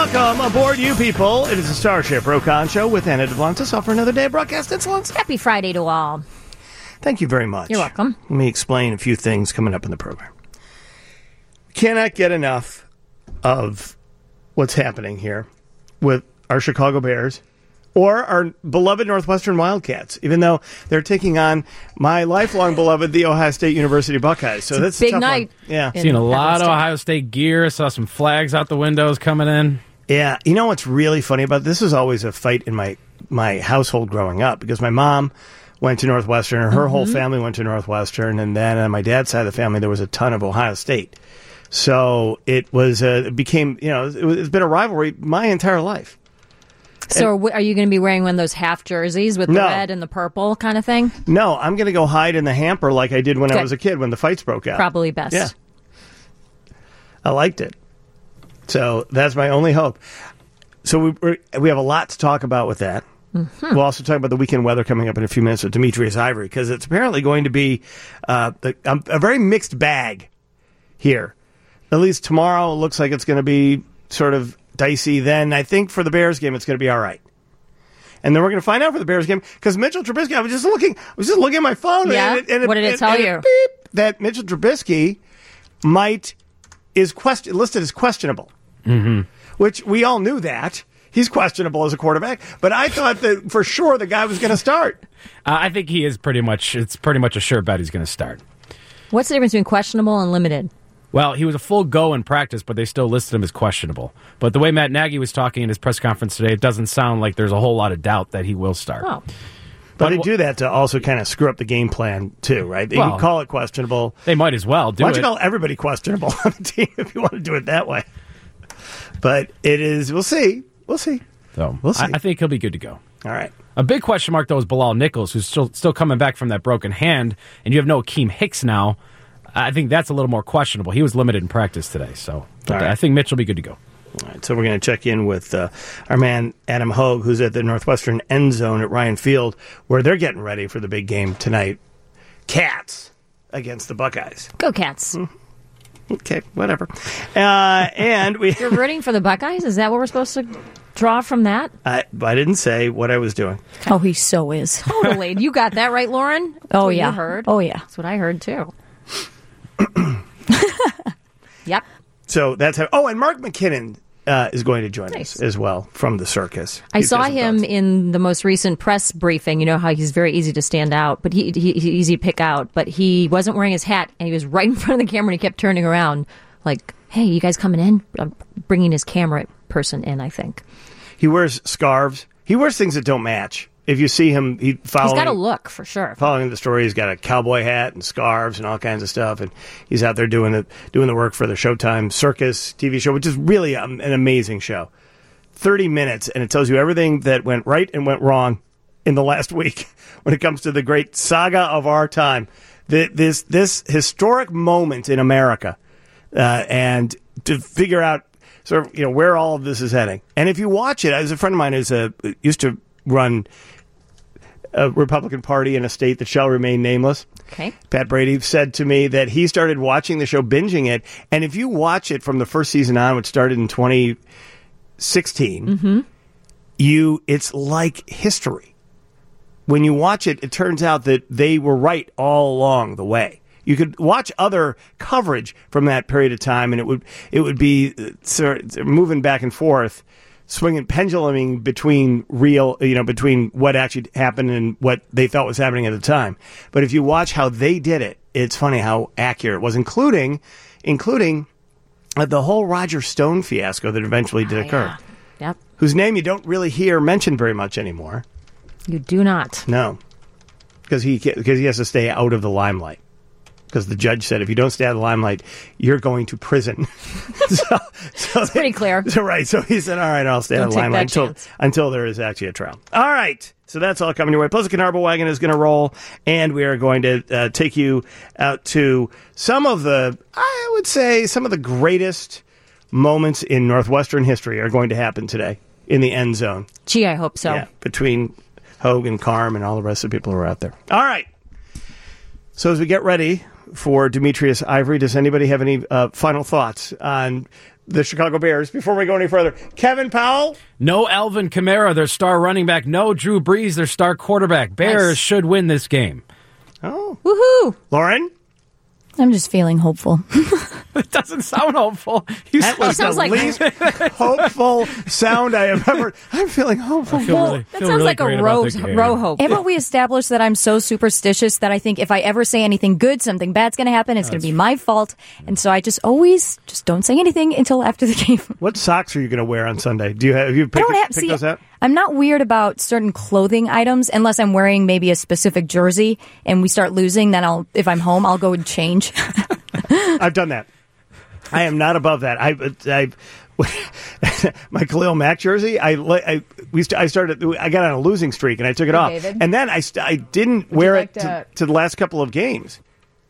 Welcome aboard, you people. It is the Starship Rokon Show with Anna Duplantis. Off for another day of broadcast excellence. Happy Friday to all. Thank you very much. You're welcome. Let me explain a few things coming up in the program. Cannot get enough of what's happening here with our Chicago Bears or our beloved Northwestern Wildcats, even though they're taking on my lifelong beloved, the Ohio State University Buckeyes. So that's a big tough night. One. Yeah. Seen a lot of Ohio State gear. Saw some flags out the windows coming in. Yeah. You know what's really funny about this? Is always a fight in my household growing up because my mom went to Northwestern, and her whole family went to Northwestern, and then on my dad's side of the family, there was a ton of Ohio State. So it was, it became, it's been a rivalry my entire life. So are you going to be wearing one of those half jerseys with the red and the purple kind of thing? No, I'm going to go hide in the hamper like I did when I was a kid when the fights broke out. Probably best. Yeah. I liked it. So that's my only hope. So we have a lot to talk about with that. Mm-hmm. We'll also talk about the weekend weather coming up in a few minutes with Demetrius Ivory, because it's apparently going to be a very mixed bag here. At least tomorrow it looks like it's going to be sort of dicey. Then I think for the Bears game it's going to be all right. And then we're going to find out for the Bears game, because Mitchell Trubisky, I was just looking at my phone. Yeah? And what did it tell you? That Mitchell Trubisky is listed as questionable. Mm-hmm. Which we all knew that. He's questionable as a quarterback, but I thought that for sure the guy was going to start. I think he is it's pretty much a sure bet he's going to start. What's the difference between questionable and limited? Well, he was a full go in practice, but they still listed him as questionable. But the way Matt Nagy was talking in his press conference today, it doesn't sound like there's a whole lot of doubt that he will start. Oh. But they do that to also kind of screw up the game plan, too, right? They can call it questionable. They might as well do it. Why don't you call everybody questionable on the team if you want to do it that way? But it is, we'll see. We'll see. So we'll see. I think he'll be good to go. All right. A big question mark, though, is Bilal Nichols, who's still coming back from that broken hand, and you have no Akeem Hicks now. I think that's a little more questionable. He was limited in practice today, I think Mitch will be good to go. All right, so we're going to check in with our man Adam Hogue, who's at the Northwestern end zone at Ryan Field, where they're getting ready for the big game tonight. Cats against the Buckeyes. Go Cats. Okay, whatever. And You're rooting for the Buckeyes? Is that what we're supposed to draw from that? I didn't say what I was doing. Oh, he so is. Totally. You got that right, Lauren? Oh, yeah. You heard? Oh, yeah. That's what I heard, too. Yep. So that's how. Oh, and Mark McKinnon is going to join us as well from the circus. I saw him in the most recent press briefing. You know how he's very easy to stand out, but he's easy to pick out. But he wasn't wearing his hat, and he was right in front of the camera, and he kept turning around like, hey, you guys coming in? I'm bringing his camera person in, I think. He wears scarves. He wears things that don't match. If you see him, he's got a look, for sure. Following the story, he's got a cowboy hat and scarves and all kinds of stuff, and he's out there doing the work for the Showtime Circus TV show, which is really an amazing show. 30 minutes, and it tells you everything that went right and went wrong in the last week when it comes to the great saga of our time. This historic moment in America, and to figure out sort of where all of this is heading. And if you watch it, as a friend of mine used to run a Republican Party in a state that shall remain nameless. Okay. Pat Brady said to me that he started watching the show, binging it, and if you watch it from the first season on, which started in 2016, it's like history. When you watch it, it turns out that they were right all along the way. You could watch other coverage from that period of time, and it would be moving back and forth, swinging, penduluming between between what actually happened and what they felt was happening at the time. But if you watch how they did it, it's funny how accurate it was, including the whole Roger Stone fiasco that eventually did occur. Yeah. Yep. Whose name you don't really hear mentioned very much anymore. You do not. No, because he has to stay out of the limelight. Because the judge said, if you don't stay out of the limelight, you're going to prison. so it's pretty clear. So, right. So he said, all right, I'll stay out of the limelight until there is actually a trial. All right. So that's all coming your way. Plus, the Canarbo Wagon is going to roll, and we are going to take you out to some of the greatest moments in Northwestern history are going to happen today in the end zone. Gee, I hope so. Yeah, between Hogue and Carm and all the rest of the people who are out there. All right. So as we get ready for Demetrius Ivory, does anybody have any final thoughts on the Chicago Bears. Before we go any further, Kevin Powell. No Alvin Kamara, their star running back. No Drew Brees, their star quarterback. Bears should win this game. Oh. Woohoo! Lauren? I'm just feeling hopeful. It doesn't sound hopeful. That was the least hopeful sound I have ever. I'm feeling hopeful. That sounds like a row hope. Haven't we established that I'm so superstitious that I think if I ever say anything good, something bad's going to happen. It's going to be my fault. And so I just always don't say anything until after the game. What socks are you going to wear on Sunday? Have you picked those out? I'm not weird about certain clothing items unless I'm wearing maybe a specific jersey and we start losing. Then if I'm home, I'll go and change. I've done that. I am not above that. My Khalil Mack jersey. I got on a losing streak and I took it off, David? and then I didn't wear it to the last couple of games.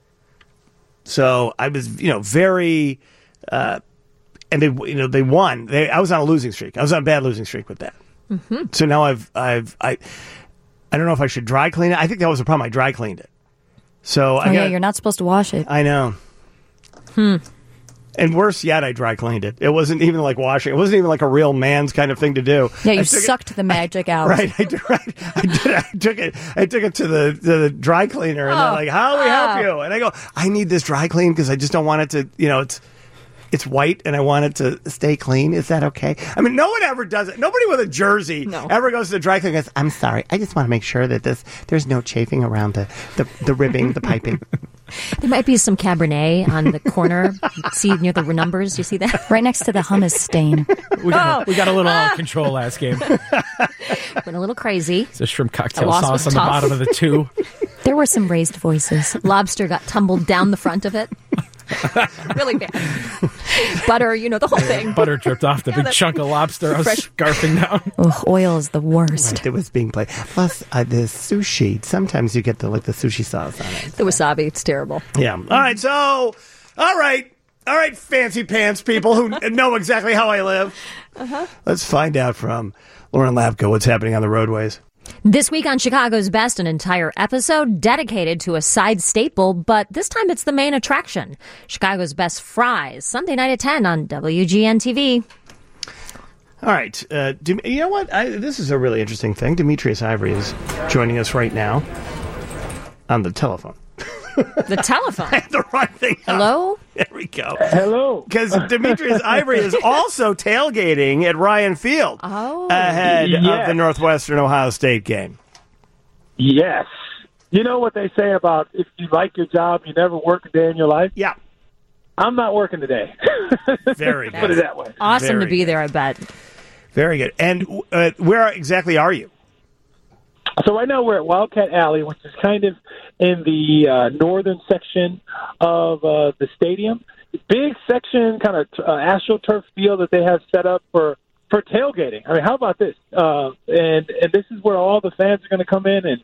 So I was very, and they won. I was on a losing streak. I was on a bad losing streak with that. Mm-hmm. So now I don't know if I should dry clean it. I think that was the problem. I dry cleaned it. So you're not supposed to wash it. I know. And worse yet, I dry cleaned it. It wasn't even like washing. It wasn't even like a real man's kind of thing to do. Yeah, you sucked the magic out. Right, I did. I took it to the dry cleaner, and they're like, "How do we help you?" And I go, "I need this dry clean because I just don't want it to, it's white, and I want it to stay clean. Is that okay?" I mean, no one ever does it. Nobody with a jersey ever goes to the dry cleaner and goes, "I'm sorry, I just want to make sure that there's no chafing around the ribbing, the piping." There might be some Cabernet on the corner. See near the numbers. You see that? Right next to the hummus stain. We got a little out of control last game. Went a little crazy. It's a shrimp cocktail sauce on the bottom of the two. There were some raised voices. Lobster got tumbled down the front of it. Really bad. Butter, the whole thing. Butter dripped off the big chunk of lobster I was scarfing down. Oh, oil is the worst. Right, it was being played. Plus, the sushi. Sometimes you get the sushi sauce on it. The wasabi. It's terrible. Yeah. All right. So, all right, fancy pants people who know exactly how I live. Let's find out from Lauren Lapko what's happening on the roadways. This week on Chicago's Best, an entire episode dedicated to a side staple, but this time it's the main attraction. Chicago's Best Fries, Sunday night at 10 on WGN-TV. All right. You know what? This is a really interesting thing. Demetrius Ivory is joining us right now on the telephone. The telephone? I had the right thing. Hello? There we go. Hello. Because Demetrius Ivory is also tailgating at Ryan Field ahead of the Northwestern Ohio State game. Yes. You know what they say about if you like your job, you never work a day in your life? Yeah. I'm not working today. Very good. Put it that way. Awesome to be there, I bet. Very good. And where exactly are you? So right now we're at Wildcat Alley, which is kind of in the northern section of the stadium. Big section, kind of AstroTurf field that they have set up for tailgating. I mean, how about this? And this is where all the fans are going to come in, and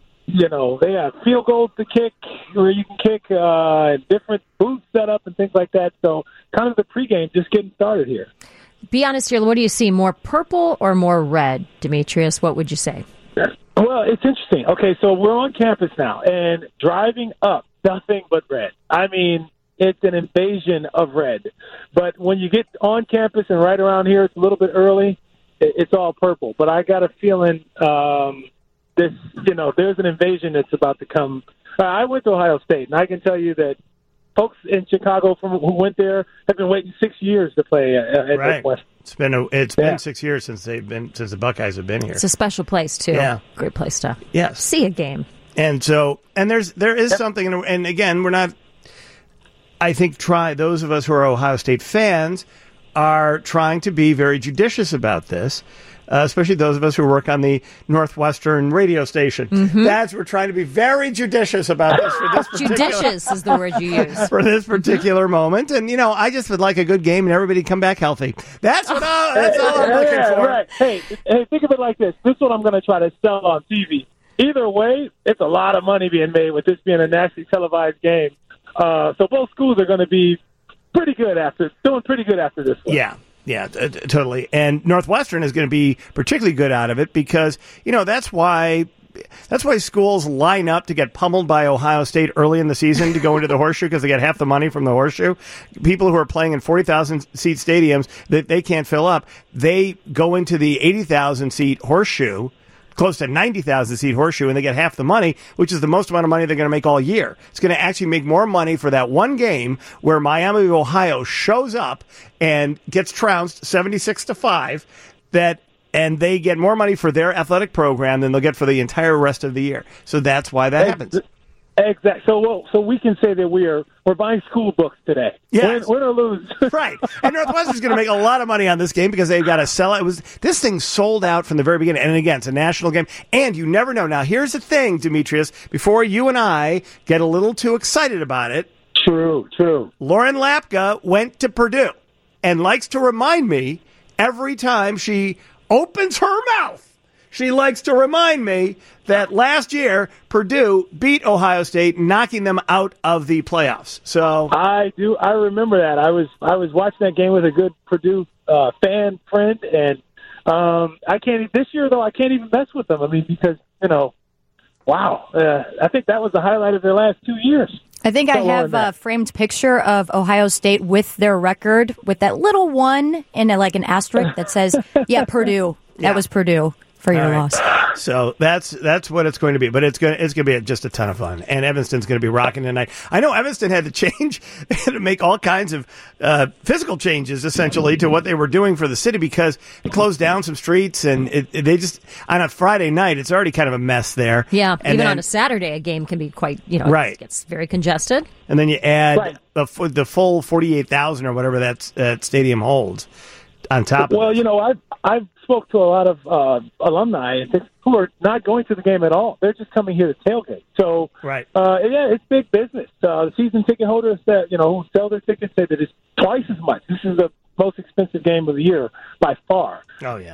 they have field goals to kick, where you can kick, different booths set up and things like that. So kind of the pregame just getting started here. Be honest here. What do you see, more purple or more red, Demetrius? What would you say? Well, it's interesting. Okay, so we're on campus now, and driving up, nothing but red. I mean, it's an invasion of red. But when you get on campus and right around here, it's a little bit early, it's all purple. But I got a feeling there's an invasion that's about to come. I went to Ohio State, and I can tell you that folks in Chicago who went there have been waiting 6 years to play at Northwestern. It's been 6 years since the Buckeyes have been here. It's a special place too. Yeah. Great place to yes. see a game. And so, and there is something, and again, we're not. I think those of us who are Ohio State fans are trying to be very judicious about this. Especially those of us who work on the Northwestern radio station. Mm-hmm. We're trying to be very judicious about this for this particular... Judicious is the word you use. For this particular moment. And, I just would like a good game and everybody come back healthy. That's all I'm looking for. Right. Hey, think of it like this. This is what I'm going to try to sell on TV. Either way, it's a lot of money being made with this being a nationally televised game. So both schools are going to be doing pretty good after this one. Yeah, totally. And Northwestern is going to be particularly good out of it because, that's why schools line up to get pummeled by Ohio State early in the season to go into the Horseshoe because they get half the money from the Horseshoe. People who are playing in 40,000 seat stadiums that they can't fill up, they go into the 80,000 seat Horseshoe, close to 90,000 seat Horseshoe, and they get half the money, which is the most amount of money they're going to make all year. It's going to actually make more money for that one game where Miami of Ohio shows up and gets trounced 76-5 and they get more money for their athletic program than they'll get for the entire rest of the year. So that's why that happens. Exactly. So we can say that we're buying school books today. Yes. Win or lose. Right. And Northwestern's going to make a lot of money on this game because they've got to sell it. This thing sold out from the very beginning. And again, it's a national game. And you never know. Now, here's the thing, Demetrius, before you and I get a little too excited about it. True. Lauren Lapka went to Purdue and likes to remind me every time she opens her mouth. She likes to remind me that last year Purdue beat Ohio State, knocking them out of the playoffs. So I do. I remember that. I was watching that game with a good Purdue fan friend, and I can't this year though. I can't even mess with them. I mean, because wow. I think that was the highlight of their last 2 years. I think I have a framed picture of Ohio State with their record with that little one and like an asterisk that says, yeah, Purdue. That was Purdue for your loss. So that's what it's going to be. But it's going to be just a ton of fun. And Evanston's going to be rocking tonight. I know Evanston had to change, to make all kinds of physical changes, essentially, to what they were doing for the city because it closed down some streets. And they just, on a Friday night, it's already kind of a mess there. Yeah, and even then, on a Saturday, a game can be quite, right. It gets very congested. And then you add the full 48,000 or whatever that stadium holds on top of it. Well, I've spoke to a lot of alumni who are not going to the game at all. They're just coming here to tailgate. So, it's big business. The season ticket holders that who sell their tickets say that it's twice as much. This is the most expensive game of the year by far. Oh yeah.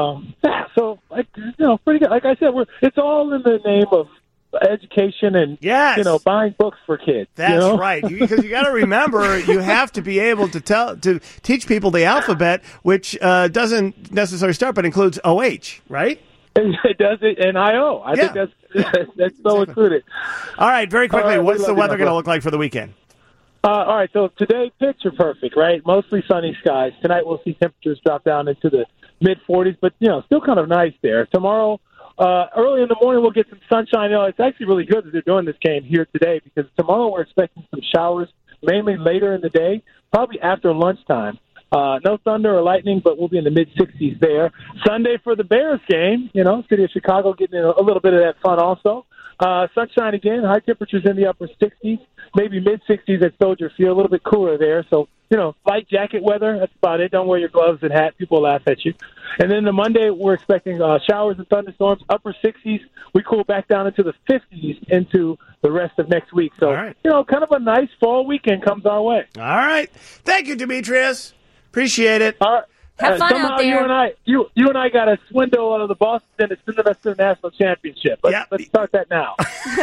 So, pretty good. Like I said, it's all in the name of education and buying books for kids. That's right. Because you got to remember, you have to be able to teach people the alphabet, which doesn't necessarily start, but includes OH, right? It does it, and IO. I think that's so included. All right, very quickly, what's the weather going to look like for the weekend? All right, so today, picture perfect, right? Mostly sunny skies. Tonight, we'll see temperatures drop down into the mid-40s, but still kind of nice there. Tomorrow, early in the morning, we'll get some sunshine. It's actually really good that they're doing this game here today because tomorrow we're expecting some showers, mainly later in the day, probably after lunchtime. No thunder or lightning, but we'll be in the mid-60s there. Sunday for the Bears game, city of Chicago getting a little bit of that fun also. Sunshine again, high temperatures in the upper 60s, maybe mid-60s at Soldier Field, a little bit cooler there. So, light jacket weather, that's about it. Don't wear your gloves and hat. People laugh at you. And then the Monday, we're expecting showers and thunderstorms, upper 60s. We cool back down into the 50s into the rest of next week. So, kind of a nice fall weekend comes our way. All right. Thank you, Demetrius. Appreciate it. All right. Have fun somehow out there. You and I got a swindle out of the Boston to send us to the national championship. Let's start that now.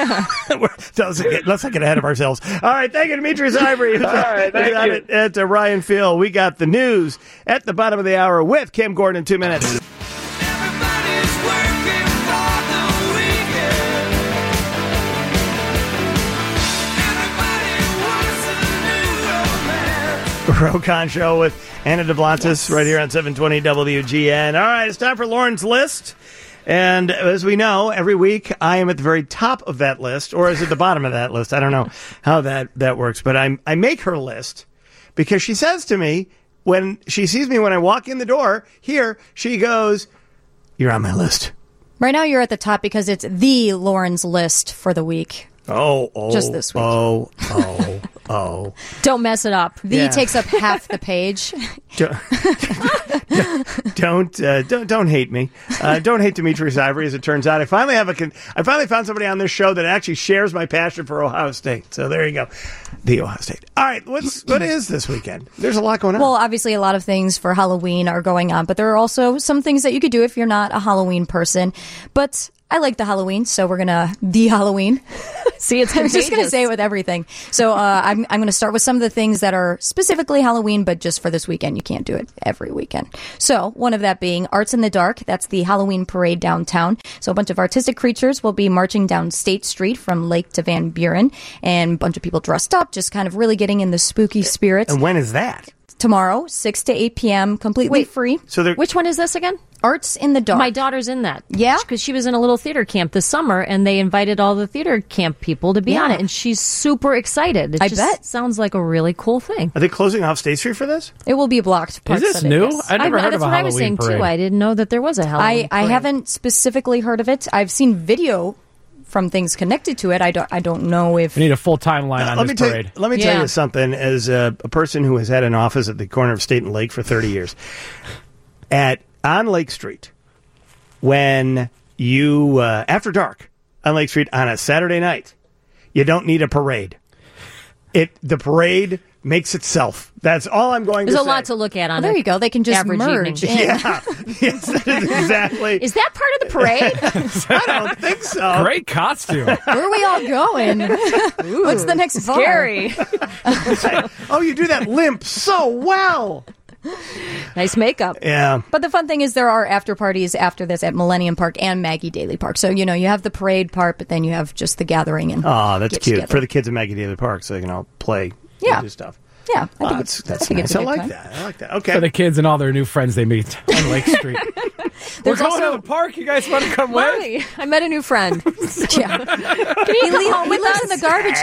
Let's not get ahead of ourselves. All right, thank you, Demetrius Ivory. All right, thank you. At Ryan Field, we got the news at the bottom of the hour with Kim Gordon in 2 minutes. Everybody's working for the weekend. Everybody wants a new romance. Rokon Show with Anna DeBlantis right here on 720 WGN. All right, it's time for Lauren's List. And as we know, every week I am at the very top of that list, or is it the bottom of that list? I don't know how that works. But I make her list because she says to me, when she sees me when I walk in the door here, she goes, "You're on my list." Right now you're at the top because it's the Lauren's List for the week. Just this week. Oh. Don't mess it up. The takes up half the page. Don't hate me. Don't hate Demetrius Ivory. As it turns out, I finally found somebody on this show that actually shares my passion for Ohio State. So there you go, the Ohio State. All right, what is this weekend? There's a lot going on. Well, obviously, a lot of things for Halloween are going on, but there are also some things that you could do if you're not a Halloween person. But I like the Halloween, so we're gonna the Halloween. See, it's I was just going to contagious. say it with everything. So I'm going to start with some of the things that are specifically Halloween, but just for this weekend. You can't do it every weekend. So one of that being Arts in the Dark. That's the Halloween parade downtown. So a bunch of artistic creatures will be marching down State Street from Lake to Van Buren, and a bunch of people dressed up, just kind of really getting in the spooky spirit. And when is that? Tomorrow, 6 to 8 p.m., completely free. So they're Which one is this again? Arts in the Dark. My daughter's in that. Yeah? Because she was in a little theater camp this summer, and they invited all the theater camp people to be Yeah. on it, and she's super excited. It I just bet. sounds like a really cool thing. Are they closing off State Street for this? It will be blocked. Parts Is this of it, new? yes. I never heard of that's a what I was Halloween saying parade. too. I didn't know that there was a Halloween. I parade. haven't specifically heard of it. I've seen video from things connected to it. I don't know if We need a full timeline on Let me this tell parade. you, let me Yeah. tell you something. As a person who has had an office at the corner of State and Lake for 30 years, on Lake Street, when you after dark on Lake Street on a Saturday night, you don't need a parade. The parade makes itself. That's all I'm going There's to a say. lot to look at on there it. you go. They can just Average merge. evening. in. Yeah, yes, that is exactly. Is that part of the parade? I don't think so. Great costume. Where are we all going? What's the next bar? Scary. Oh, you do that limp so well. Nice makeup. Yeah. But the fun thing is there are after parties after this at Millennium Park and Maggie Daly Park. So, you have the parade part, but then you have just the gathering. And Oh, that's get cute together. for the kids at Maggie Daly Park, so they can all play. Yeah. And do stuff. Yeah, I Wow, think that's I think nice. it's a I good like time. that. I like that. Okay. For the kids and all their new friends they meet on Lake Street. We're going also- to the park. You guys want to come with? Mommy, I met a new friend. Yeah. he lives in the garbage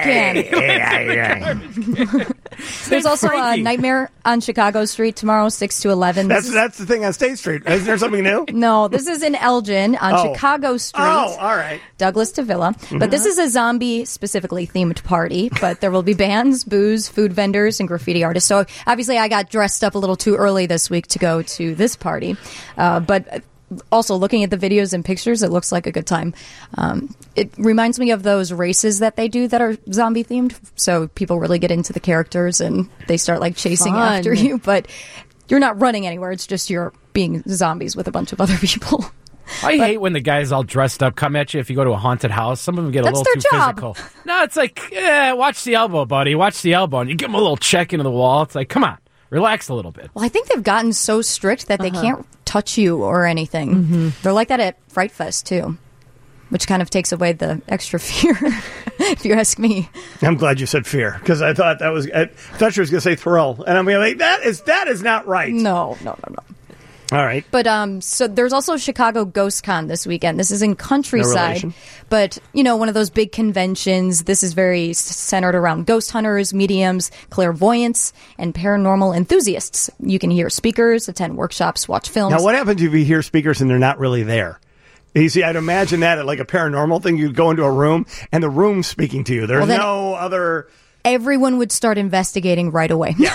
can. There's also a Frankie. Nightmare on Chicago Street tomorrow, 6 to 11. That's the thing on State Street. Isn't there something new? No, this is in Elgin on Oh. Chicago Street. Oh, all right. Douglas to Villa. But this is a zombie specifically themed party, but there will be bands, booze, food vendors, and graffiti artists. So obviously I got dressed up a little too early this week to go to this party. But also looking at the videos and pictures, it looks like a good time. It reminds me of those races that they do that are zombie themed. So people really get into the characters and they start like chasing Fun. after you, but you're not running anywhere. It's just you're being zombies with a bunch of other people. I hate when the guys all dressed up come at you if you go to a haunted house. Some of them get a That's little their too job. physical. No, it's like, watch the elbow, buddy. Watch the elbow. And you give them a little check into the wall. It's like, come on, relax a little bit. Well, I think they've gotten so strict that they can't touch you or anything. Mm-hmm. They're like that at Fright Fest, too, which kind of takes away the extra fear, if you ask me. I'm glad you said fear because I thought I thought she was going to say thrill, and I'm like, that is not right. No. All right. But so there's also Chicago Ghost Con this weekend. This is in Countryside, relation. but one of those big conventions. This is very centered around ghost hunters, mediums, clairvoyants, and paranormal enthusiasts. You can hear speakers, attend workshops, watch films. Now, what happens if you hear speakers and they're not really there? You see, I'd imagine that at like a paranormal thing. You'd go into a room and the room's speaking to you. There's Well, then- no other. Everyone would start investigating right away. Yeah.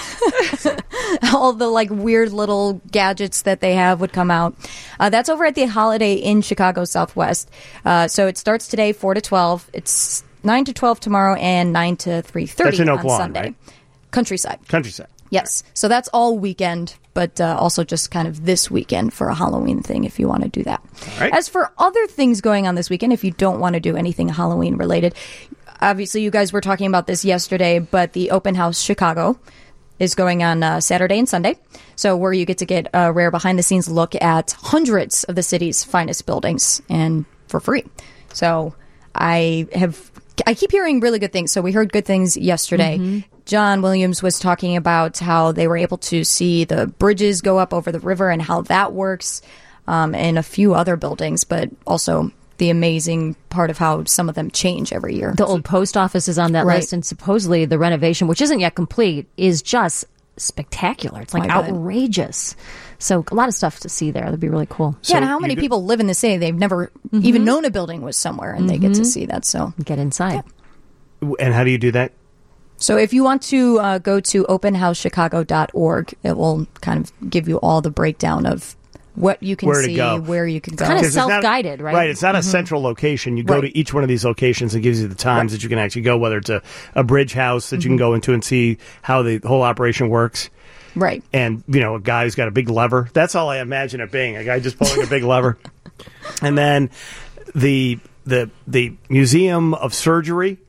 All the like weird little gadgets that they have would come out. That's over at the Holiday Inn Chicago Southwest. So it starts today, 4 to 12. It's 9 to 12 tomorrow and 9 to 3:30 That's in on Oak Lawn, Sunday. right? Countryside. Countryside. Yes. So that's all weekend, but also just kind of this weekend for a Halloween thing if you want to do that. right. As for other things going on this weekend, if you don't want to do anything Halloween related, obviously you guys were talking about this yesterday, but the Open House Chicago is going on Saturday and Sunday. So where you get to get a rare behind the scenes look at hundreds of the city's finest buildings and for free. So I keep hearing really good things. So we heard good things yesterday. John Williams was talking about how they were able to see the bridges go up over the river and how that works, and a few other buildings, but also the amazing part of how some of them change every year. The old post office is on that Right. list, and supposedly the renovation, which isn't yet complete, is just spectacular. It's like I bet. outrageous. So a lot of stuff to see there. That'd be really cool. Yeah, and how many you people live in the city? They've never even known a building was somewhere, and they get to see that. So Get inside. And how do you do that? So if you want to go to openhousechicago.org, it will kind of give you all the breakdown of what you can Where to see, go. where you can go. Kinda 'Cause it's not- self-guided, right? Right. It's not a central location. You go Right. to each one of these locations and gives you the times that you can actually go, whether it's a bridge house that you can go into and see how the whole operation works. Right. And, a guy who's got a big lever. That's all I imagine it being, a guy just pulling a big lever. And then the Museum of Surgery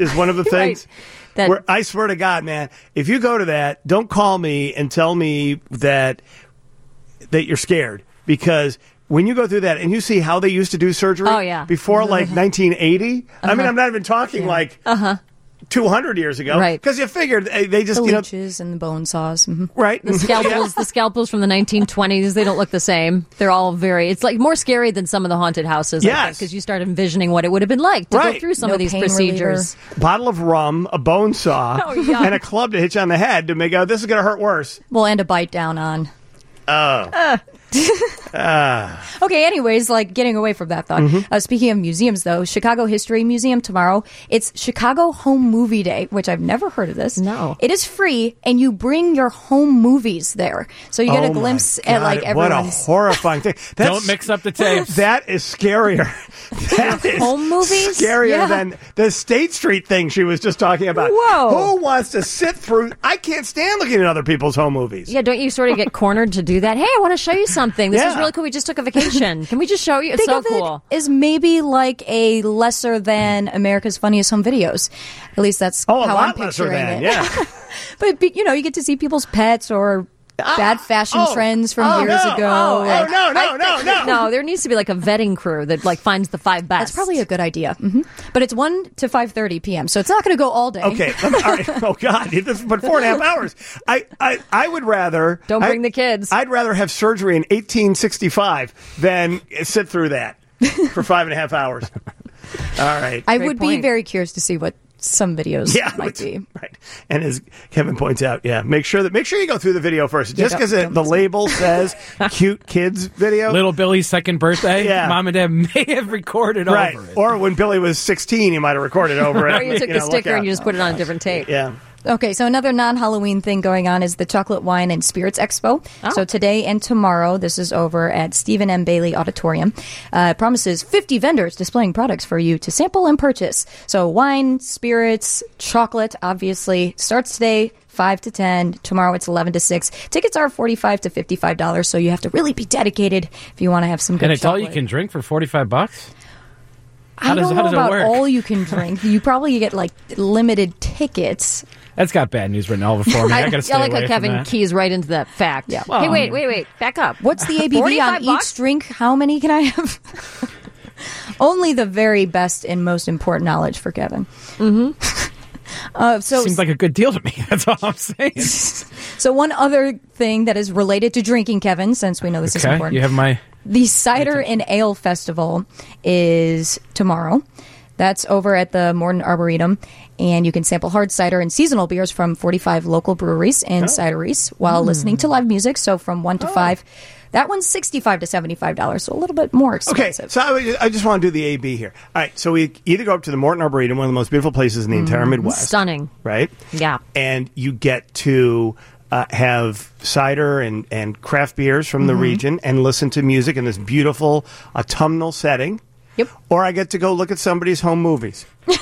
is one of the Right. things. That- Where I swear to God, man, if you go to that, don't call me and tell me that you're scared, because when you go through that and you see how they used to do surgery Oh, yeah. before like 1980, I mean, I'm not even talking like 200 years ago, Right. Because you figured they just, The you know, leeches and the bone saws. Mhm. right? The scalpels from the 1920s, they don't look the same. They're all it's like more scary than some of the haunted houses. Yes. Because you start envisioning what it would have been like to Right. go through some No of these pain procedures. Bottle of rum, a bone saw, Oh, yeah. and a club to hit you on the head to make out this is going to hurt worse. Well, and a bite down on. Oh. Okay, anyways, like getting away from that thought. Mm-hmm. Speaking of museums, though, Chicago History Museum tomorrow. It's Chicago Home Movie Day, which I've never heard of this. No. It is free, and you bring your home movies there. So you get Oh, a my glimpse at like God, what a everyone's horrifying thing. Don't mix up the tapes. That is scarier. That is home movies? scarier Yeah. than the State Street thing she was just talking about. Whoa. Who wants to sit through? I can't stand looking at other people's home movies. Yeah, don't you sort of get cornered to do that? Hey, I want to show you something. This is Yeah. really cool. We just took a vacation. Can we just show you? It's Think so of cool. it as maybe like a lesser than America's Funniest Home Videos. At least that's Oh, a how I'm lot lesser picturing than, it. yeah. But you know, you get to see people's pets or bad fashion trends from years no. ago. Like, No. No, there needs to be like a vetting crew that like finds the 5 best. That's probably a good idea. But it's 1 to 5:30 p.m., so it's not going to go all day. Okay. All right. Oh God. But 4.5 hours. I would rather Don't bring the kids. I'd rather have surgery in 1865 than sit through that for 5.5 hours. All right. I Great would be point. very curious to see what some videos might be. Right. And as Kevin points out, make sure you go through the video first. Just because don't the miss label says cute kids video. Little Billy's second birthday. Yeah. Mom and Dad may have recorded right. over it. Or when Billy was 16, you might have recorded over it. Or you took the look sticker out. and you just put it on a different tape. Yeah. Okay, so another non-Halloween thing going on is the Chocolate Wine and Spirits Expo. Oh. So today and tomorrow, this is over at Stephen M. Bailey Auditorium. It promises 50 vendors displaying products for you to sample and purchase. So wine, spirits, chocolate, obviously, starts today, 5 to 10. Tomorrow it's 11 to 6. Tickets are $45 to $55, so you have to really be dedicated if you want to have some good And it's all chocolate. you can drink for $45? I don't how know does it about work? all you can drink. You probably get like limited tickets. That's got bad news written all over for me. I gotta stay I like away how from Kevin that. keys right into that fact. Yeah. Hey, wait. Back up. What's the ABV 45 on bucks? each drink? How many can I have? Only the very best and most important knowledge for Kevin. So Seems like a good deal to me. That's all I'm saying. so one other thing that is related to drinking, Kevin, since we know this is Okay, important. you have my... The Cider and Ale Festival is tomorrow. That's over at the Morton Arboretum, and you can sample hard cider and seasonal beers from 45 local breweries and cideries while listening to live music. So from 1 to 5, that one's $65 to $75, so a little bit more Okay, expensive. so I just want to do the AB here. All right, so we either go up to the Morton Arboretum, one of the most beautiful places in the entire Midwest. Stunning. Right? Yeah. And you get to have cider and craft beers from the region and listen to music in this beautiful autumnal setting. Yep. Or I get to go look at somebody's home movies. I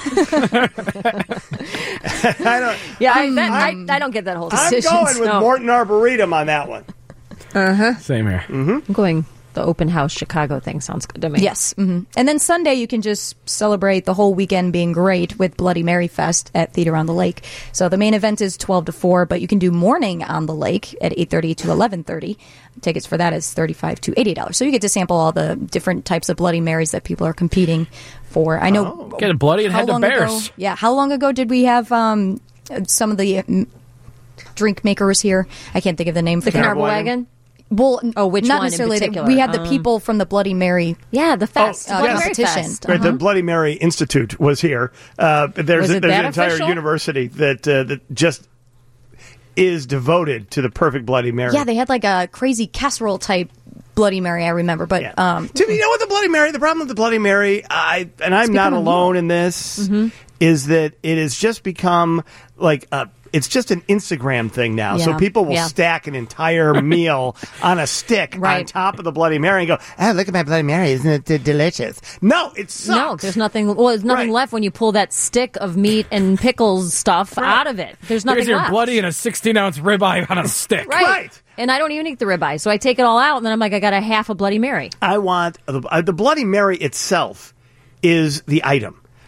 Yeah, I don't get that whole I'm decision. going with No. Morton Arboretum on that one. Same here. I'm going the open house Chicago thing sounds good to me. Yes. And then Sunday, you can just celebrate the whole weekend being great with Bloody Mary Fest at Theater on the Lake. So the main event is 12 to 4, but you can do morning on the lake at 8:30 to 11:30. Tickets for that is $35 to $80. So you get to sample all the different types of Bloody Marys that people are competing for. I know. Get it bloody and How head to long Bears. ago? Yeah. How long ago did we have some of the drink makers here? I can't think of the name. The for them. Carnival Wagon? Well, which not one in necessarily. particular? We had the people from the Bloody Mary. Yeah, the fest. Oh, Bloody yes. Mary competition. Fest. Right, the Bloody Mary Institute was here. There's Was it an that entire official? university that just is devoted to the perfect Bloody Mary. Yeah, they had like a crazy casserole type Bloody Mary. I remember, but Yeah. To me, you know what the Bloody Mary? The problem with the Bloody Mary, I'm not become a alone in this, is that it has just become like it's just an Instagram thing now. So Yeah. people will Yeah. stack an entire meal on a stick on Right. top of the Bloody Mary and go, "Oh, look at my Bloody Mary! Isn't it delicious?" No, it sucks. No, there's nothing. Well, there's nothing Right. left when you pull that stick of meat and pickles stuff out of it. There's nothing Here's your left. bloody and a 16-ounce ribeye on a stick. Right. And I don't even eat the ribeye, so I take it all out, and then I'm like, I got a half a Bloody Mary. I want the Bloody Mary itself is the item.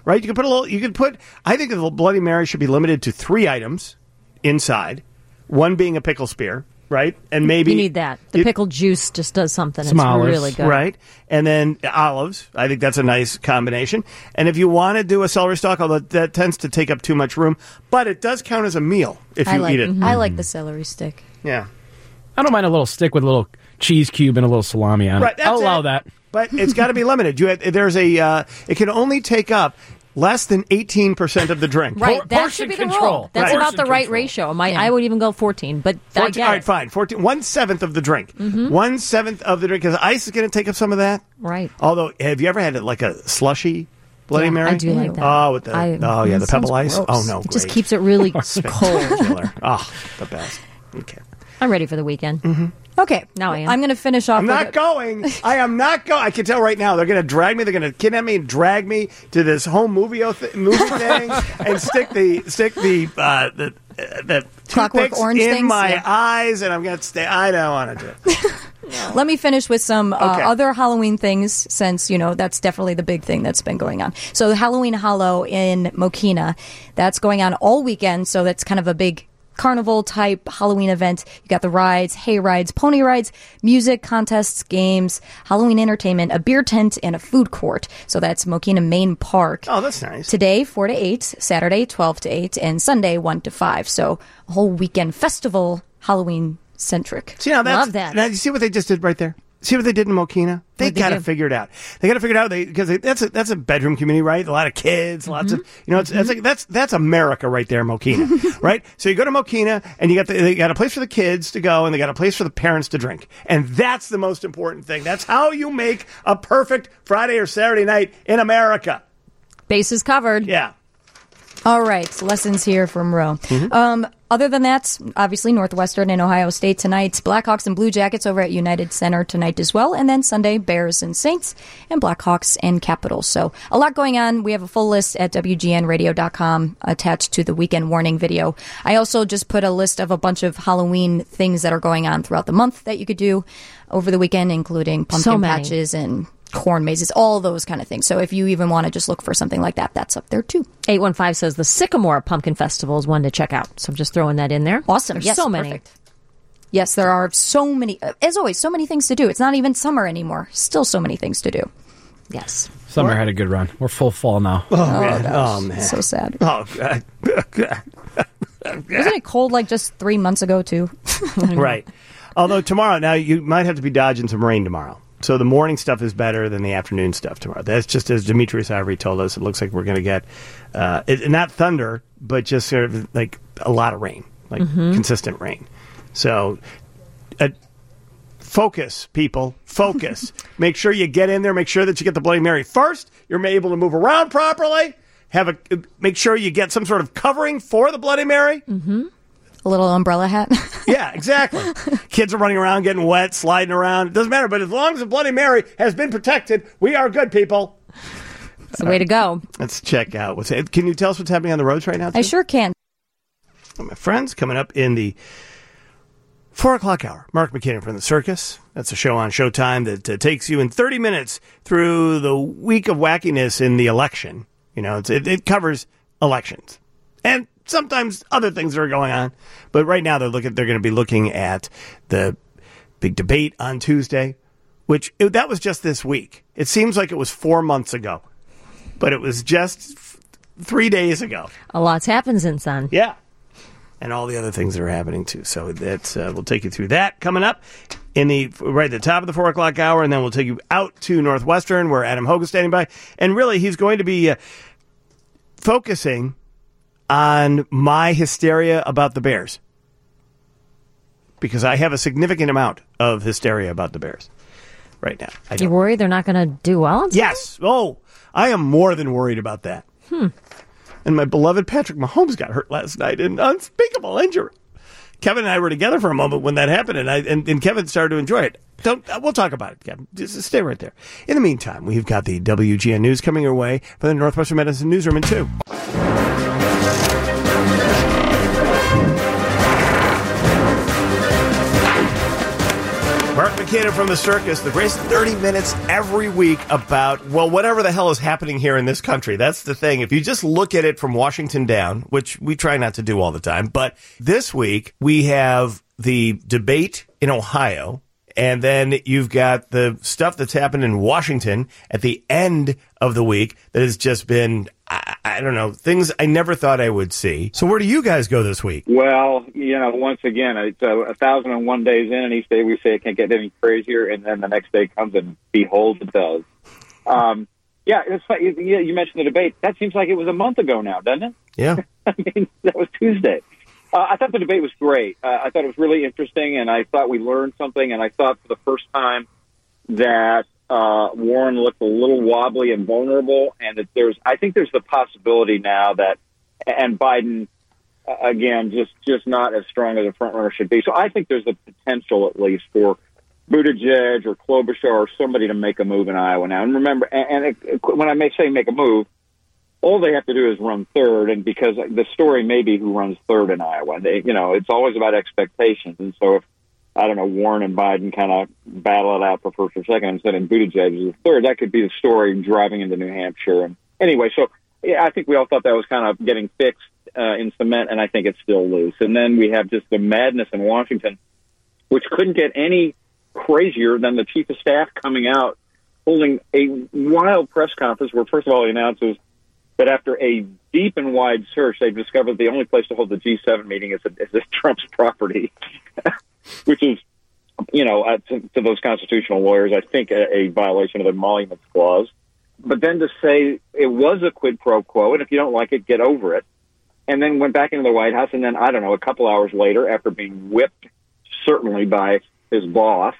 right? You could put, I think the Bloody Mary should be limited to 3 items inside, one being a pickle spear, right? And maybe You need that. The pickled juice just does something. Some It's olives. really good. Right. And then olives. I think that's a nice combination. And if you want to do a celery stalk, although that tends to take up too much room, but it does count as a meal if you eat it. I like the celery stick. Yeah. I don't mind a little stick with a little cheese cube and a little salami on Right. it. That's I'll allow it. that. But it's got to be limited. It can only take up less than 18% of the drink. Right, that Portion should be the control. rule. That's Right. about the Portion right control. ratio. I would even go 14, but I 14, get all right, it. fine. 14, 1/7 of the drink. 1/7 of the drink. Because ice is going to take up some of that. Right. Although, have you ever had it like a slushy Bloody Yeah, Mary? I do like that. Oh, with the I- the that pebble sounds ice. gross. Oh no, It just great. keeps it really cold. Killer. Oh, the best. Okay. I'm ready for the weekend. Okay. Now I am. I'm going to finish off I'm with not going. I am not going. I can tell right now. They're going to drag me. They're going to kidnap me and drag me to this home movie thing and stick the Clockwork toothpicks Orange in things, my yeah. eyes, and I'm going to stay. I don't want to do it. Let me finish with some Okay. other Halloween things, since, that's definitely the big thing that's been going on. So the Halloween Hollow in Mokina, that's going on all weekend, so that's kind of a big carnival type Halloween event. You got the rides, hay rides, pony rides, music, contests, games, Halloween entertainment, a beer tent, and a food court. So that's Mokina Main Park. Oh, that's nice. Today, 4 to 8, Saturday, 12 to 8, and Sunday, 1 to 5. So a whole weekend festival, Halloween centric. See, now that's, Love that. Now, you see what they just did right there? See what they did in Mokina? They What'd they got to do? figure it out. They got to figure it out because that's a bedroom community, right? A lot of kids, lots of that's America right there, Mokina, right? So you go to Mokina and they got a place for the kids to go and they got a place for the parents to drink, and that's the most important thing. That's how you make a perfect Friday or Saturday night in America. Bases covered. Yeah. All right, lessons here from Ro. Other than that, obviously Northwestern and Ohio State tonight. Blackhawks and Blue Jackets over at United Center tonight as well. And then Sunday, Bears and Saints and Blackhawks and Capitals. So a lot going on. We have a full list at WGNradio.com attached to the weekend warning video. I also just put a list of a bunch of Halloween things that are going on throughout the month that you could do over the weekend, including pumpkin many. patches and corn mazes, all those kind of things. So if you even want to just look for something like that, that's up there too. 815 says the Sycamore Pumpkin Festival is one to check out. So I'm just throwing that in there. Awesome. There's Yes, so many. perfect. Yes, there are so many, as always, so many things to do. It's not even summer anymore. Still so many things to do. Yes. Summer had a good run. We're full fall now. Oh man. Oh man. So sad. Oh God. Wasn't it cold like just 3 months ago too? Right. Although tomorrow, now you might have to be dodging some rain tomorrow. So the morning stuff is better than the afternoon stuff tomorrow. That's just as Demetrius Ivory told us. It looks like we're going to get not thunder, but just sort of like a lot of rain, like consistent rain. So focus, people. Focus. Make sure you get in there. Make sure that you get the Bloody Mary first. You're able to move around properly. Make sure you get some sort of covering for the Bloody Mary. A little umbrella hat. Yeah, exactly. Kids are running around, getting wet, sliding around. It doesn't matter. But as long as the Bloody Mary has been protected, we are good, people. It's the way to go. Let's check out what's. Can you tell us what's happening on the roads right now? I too? sure can. My friends, coming up in the 4 o'clock hour. Mark McKinnon from the Circus. That's a show on Showtime that takes you in 30 minutes through the week of wackiness in the election. You know, it covers elections and sometimes other things that are going on. But right now they're going to be looking at the big debate on Tuesday, that was just this week. It seems like it was 4 months ago, but it was just 3 days ago. A lot's happened since then. Yeah. And all the other things that are happening too. So that's we'll take you through that coming up right at the top of the 4 o'clock hour, and then we'll take you out to Northwestern where Adam Hogan's standing by. And really, he's going to be focusing on my hysteria about the Bears, because I have a significant amount of hysteria about the Bears right now. You worried they're not going to do well? Yes. Oh, I am more than worried about that. And my beloved Patrick Mahomes got hurt last night in unspeakable injury. Kevin and I were together for a moment when that happened, and Kevin started to enjoy it. We'll talk about it, Kevin. Just stay right there. In the meantime, we've got the WGN News coming your way from the Northwestern Medicine Newsroom in 2. We're Mark McKinnon from the Circus. The greatest 30 minutes every week about, well, whatever the hell is happening here in this country. That's the thing. If you just look at it from Washington down, which we try not to do all the time, but this week we have the debate in Ohio, and then you've got the stuff that's happened in Washington at the end of the week that has just been, I don't know, things I never thought I would see. So where do you guys go this week? Well, once again, it's 1,001 days in, and each day we say it can't get any crazier, and then the next day comes, and behold, it does. It's funny. You mentioned the debate. That seems like it was a month ago now, doesn't it? Yeah. I mean, that was Tuesday. I thought the debate was great. I thought it was really interesting, and I thought we learned something, and I thought for the first time that Warren looked a little wobbly and vulnerable, and that I think there's the possibility now that, and Biden, again, just not as strong as a frontrunner should be. So I think there's the potential, at least, for Buttigieg or Klobuchar or somebody to make a move in Iowa now. And remember, when I say make a move, all they have to do is run third, and because the story may be who runs third in Iowa. It's always about expectations, and so if, I don't know, Warren and Biden kind of battle it out for first or second instead of Buttigieg is third, that could be the story driving into New Hampshire. And anyway, so I think we all thought that was kind of getting fixed in cement, and I think it's still loose. And then we have just the madness in Washington, which couldn't get any crazier than the chief of staff coming out, holding a wild press conference where, first of all, he announces that after a deep and wide search, they've discovered the only place to hold the G7 meeting is at Trump's property, which is, to those constitutional lawyers, I think a violation of the Emoluments Clause. But then to say it was a quid pro quo, and if you don't like it, get over it, and then went back into the White House, and then, I don't know, a couple hours later, after being whipped, certainly by his boss,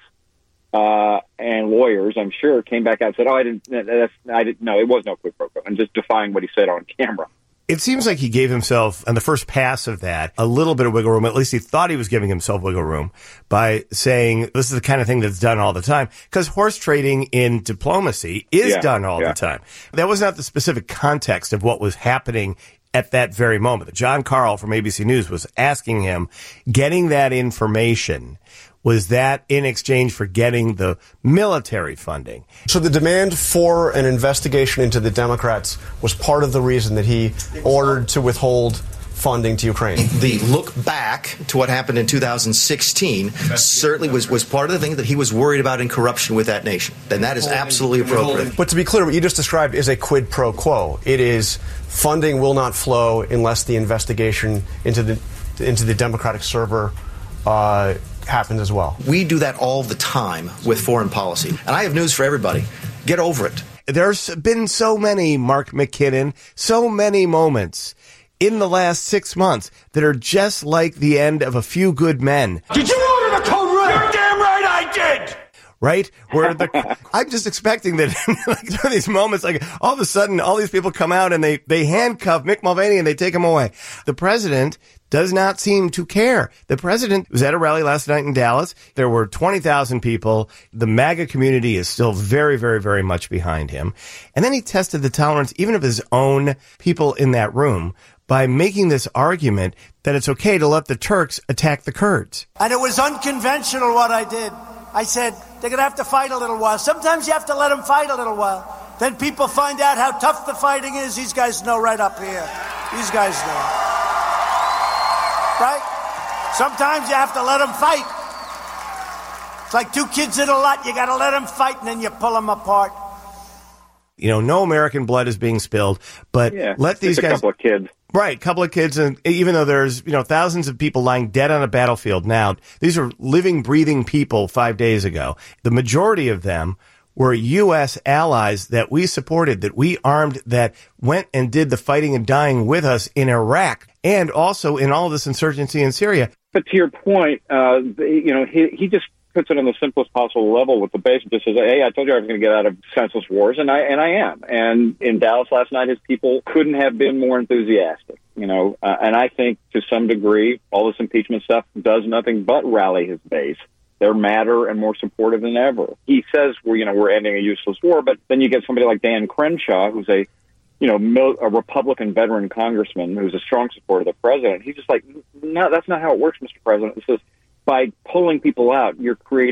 and lawyers, I'm sure, came back out and said, no, it was no quid pro quo, and just defying what he said on camera. It seems like he gave himself, on the first pass of that, a little bit of wiggle room. At least he thought he was giving himself wiggle room by saying this is the kind of thing that's done all the time. Because horse trading in diplomacy is done all the time. That was not the specific context of what was happening at that very moment. John Carl from ABC News was asking him, getting that information, was that in exchange for getting the military funding? So the demand for an investigation into the Democrats was part of the reason that he ordered to withhold funding to Ukraine. The look back to what happened in 2016 certainly was part of the thing that he was worried about in corruption with that nation. And that is absolutely appropriate. But to be clear, what you just described is a quid pro quo. It is funding will not flow unless the investigation into the Democratic server happens as well. We do that all the time with foreign policy. And I have news for everybody. Get over it. There's been so many, Mark McKinnon, so many moments in the last 6 months that are just like the end of A Few Good Men. Did you order the code red? You're damn right I did! Right? Where I'm just expecting that like, these moments, like all of a sudden, all these people come out and they handcuff Mick Mulvaney and they take him away. The president does not seem to care. The president was at a rally last night in Dallas. There were 20,000 people. The MAGA community is still very, very, very much behind him. And then he tested the tolerance even of his own people in that room by making this argument that it's okay to let the Turks attack the Kurds. And it was unconventional what I did. I said, they're going to have to fight a little while. Sometimes you have to let them fight a little while. Then people find out how tough the fighting is. These guys know right up here. These guys know. Right? Sometimes you have to let them fight. It's like two kids in a lot. You got to let them fight, and then you pull them apart. No American blood is being spilled, but let these guys... a couple of kids. Right, couple of kids, and even though there's, thousands of people lying dead on a battlefield now, these are living, breathing people 5 days ago. The majority of them were U.S. allies that we supported, that we armed, that went and did the fighting and dying with us in Iraq, and also in all of this insurgency in Syria. But to your point, he just puts it on the simplest possible level with the base and just says, hey, I told you I was going to get out of senseless wars, and I am. And in Dallas last night, his people couldn't have been more enthusiastic, and I think to some degree, all this impeachment stuff does nothing but rally his base. They're madder and more supportive than ever. He says we're ending a useless war, but then you get somebody like Dan Crenshaw, who's a Republican veteran congressman who's a strong supporter of the president. He's just like, no, that's not how it works, Mr. President. It says, by pulling people out, you're creating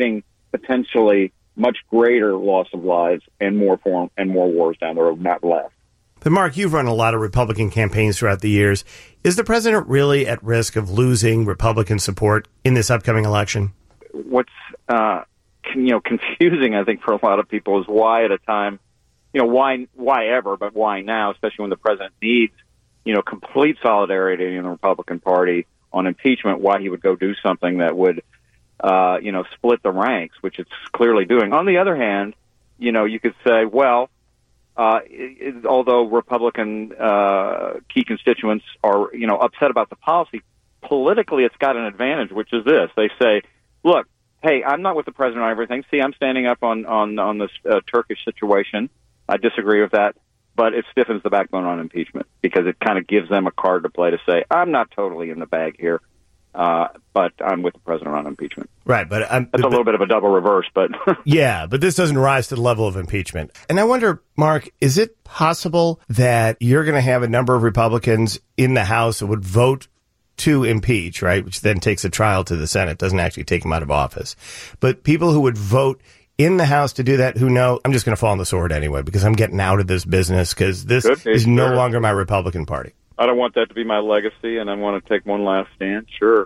potentially much greater loss of lives and more wars down the road, not less. But Mark, you've run a lot of Republican campaigns throughout the years. Is the president really at risk of losing Republican support in this upcoming election? What's confusing, I think, for a lot of people is why at a time, why ever, but why now, especially when the president needs, complete solidarity in the Republican Party on impeachment, why he would go do something that would, split the ranks, which it's clearly doing. On the other hand, you could say, well, although Republican key constituents are, upset about the policy, politically it's got an advantage, which is this. They say, look, hey, I'm not with the president on everything. See, I'm standing up on this Turkish situation. I disagree with that, but it stiffens the backbone on impeachment because it kind of gives them a card to play to say, I'm not totally in the bag here, but I'm with the president on impeachment. Right, but that's a little bit of a double reverse, but yeah, but this doesn't rise to the level of impeachment. And I wonder, Mark, is it possible that you're going to have a number of Republicans in the House that would vote to impeach, right, which then takes a trial to the Senate, doesn't actually take him out of office, but people who would vote in the House to do that who know, I'm just going to fall on the sword anyway because I'm getting out of this business because this is no longer my Republican Party. I don't want that to be my legacy, and I want to take one last stand, sure,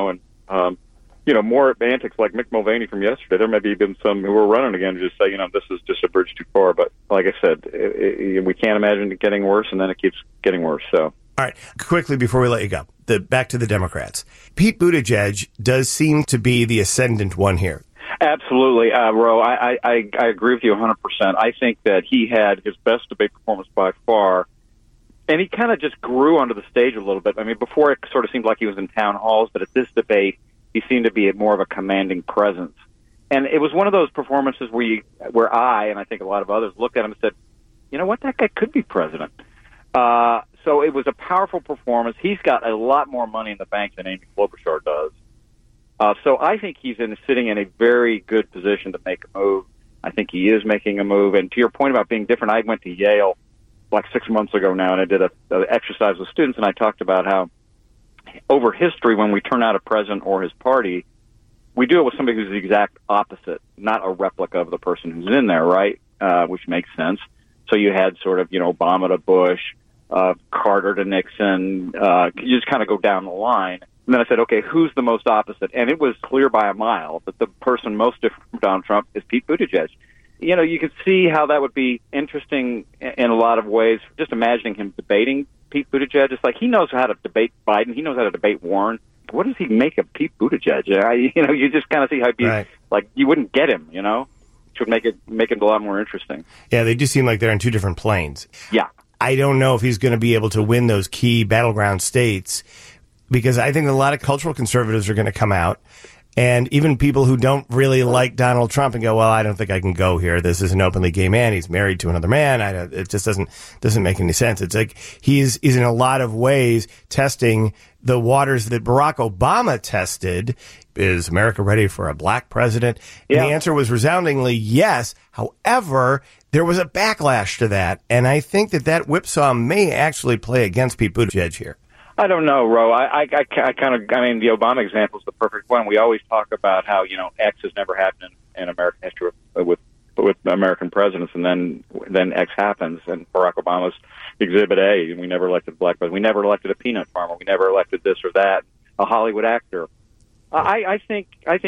more antics like Mick Mulvaney from yesterday. There may be even some who are running again to just say, this is just a bridge too far. But like I said, we can't imagine it getting worse, and then it keeps getting worse. So, all right, quickly before we let you go, back to the Democrats. Pete Buttigieg does seem to be the ascendant one here. Absolutely, Ro. I agree with you 100%. I think that he had his best debate performance by far. And he kind of just grew onto the stage a little bit. I mean, before it sort of seemed like he was in town halls, but at this debate, he seemed to be more of a commanding presence. And it was one of those performances where I, and I think a lot of others, looked at him and said, you know what, that guy could be president. So it was a powerful performance. He's got a lot more money in the bank than Amy Klobuchar does. So I think he's sitting in a very good position to make a move. I think he is making a move. And to your point about being different, I went to Yale like 6 months ago now, and I did an exercise with students, and I talked about how over history, when we turn out a president or his party, we do it with somebody who's the exact opposite, not a replica of the person who's in there, right? Which makes sense. So you had sort of, Obama to Bush, Carter to Nixon. You just kind of go down the line. And then I said, okay, who's the most opposite? And it was clear by a mile that the person most different from Donald Trump is Pete Buttigieg. You could see how that would be interesting in a lot of ways. Just imagining him debating Pete Buttigieg. It's like he knows how to debate Biden. He knows how to debate Warren. What does he make of Pete Buttigieg? You just kind of see how he'd be like you wouldn't get him, which would make it a lot more interesting. Yeah, they just seem like they're on two different planes. Yeah. I don't know if he's going to be able to win those key battleground states because I think a lot of cultural conservatives are going to come out. And even people who don't really like Donald Trump and go, well, I don't think I can go here. This is an openly gay man. He's married to another man. It just doesn't make any sense. It's like he's in a lot of ways testing the waters that Barack Obama tested. Is America ready for a black president? And the answer was resoundingly yes. However, there was a backlash to that. And I think that whipsaw may actually play against Pete Buttigieg here. I don't know, Ro. I the Obama example is the perfect one. We always talk about how, X has never happened in American history with American presidents, and then X happens, and Barack Obama's Exhibit A, and we never elected a black president. We never elected a peanut farmer. We never elected this or that, a Hollywood actor. I think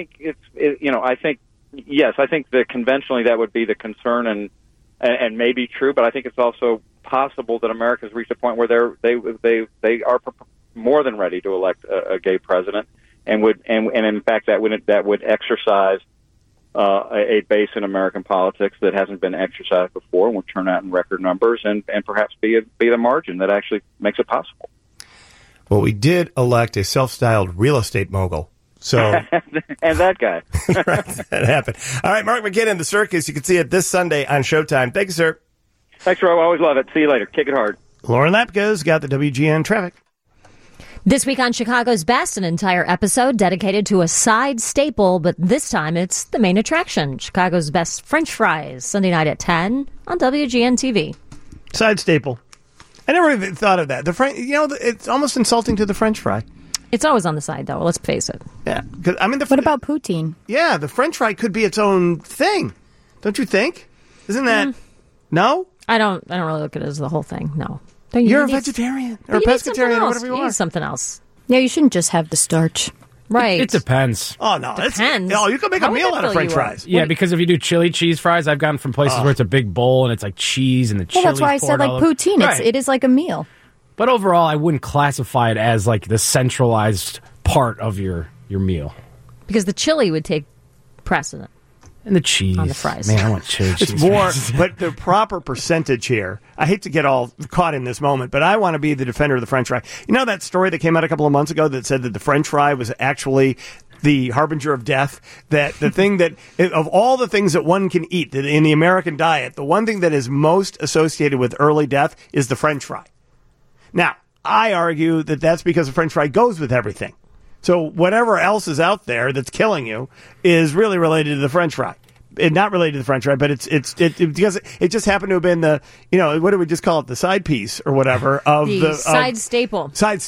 that conventionally that would be the concern and may be true, but I think it's also possible that America's reached a point where they are more than ready to elect a gay president, and in fact that would exercise a base in American politics that hasn't been exercised before, and would turn out in record numbers, and perhaps be the margin that actually makes it possible. Well, we did elect a self-styled real estate mogul. So and that guy. Right, that happened. All right, Mark McKinnon, The Circus. You can see it this Sunday on Showtime. Thank you, sir. Thanks, Rob. Always love it. See you later. Kick it hard. Lauren Lapka's got the WGN traffic. This week on Chicago's Best, an entire episode dedicated to a side staple, but this time it's the main attraction. Chicago's Best French fries, Sunday night at 10 on WGN TV. Side staple. I never even thought of that. It's almost insulting to the French fry. It's always on the side, though. Let's face it. Yeah. 'Cause, I mean, What about poutine? Yeah, the French fry could be its own thing. Don't you think? Isn't that... No? I don't really look at it as the whole thing. No. You're a vegetarian or a pescatarian or whatever you You are. need something else. Yeah, you shouldn't just have the starch. Right. It depends. Oh, no. Depends. You can make a How would meal that out of fill French you up? fries. Yeah, because if you do chili cheese fries, I've gotten from places where it's a big bowl and it's like cheese and the chili. Well, that's why I said like poutine. Right. It is like a meal. But overall, I wouldn't classify it as like the centralized part of your meal. Because the chili would take precedent. And the cheese. On the fries. Man, I want chili cheese It's more, fries. but the proper percentage here. I hate to get all caught in this moment, but I want to be the defender of the French fry. You know that story that came out a couple of months ago that said that the French fry was actually the harbinger of death? That the thing that, of all the things that one can eat that in the American diet, the one thing that is most associated with early death is the French fry. Now, I argue that that's because the French fry goes with everything. So whatever else is out there that's killing you is really related to the French fry. Not related to the French fry, but it's because it just happened to have been the, what do we just call it, the side piece or whatever of the side staple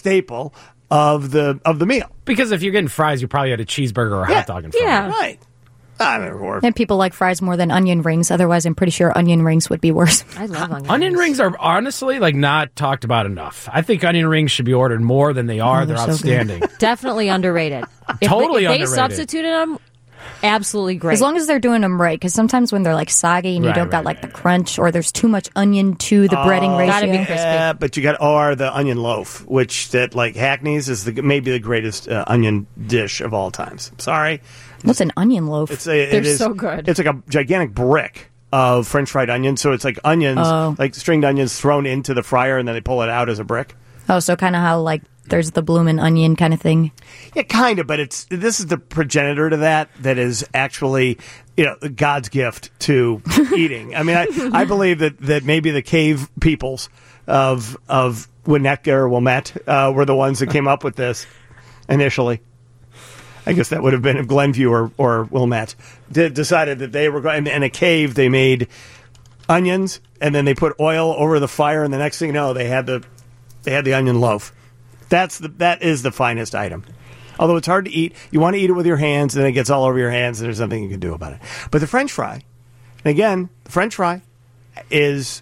of the meal. Because if you're getting fries, you probably had a cheeseburger or a hot dog in front of you. Right. I mean, And people like fries more than onion rings. Otherwise, I'm pretty sure onion rings would be worse. I love onion Onion rings are honestly like not talked about enough. I think onion rings should be ordered more than they are. They're they're so outstanding. Definitely underrated. Totally if they underrated. substituted them, absolutely great. As long as they're doing them right, because sometimes when they're like soggy and you don't got like the crunch, or there's too much onion to the breading ratio. Gotta be crispy. Yeah, but you got the onion loaf, which that like Hackney's is maybe the greatest onion dish of all times. Sorry, What's an onion loaf? They're so good. It's like a gigantic brick of French fried onions. So it's like onions, like stringed onions thrown into the fryer, and then they pull it out as a brick. Oh, so kind of how like there's the bloomin' onion kind of thing. Yeah, kind of, but this is the progenitor to that is actually, God's gift to eating. I mean, I believe that maybe the cave peoples of Winnetka or Wilmette were the ones that came up with this initially. I guess that would have been if Glenview or Wilmette decided that they were going in a cave. They made onions and then they put oil over the fire, and the next thing you know, they had the onion loaf. That is the finest item. Although it's hard to eat, you want to eat it with your hands, and then it gets all over your hands, and there's nothing you can do about it. But the French fry, and again, the French fry is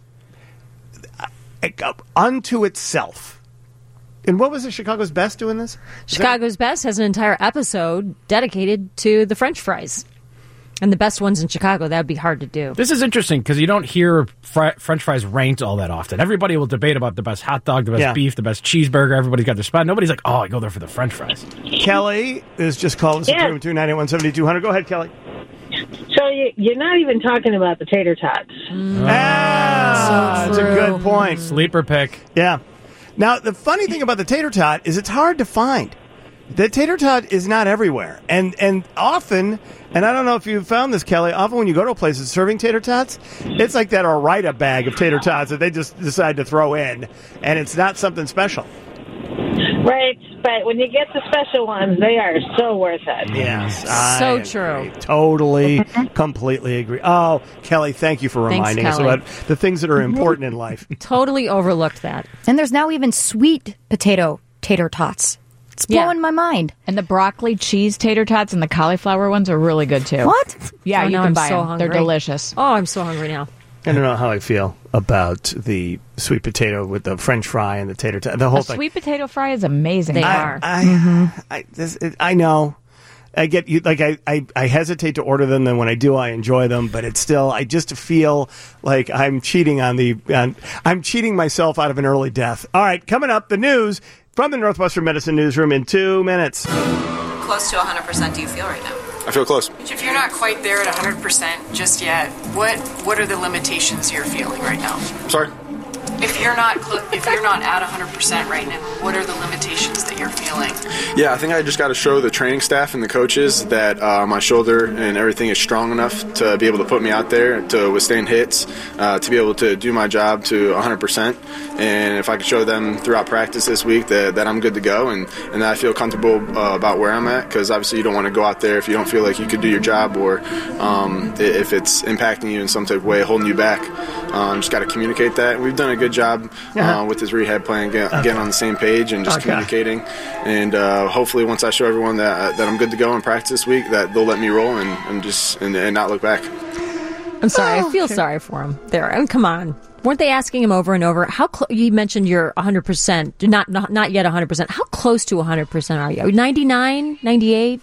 unto itself. And what was it, Chicago's Best doing this? Chicago's Best has an entire episode dedicated to the French fries. And the best ones in Chicago, that would be hard to do. This is interesting because you don't hear French fries ranked all that often. Everybody will debate about the best hot dog, the best beef, the best cheeseburger. Everybody's got their spot. Nobody's like, I go there for the French fries. Kelly is just called us at 312-981-7200. Go ahead, Kelly. So you're not even talking about the tater tots. That's a good point. Sleeper pick. Yeah. Now, the funny thing about the tater tot is it's hard to find. The tater tot is not everywhere. And often, and I don't know if you found this, Kelly, often when you go to a place that's serving tater tots, it's like that Ore-Ida bag of tater tots that they just decide to throw in, and it's not something special. Right, but when you get the special ones, they are so worth it. Yes. So I true. agree. Totally, completely agree. Oh, Kelly, thank you for Thanks, reminding us Kelly. about the things that are important in life. Totally overlooked that. And there's now even sweet potato tater tots. It's blowing my mind. And the broccoli cheese tater tots and the cauliflower ones are really good too. What? Yeah, Oh, you now can I'm buy so them. hungry. They're delicious. Oh, I'm so hungry now. I don't know how I feel about the sweet potato with the French fry and the tater tot. The whole A thing. sweet potato fry is amazing. They are. I know. I get you. Like I hesitate to order them. Then when I do, I enjoy them. But it's still, I just feel like I'm cheating I'm cheating myself out of an early death. All right, coming up, the news from the Northwestern Medicine Newsroom in 2 minutes. Close to 100% do you feel right now? I feel close. If you're not quite there at 100% just yet, what are the limitations you're feeling right now? Sorry? If you're not at 100% right now, what are the limitations that you're feeling? Yeah, I think I just got to show the training staff and the coaches that my shoulder and everything is strong enough to be able to put me out there to withstand hits, to be able to do my job to 100%. And if I could show them throughout practice this week that I'm good to go and that I feel comfortable about where I'm at, because obviously you don't want to go out there if you don't feel like you could do your job or if it's impacting you in some type of way, holding you back. Just got to communicate that. We've done a good job with his rehab plan, getting on the same page and just communicating. And hopefully, once I show everyone that I'm good to go in practice this week, that they'll let me roll and not look back. I'm sorry. I feel sorry for him there. I mean, come on. Weren't they asking him over and over? You mentioned you're 100%, not yet 100%. How close to 100% are you? 99, 98?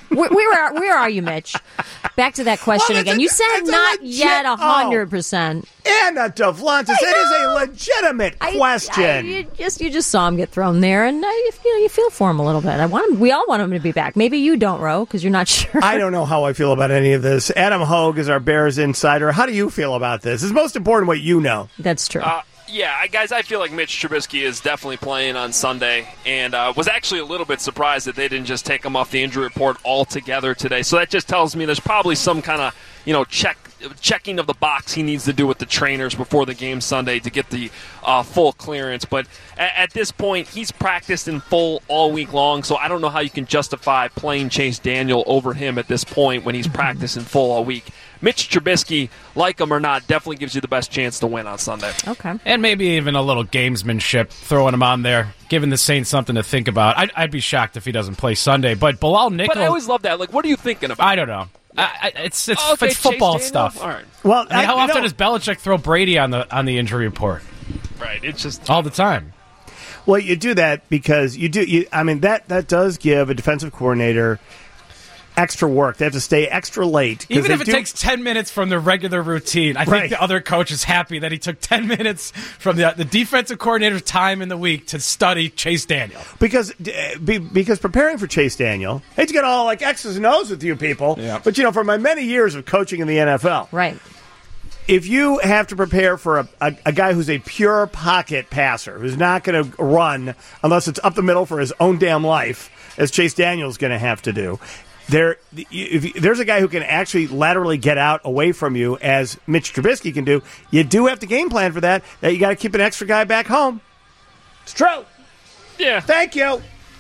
where are you, Mitch? Back to that question again. You said not yet 100%. Anna Dovlantis, it is a legitimate question. You just saw him get thrown there, and you feel for him a little bit. We all want him to be back. Maybe you don't, Ro, because you're not sure. I don't know how I feel about any of this. Adam Hogue is our Bears insider. How do you feel about this? It's most important what you know. That's true. Yeah, guys, I feel like Mitch Trubisky is definitely playing on Sunday, and was actually a little bit surprised that they didn't just take him off the injury report altogether today. So that just tells me there's probably some kind of checking of the box he needs to do with the trainers before the game Sunday to get the full clearance. But at this point, he's practiced in full all week long, so I don't know how you can justify playing Chase Daniel over him at this point when he's practiced in full all week. Mitch Trubisky, like him or not, definitely gives you the best chance to win on Sunday. Okay. And maybe even a little gamesmanship, throwing him on there, giving the Saints something to think about. I'd be shocked if he doesn't play Sunday. But Bilal Nichols... But I always love that. Like, what are you thinking about? I don't know. It's football stuff. All right. Well, how often does Belichick throw Brady on the injury report? Right. It's just... all the time. Well, you do that because that does give a defensive coordinator extra work. They have to stay extra late. Even if it takes 10 minutes from the regular routine, I think the other coach is happy that he took 10 minutes from the defensive coordinator's time in the week to study Chase Daniel. Because preparing for Chase Daniel, I hate to get all like X's and O's with you people, but for my many years of coaching in the NFL, right? If you have to prepare for a guy who's a pure pocket passer, who's not going to run unless it's up the middle for his own damn life, as Chase Daniel's going to have to do, if there's a guy who can actually laterally get out away from you, as Mitch Trubisky can do, you do have to game plan for that. That you got to keep an extra guy back home. It's true. Yeah. Thank you. All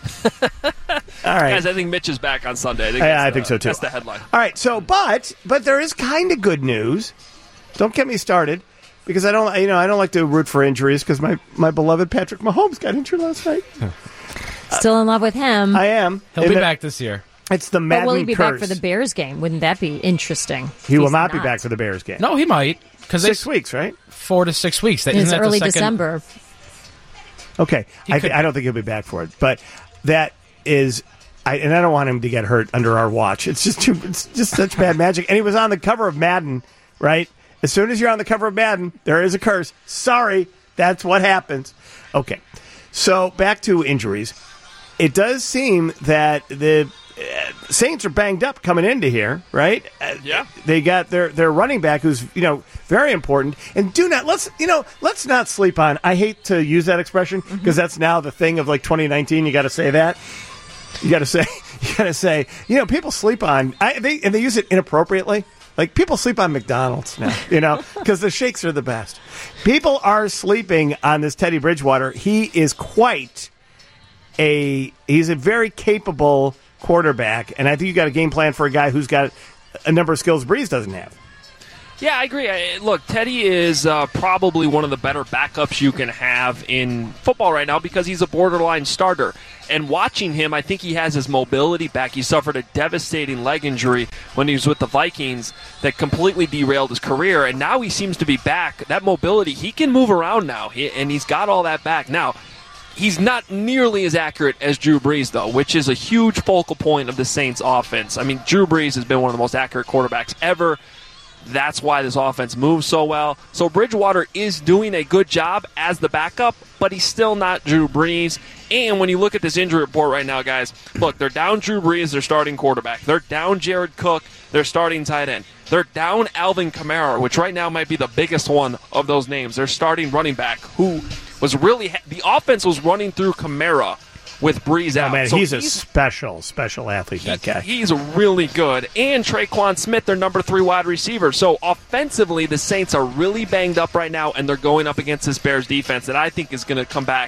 right, guys. I think Mitch is back on Sunday. I think so too. That's the headline. All right. So, but there is kind of good news. Don't get me started, because I don't like to root for injuries, because my beloved Patrick Mahomes got injured last night. Still in love with him. I am. He'll be back this year. It's the Madden But will he be curse. back for the Bears game? Wouldn't that be interesting? He will not be back for the Bears game. No, he might. 6 weeks, right? 4 to 6 weeks. It's early December. Okay. I don't think he'll be back for it. But that is... I don't want him to get hurt under our watch. It's just such bad magic. And he was on the cover of Madden, right? As soon as you're on the cover of Madden, there is a curse. Sorry, that's what happens. Okay. So back to injuries. It does seem that the Saints are banged up coming into here, right? Yeah. They got their running back, who's very important. And let's not sleep on. I hate to use that expression because that's now the thing of like 2019. You got to say that. You got to say. People sleep on. They use it inappropriately. Like, people sleep on McDonald's now, because the shakes are the best. People are sleeping on this Teddy Bridgewater. He is he's a very capable quarterback, and I think you got a game plan for a guy who's got a number of skills Breeze doesn't have. Yeah, I agree. Look, Teddy is probably one of the better backups you can have in football right now because he's a borderline starter. And watching him, I think he has his mobility back. He suffered a devastating leg injury when he was with the Vikings that completely derailed his career, and now he seems to be back. That mobility, he can move around now, and he's got all that back. Now, he's not nearly as accurate as Drew Brees, though, which is a huge focal point of the Saints' offense. I mean, Drew Brees has been one of the most accurate quarterbacks ever. That's why this offense moves so well. So Bridgewater is doing a good job as the backup, but he's still not Drew Brees. And when you look at this injury report right now, guys, look, they're down Drew Brees, their starting quarterback. They're down Jared Cook, their starting tight end. They're down Alvin Kamara, which right now might be the biggest one of those names. Their starting running back, who was really the offense was running through Kamara with Breeze out. Oh, man, so he's a special athlete, that guy. He's really good. And Traquan Smith, their number 3 wide receiver. So offensively, the Saints are really banged up right now, and they're going up against this Bears defense that I think is going to come back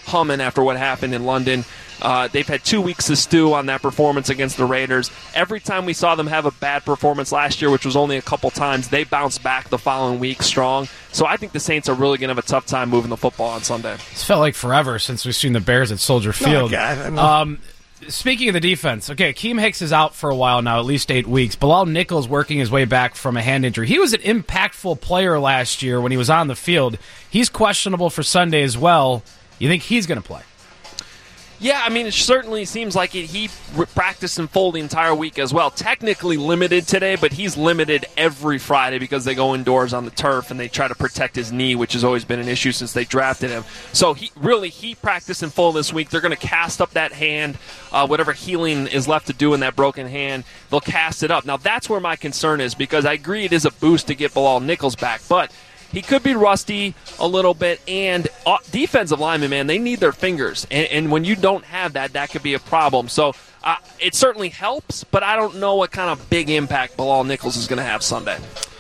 humming after what happened in London. They've had 2 weeks to stew on that performance against the Raiders. Every time we saw them have a bad performance last year, which was only a couple times, they bounced back the following week strong. So I think the Saints are really going to have a tough time moving the football on Sunday. It's felt like forever since we've seen the Bears at Soldier Field. God, speaking of the defense, okay, Akeem Hicks is out for a while now, at least 8 weeks. Bilal Nichols working his way back from a hand injury. He was an impactful player last year when he was on the field. He's questionable for Sunday as well. You think he's going to play? Yeah, I mean, it certainly seems like it. He practiced in full the entire week as well. Technically limited today, but he's limited every Friday because they go indoors on the turf and they try to protect his knee, which has always been an issue since they drafted him. So he practiced in full this week. They're going to cast up that hand, whatever healing is left to do in that broken hand. They'll cast it up. Now, that's where my concern is because I agree it is a boost to get Bilal Nichols back, but he could be rusty a little bit, and defensive linemen, man, they need their fingers. And when you don't have that, that could be a problem. So it certainly helps, but I don't know what kind of big impact Bilal Nichols is going to have Sunday.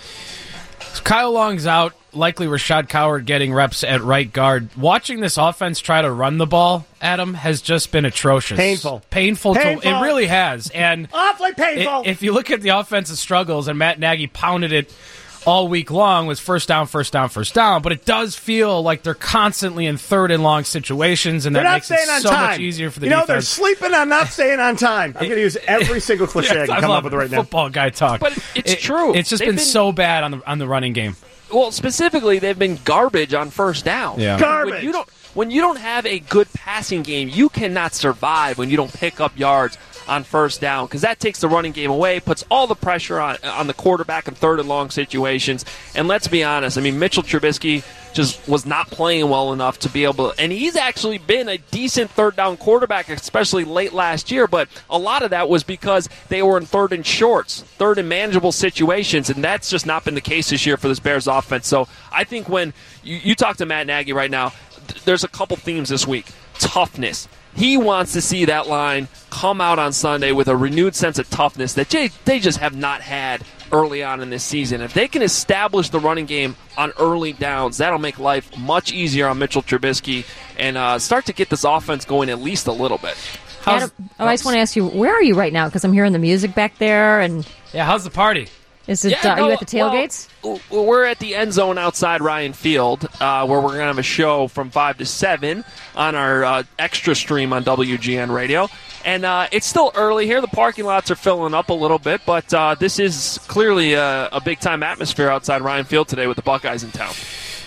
So Kyle Long's out, likely Rashad Coward getting reps at right guard. Watching this offense try to run the ball, Adam, has just been atrocious. Painful. It really has. And awfully painful. If you look at the offensive struggles, and Matt Nagy pounded it all week long, was first down, but it does feel like they're constantly in third and long situations, and that makes it so much easier for the defense. They're sleeping on not staying on time. I'm going to use every single cliche I can come up with right now. Football guy talk. But it's true. It's just been so bad on the running game. Well, specifically, they've been garbage on first down. Yeah. Garbage. When you don't have a good passing game, you cannot survive when you don't pick up yards on first down because that takes the running game away, puts all the pressure on the quarterback in third and long situations. And let's be honest, I mean, Mitchell Trubisky just was not playing well enough to be able to, and he's actually been a decent third down quarterback, especially late last year, but a lot of that was because they were in third and shorts, third and manageable situations, and that's just not been the case this year for this Bears offense. So I think when you talk to Matt Nagy right now, there's a couple themes this week. Toughness. He wants to see that line come out on Sunday with a renewed sense of toughness that they just have not had early on in this season. If they can establish the running game on early downs, that'll make life much easier on Mitchell Trubisky and start to get this offense going at least a little bit. Adam, I just want to ask you, where are you right now? Because I'm hearing the music back there. And yeah, how's the party? Is it? Are you at the tailgates? Well, we're at the end zone outside Ryan Field, where we're going to have a show from 5 to 7 on our extra stream on WGN Radio. And it's still early here. The parking lots are filling up a little bit, but this is clearly a big-time atmosphere outside Ryan Field today with the Buckeyes in town.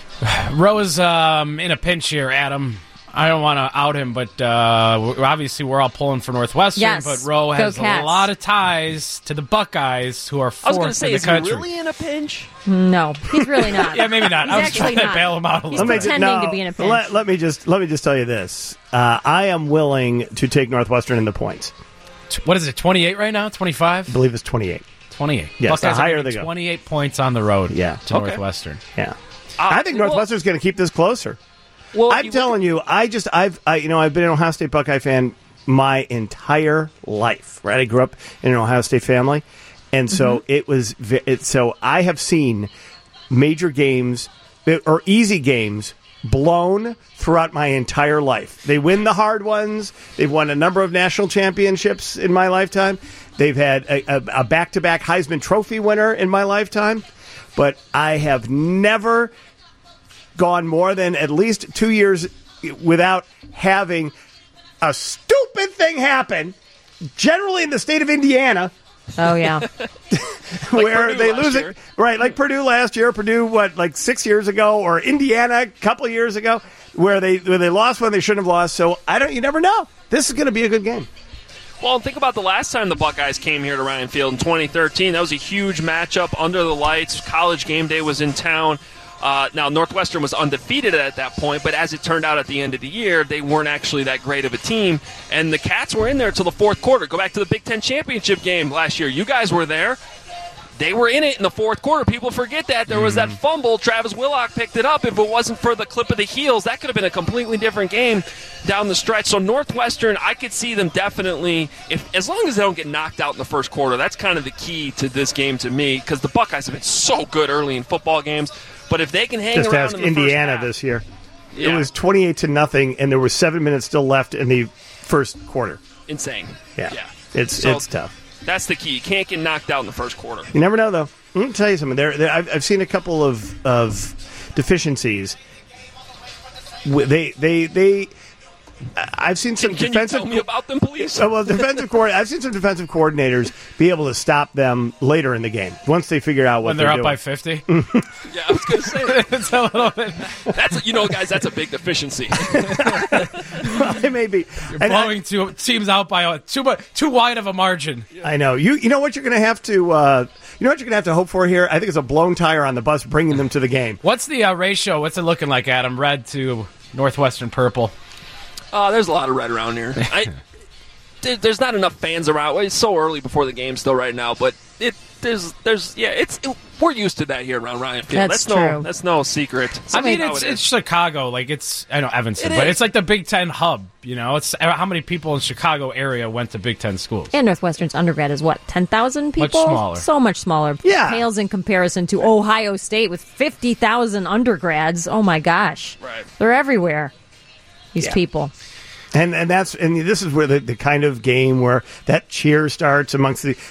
Roe's in a pinch here, Adam. I don't want to out him, but obviously we're all pulling for Northwestern. Yes. But Roe has a lot of ties to the Buckeyes, who are fourth in the country. Is he really in a pinch? No, he's really not. Yeah, maybe not. I was trying to bail him out a little bit. He's pretending to be in a pinch. Let me just tell you this. I am willing to take Northwestern in the points. What is it, 28 right now, 25? I believe it's 28. 28. Yes, Buckeyes the higher they go. 28 points on the road to Northwestern. Yeah. I think Northwestern's going to keep this closer. Well, I'm telling you, I've been an Ohio State Buckeye fan my entire life. Right, I grew up in an Ohio State family, and so so I have seen major games or easy games blown throughout my entire life. They win the hard ones. They've won a number of national championships in my lifetime. They've had a back-to-back Heisman Trophy winner in my lifetime, but I have never gone more than at least 2 years without having a stupid thing happen, generally in the state of Indiana. Oh, yeah. Where they lose it. Right, like Purdue last year, like 6 years ago, or Indiana a couple of years ago, where they lost when they shouldn't have lost. So you never know. This is going to be a good game. Well, think about the last time the Buckeyes came here to Ryan Field in 2013. That was a huge matchup under the lights. College game day was in town. Now, Northwestern was undefeated at that point, but as it turned out at the end of the year, they weren't actually that great of a team, and the Cats were in there till the fourth quarter. Go back to the Big Ten championship game last year. You guys were there. They were in it in the fourth quarter. People forget that. There was that fumble. Travis Willock picked it up. If it wasn't for the clip of the heels, that could have been a completely different game down the stretch. So Northwestern, I could see them definitely, as long as they don't get knocked out in the first quarter, that's kind of the key to this game to me, because the Buckeyes have been so good early in football games. But if they can hang around in the Indiana first half, this year. It was 28-0, and there was 7 minutes still left in the first quarter. Insane. Yeah. It's tough. That's the key. You can't get knocked out in the first quarter. You never know, though. Let me tell you something. I've seen a couple of deficiencies. I've seen some Can defensive. you tell me about them, please? I've seen some defensive coordinators be able to stop them later in the game once they figure out what when they're up doing. by 50. Yeah, I was going to say it's a little bit. Guys, that's a big deficiency. It may be. You're blowing two teams out by too wide of a margin. I know. You know what you're going to have to. You know what you're going to have to hope for here. I think it's a blown tire on the bus bringing them to the game. What's the ratio? What's it looking like, Adam? Red to Northwestern purple. There's a lot of red around here. There's not enough fans around. It's so early before the game still right now, but we're used to that here around Ryan Field. That's true. That's no secret. I mean, it's Chicago. Like I know Evanston, but it's like the Big Ten hub. You know, it's how many people in Chicago area went to Big Ten schools. And Northwestern's undergrad is what, 10,000 people? Much smaller. So much smaller. Yeah. Pales in comparison to Ohio State with 50,000 undergrads. Oh my gosh. Right. They're everywhere. These people. And this is where the kind of game where that cheer starts amongst the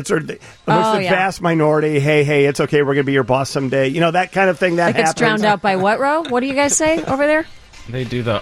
vast minority. Hey, it's okay. We're going to be your boss someday. You know, that kind of thing that It gets happens. drowned out by what, Ro? What do you guys say over there? They do the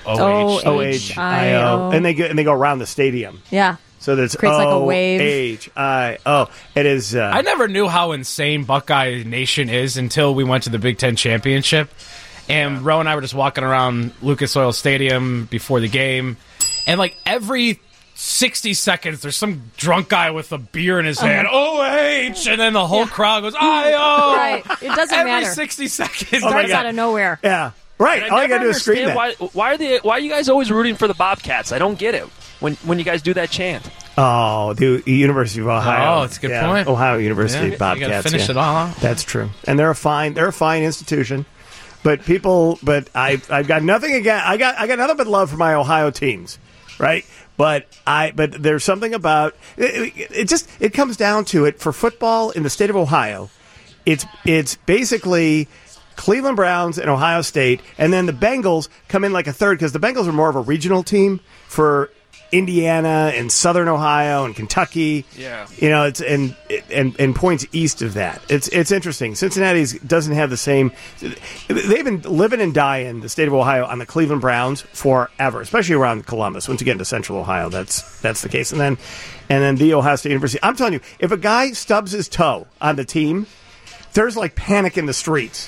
OHIO. and they go around the stadium. Yeah. So that's creates like a wave. OHIO. It is. I never knew how insane Buckeye Nation is until we went to the Big Ten championship. And Ro and I were just walking around Lucas Oil Stadium before the game, and like every 60 seconds, there's some drunk guy with a beer in his hand, OH, and then the whole crowd goes, IO. Right. It doesn't every matter. 60 seconds. It starts out of nowhere. Yeah. Right. All you got to do is scream that. Why are you guys always rooting for the Bobcats? I don't get it when you guys do that chant. Oh, the University of Ohio. Oh, that's a good point. Ohio University Bobcats. You got to finish it all out. That's true. And they're a fine institution. But I've got nothing again. I got nothing but love for my Ohio teams, right? But there's something about it. It comes down to it for football in the state of Ohio. It's basically Cleveland Browns and Ohio State, and then the Bengals come in like a third because the Bengals are more of a regional team for Indiana and Southern Ohio and Kentucky. Yeah. You know, it's and points east of that. It's interesting. Cincinnati doesn't have the same. They've been living and dying the state of Ohio on the Cleveland Browns forever, especially around Columbus. Once you get into Central Ohio, that's the case. And then the Ohio State University. I'm telling you, if a guy stubs his toe on the team, there's like panic in the streets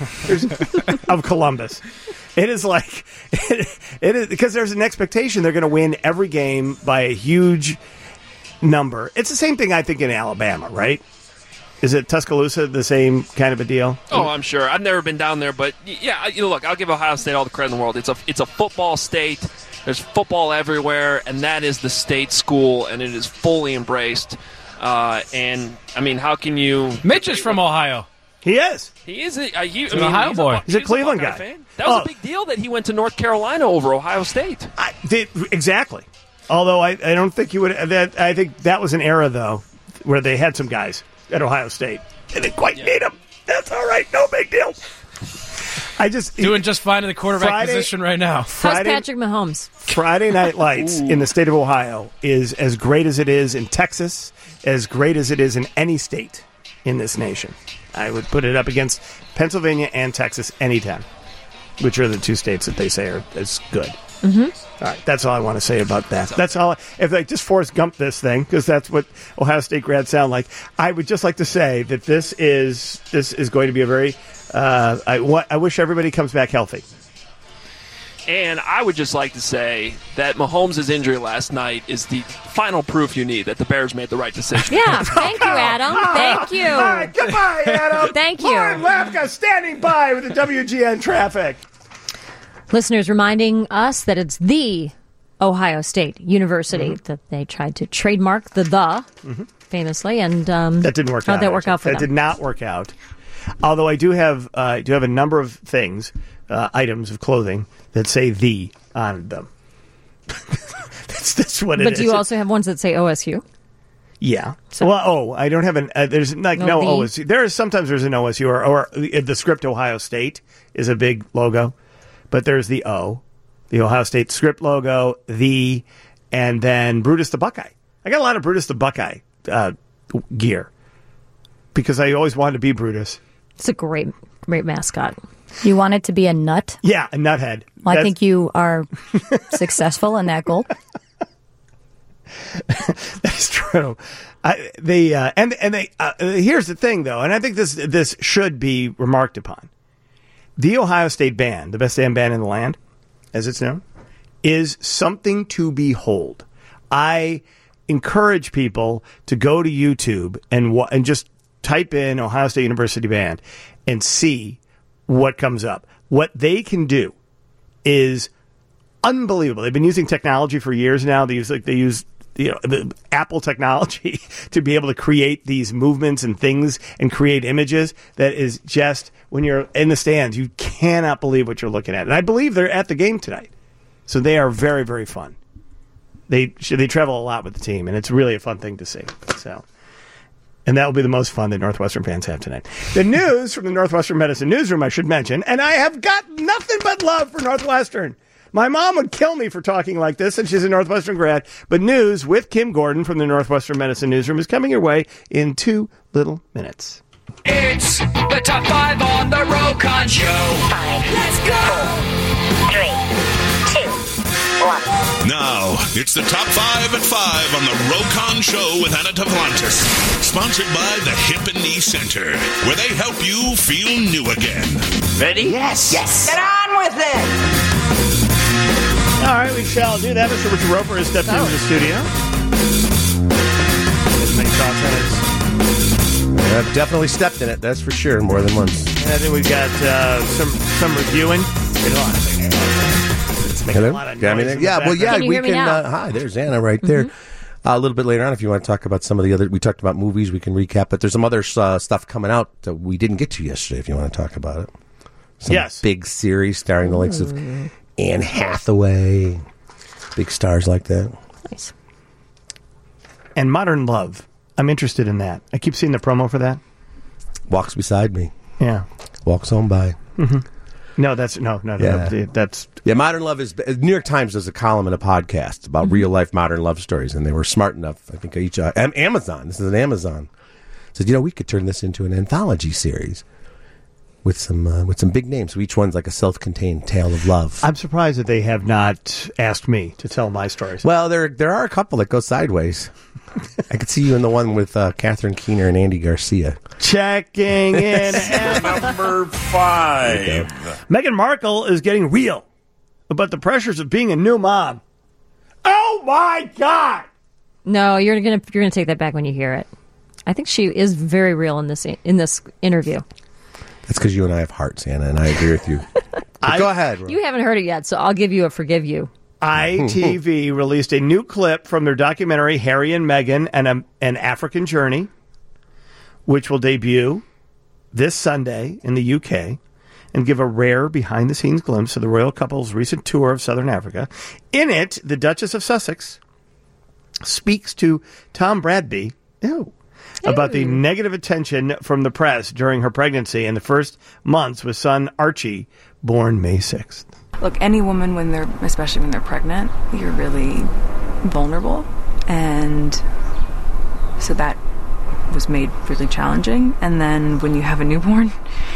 of Columbus. It is like it is because there's an expectation they're going to win every game by a huge number. It's the same thing I think in Alabama, right? Is it Tuscaloosa the same kind of a deal? Oh, I'm sure. I've never been down there, but yeah, look, I'll give Ohio State all the credit in the world. It's a football state. There's football everywhere, and that is the state school, and it is fully embraced. And I mean, how can you? Mitch is from Ohio. He is. He is. He's an Ohio boy. He's a Cleveland guy. Fan. That was a big deal that he went to North Carolina over Ohio State. Exactly. Although I don't think he would. I think that was an era though where they had some guys at Ohio State and didn't quite need them. That's all right. No big deal. Doing just fine in the quarterback position right now. How's Patrick Mahomes? Friday Night Lights in the state of Ohio is as great as it is in Texas, as great as it is in any state in this nation. I would put it up against Pennsylvania and Texas anytime, which are the two states that they say are as good. Mm-hmm. All right, that's all I want to say about that. That's all. If they just Forrest Gump this thing, because that's what Ohio State grads sound like, I would just like to say that this is going to be a very. I wish everybody comes back healthy. And I would just like to say that Mahomes' injury last night is the final proof you need that the Bears made the right decision. Yeah, thank you, Adam. Thank you. All right, goodbye, Adam. Thank you. Lauren Lapka standing by with the WGN traffic. Listeners reminding us that it's the Ohio State University that they tried to trademark the famously, and that didn't work out. How'd that work out for them? That did not work out. Although I do have a number of things, items of clothing that say "the" on them. that's what it is. But do you also have ones that say OSU? Yeah. So, well, I don't have an. There's like no OSU. There's an OSU or the script Ohio State is a big logo, but there's the O, the Ohio State script logo, and then Brutus the Buckeye. I got a lot of Brutus the Buckeye gear because I always wanted to be Brutus. It's a great mascot. You want it to be a nut? Yeah, a nuthead. Well, I think you are successful in that goal. That's true. Here's the thing, though, and I think this should be remarked upon. The Ohio State band, the best damn band in the land, as it's known, is something to behold. I encourage people to go to YouTube and just type in Ohio State University Band and see what comes up. What they can do is unbelievable. They've been using technology for years now. They use the Apple technology to be able to create these movements and things and create images that is just, when you're in the stands, you cannot believe what you're looking at. And I believe they're at the game tonight. So they are very, very fun. They travel a lot with the team, and it's really a fun thing to see. And that will be the most fun that Northwestern fans have tonight. The news from the Northwestern Medicine Newsroom, I should mention, and I have got nothing but love for Northwestern. My mom would kill me for talking like this, and she's a Northwestern grad. But news with Kim Gordon from the Northwestern Medicine Newsroom is coming your way in 2 little minutes. It's the Top 5 on the Rokon Show. 5. Let's go. 3, 2, 1. Now, it's the Top 5 at 5 on the Rokon Show with Anna Tavlantis. Sponsored by the Hip and Knee Center, where they help you feel new again. Ready? Yes. Get on with it. All right, we shall do that. Mr. Richard Roper has stepped into the studio. Many thoughts on it. I've definitely stepped in it, that's for sure, more than once. And I think we've got some reviewing. It's making a lot of noise. We can. Hi, there's Anna right there. A little bit later on, if you want to talk about some of the other, we talked about movies, we can recap, but there's some other stuff coming out that we didn't get to yesterday, if you want to talk about it. Some big series starring the likes of Anne Hathaway, big stars like that. Nice. And Modern Love. I'm interested in that. I keep seeing the promo for that. Walks Beside Me. Yeah. Walks On By. Mm-hmm. No, that's no. That's Modern Love is. New York Times does a column and a podcast about real life modern love stories, and they were smart enough. I think each Amazon. This is an Amazon. Said, we could turn this into an anthology series. With some big names. So each one's like a self-contained tale of love. I'm surprised that they have not asked me to tell my stories. Well, there are a couple that go sideways. I could see you in the one with Catherine Keener and Andy Garcia. Checking in number 5. Meghan Markle is getting real about the pressures of being a new mom. Oh my God! No, you're gonna take that back when you hear it. I think she is very real in this interview. That's because you and I have hearts, Anna, and I agree with you. Go ahead. Ron. You haven't heard it yet, so I'll give you a forgive you. ITV released a new clip from their documentary, Harry and Meghan, an African Journey, which will debut this Sunday in the UK and give a rare behind-the-scenes glimpse of the royal couple's recent tour of Southern Africa. In it, the Duchess of Sussex speaks to Tom Bradby about the negative attention from the press during her pregnancy and the first months with son Archie, born May 6th. Look, any woman, especially when they're pregnant, you're really vulnerable. And so that was made really challenging. And then when you have a newborn,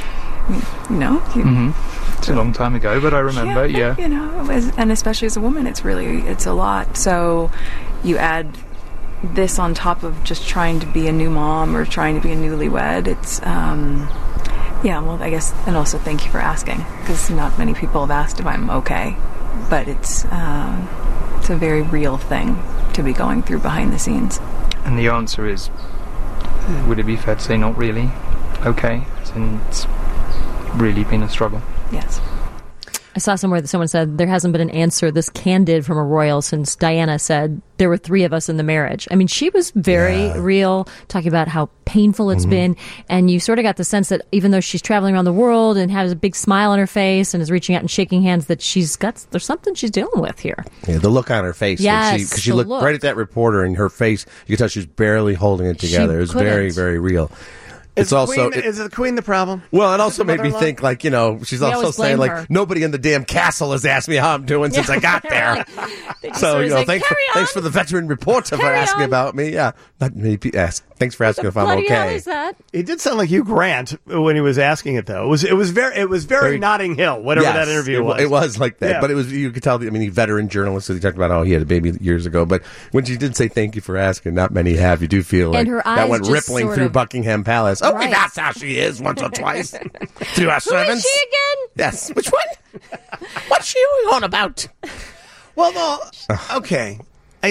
it's a long time ago, but I remember, yeah. And especially as a woman, it's a lot. So you add this on top of just trying to be a new mom or trying to be a newlywed. It's I guess, and also thank you for asking, because not many people have asked if I'm okay, but it's a very real thing to be going through behind the scenes. And the answer is, would it be fair to say not really okay? It's really been a struggle. Yes. I saw somewhere that someone said there hasn't been an answer this candid from a royal since Diana said there were 3 of us in the marriage. I mean, she was very real, talking about how painful it's been. And you sort of got the sense that even though she's traveling around the world and has a big smile on her face and is reaching out and shaking hands, that there's something she's dealing with here. Yeah, the look on her face. Yes, because she looked right at that reporter, and her face, you could tell she was barely holding it together. It was very, very real. It's also is the Queen the problem? Well, it also made me Mother-in-law? think, like, she's We also always saying, blame like, her. nobody in the damn castle has asked me how I'm doing since I got there. So, thanks for the veteran reporter for asking about me. Yeah, not many people ask. Thanks for asking if I'm Bloody hell okay. is that? He did sound like Hugh Grant when he was asking it, though. It was very Notting Hill, whatever Yes, that interview was. It was like that, Yeah. but it was, you could tell. I mean, he's a veteran journalist. So he talked about how he had a baby years ago. But when she did say thank you for asking, not many have. You do feel like And her that eyes went just rippling sort through of- Buckingham Palace. Oh, Right. that's how she is once or twice through our Who servants. is she again? Yes, which one? What's she on about? Well, no, okay.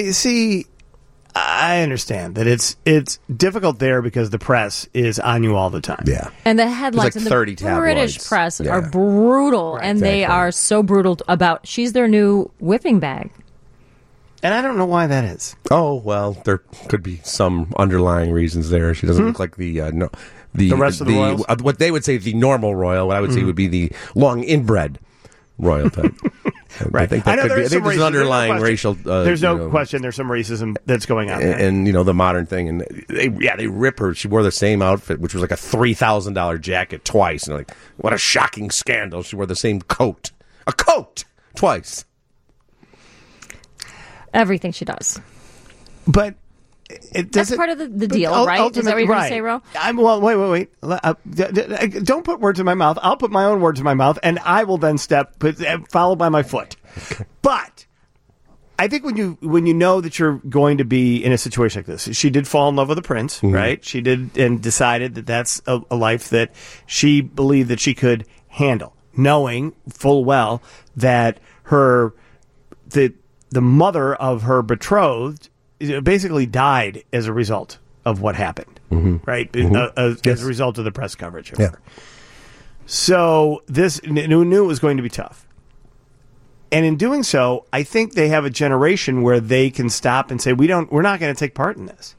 I understand that it's difficult there because the press is on you all the time. Yeah. And the headlines There's in like the 30 British tabloids. press Yeah. are brutal, and they exactly. are so brutal about she's their new whipping bag. And I don't know why that is. Oh, well, there could be some underlying reasons there. She doesn't look like the rest of the royals? what they would say the normal royal. What I would say would be the long inbred royal type. Right. I think that could be. I think there's an underlying racial. There's no question. There's some racism that's going on there. And the modern thing, and they rip her. She wore the same outfit, which was like a $3,000 jacket twice, and like, what a shocking scandal! She wore the same coat, twice. Everything she does. But That's part of the deal, right? Is that what you're going to say, Ro? Wait. Don't put words in my mouth. I'll put my own words in my mouth, and I will then followed by my foot. But I think when you know that you're going to be in a situation like this, she did fall in love with the prince, right? She did, and decided that that's a life that she believed that she could handle, knowing full well that the mother of her betrothed basically died as a result of what happened, right? As a result of the press coverage of her. So this knew it was going to be tough. And in doing so, I think they have a generation where they can stop and say, we're not going to take part in this.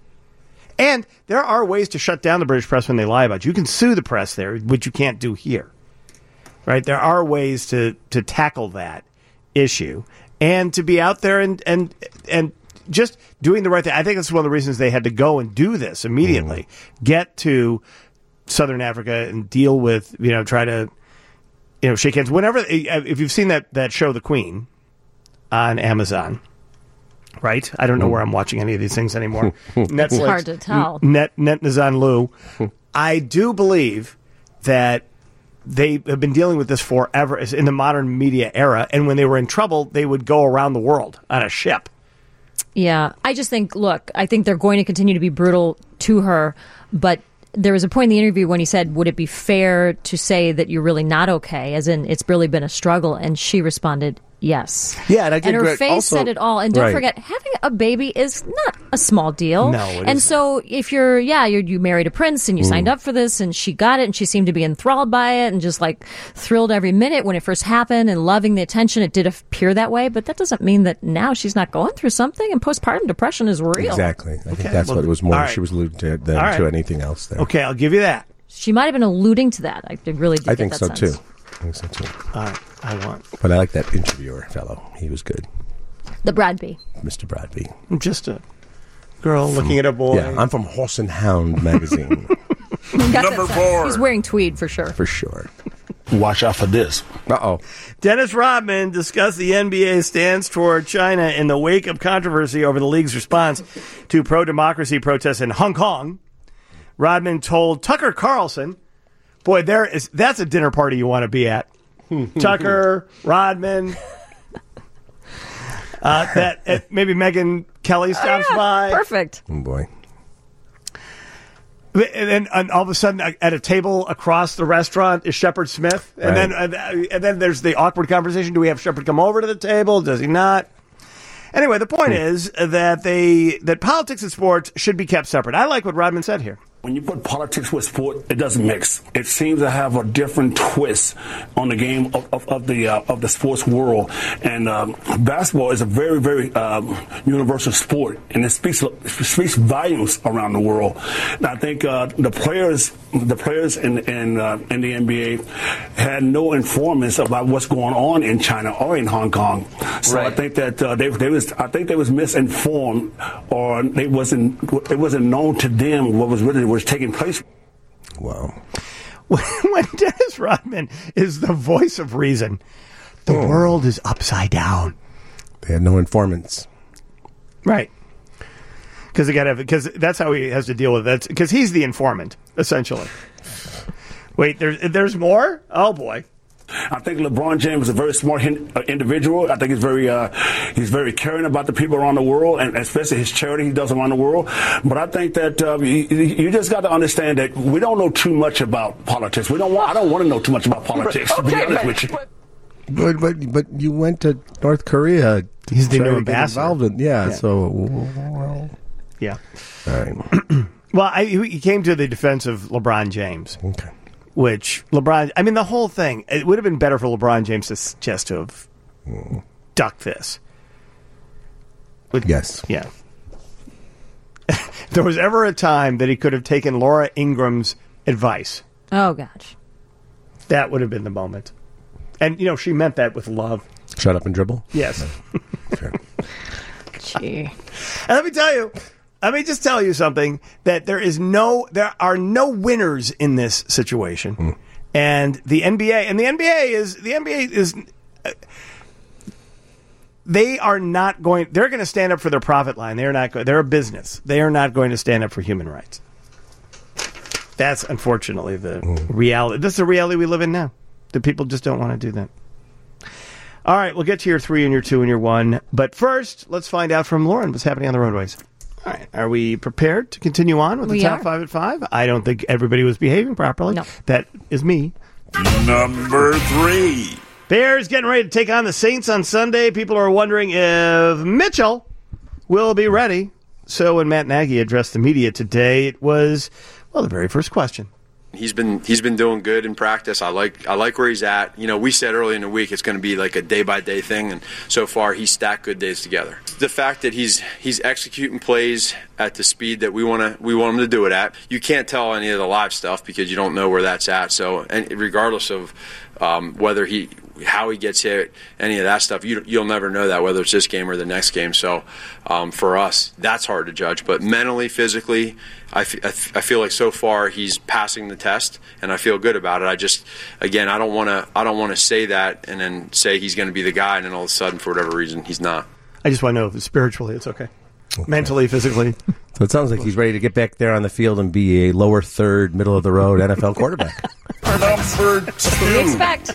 And there are ways to shut down the British press when they lie about you. You can sue the press there, which you can't do here. Right? There are ways to tackle that issue and to be out there and just doing the right thing. I think that's one of the reasons they had to go and do this immediately. Get to Southern Africa and deal with, try to, shake hands. Whenever, if you've seen that show, The Queen, on Amazon, right? I don't know where I'm watching any of these things anymore. Netflix. It's hard to tell. Netnazan Lu. I do believe that they have been dealing with this forever in the modern media era, and when they were in trouble, they would go around the world on a ship. Yeah, I just think, I think they're going to continue to be brutal to her, but there was a point in the interview when he said, would it be fair to say that you're really not okay, as in it's really been a struggle, and she responded, yes. Yeah, and I did. And her face also, said it all. And don't forget, having a baby is not a small deal. No, it and isn't. so if you married a prince and you signed up for this and she got it and she seemed to be enthralled by it and just like thrilled every minute when it first happened and loving the attention, it did appear that way. But that doesn't mean that now she's not going through something, and postpartum depression is real. Exactly. I think that's what it was more. all right. She was alluding to than All right. to anything else there. Okay, I'll give you that. She might have been alluding to that. I really did I get think that so sense. too. I think so too. All right, I want. But I like that interviewer fellow. He was good. The Bradby. Mr. Bradby. I'm just a girl looking at a boy. Yeah, I'm from Horse and Hound magazine. Number 4. He's wearing tweed for sure. For sure. Watch out for this. Uh-oh. Dennis Rodman discussed the NBA's stance toward China in the wake of controversy over the league's response to pro-democracy protests in Hong Kong. Rodman told Tucker Carlson, boy, that's a dinner party you want to be at. Tucker, Rodman, that maybe Megyn Kelly stops by. Perfect. Oh, boy. And all of a sudden, at a table across the restaurant is Shepard Smith, and then there's the awkward conversation: do we have Shepard come over to the table? Does he not? Anyway, the point is that politics and sports should be kept separate. I like what Rodman said here. When you put politics with sport, it doesn't mix. It seems to have a different twist on the game of the sports world. And basketball is a very, very universal sport, and it speaks volumes around the world. And I think the players in the NBA had no informants about what's going on in China or in Hong Kong. So I think that they was misinformed, or it wasn't known to them what was taking place. Wow. When Dennis Rodman is the voice of reason, the world is upside down. They had no informants. Right. Because that's how he has to deal with it. Because he's the informant, essentially. Wait, there's more? Oh, boy. I think LeBron James is a very smart individual. I think he's very caring about the people around the world, and especially his charity he does around the world. But I think that you just got to understand that we don't know too much about politics. I don't want to know too much about politics, to be honest with you. But you went to North Korea. He's the new ambassador. So... Well, yeah. All right. Well, he came to the defense of LeBron James. Okay. Which the whole thing, it would have been better for LeBron James to have ducked this. Yes. Yeah. If there was ever a time that he could have taken Laura Ingram's advice. Oh, gosh. That would have been the moment. And, she meant that with love. Shut up and dribble? Yes. Gee. And let me just tell you something, that there are no winners in this situation. And the NBA is they're going to stand up for their profit line. They're a business. They are not going to stand up for human rights. That's unfortunately the reality. This is the reality we live in now. The people just don't want to do that. All right, we'll get to your 3 and your 2 and your 1. But first, let's find out from Lauren what's happening on the roadways. All right, are we prepared to continue on with the top 5 at 5? I don't think everybody was behaving properly. No. That is me. Number 3. Bears getting ready to take on the Saints on Sunday. People are wondering if Mitchell will be ready. So when Matt Nagy addressed the media today, it was, the very first question. He's been doing good in practice. I like where he's at. We said early in the week it's going to be like a day-by-day thing, and so far he's stacked good days together. The fact that he's executing plays at the speed that we want him to do it at. You can't tell any of the live stuff because you don't know where that's at. So, and regardless of how he gets hit, any of that stuff, you'll never know that, whether it's this game or the next game. So for us, that's hard to judge. But mentally, physically, I feel like so far he's passing the test, and I feel good about it. I don't want to say that and then say he's going to be the guy, and then all of a sudden, for whatever reason, he's not. I just want to know if spiritually it's okay. Mentally, physically. So it sounds like he's ready to get back there on the field and be a lower third, middle of the road NFL quarterback. Number 2. We expect.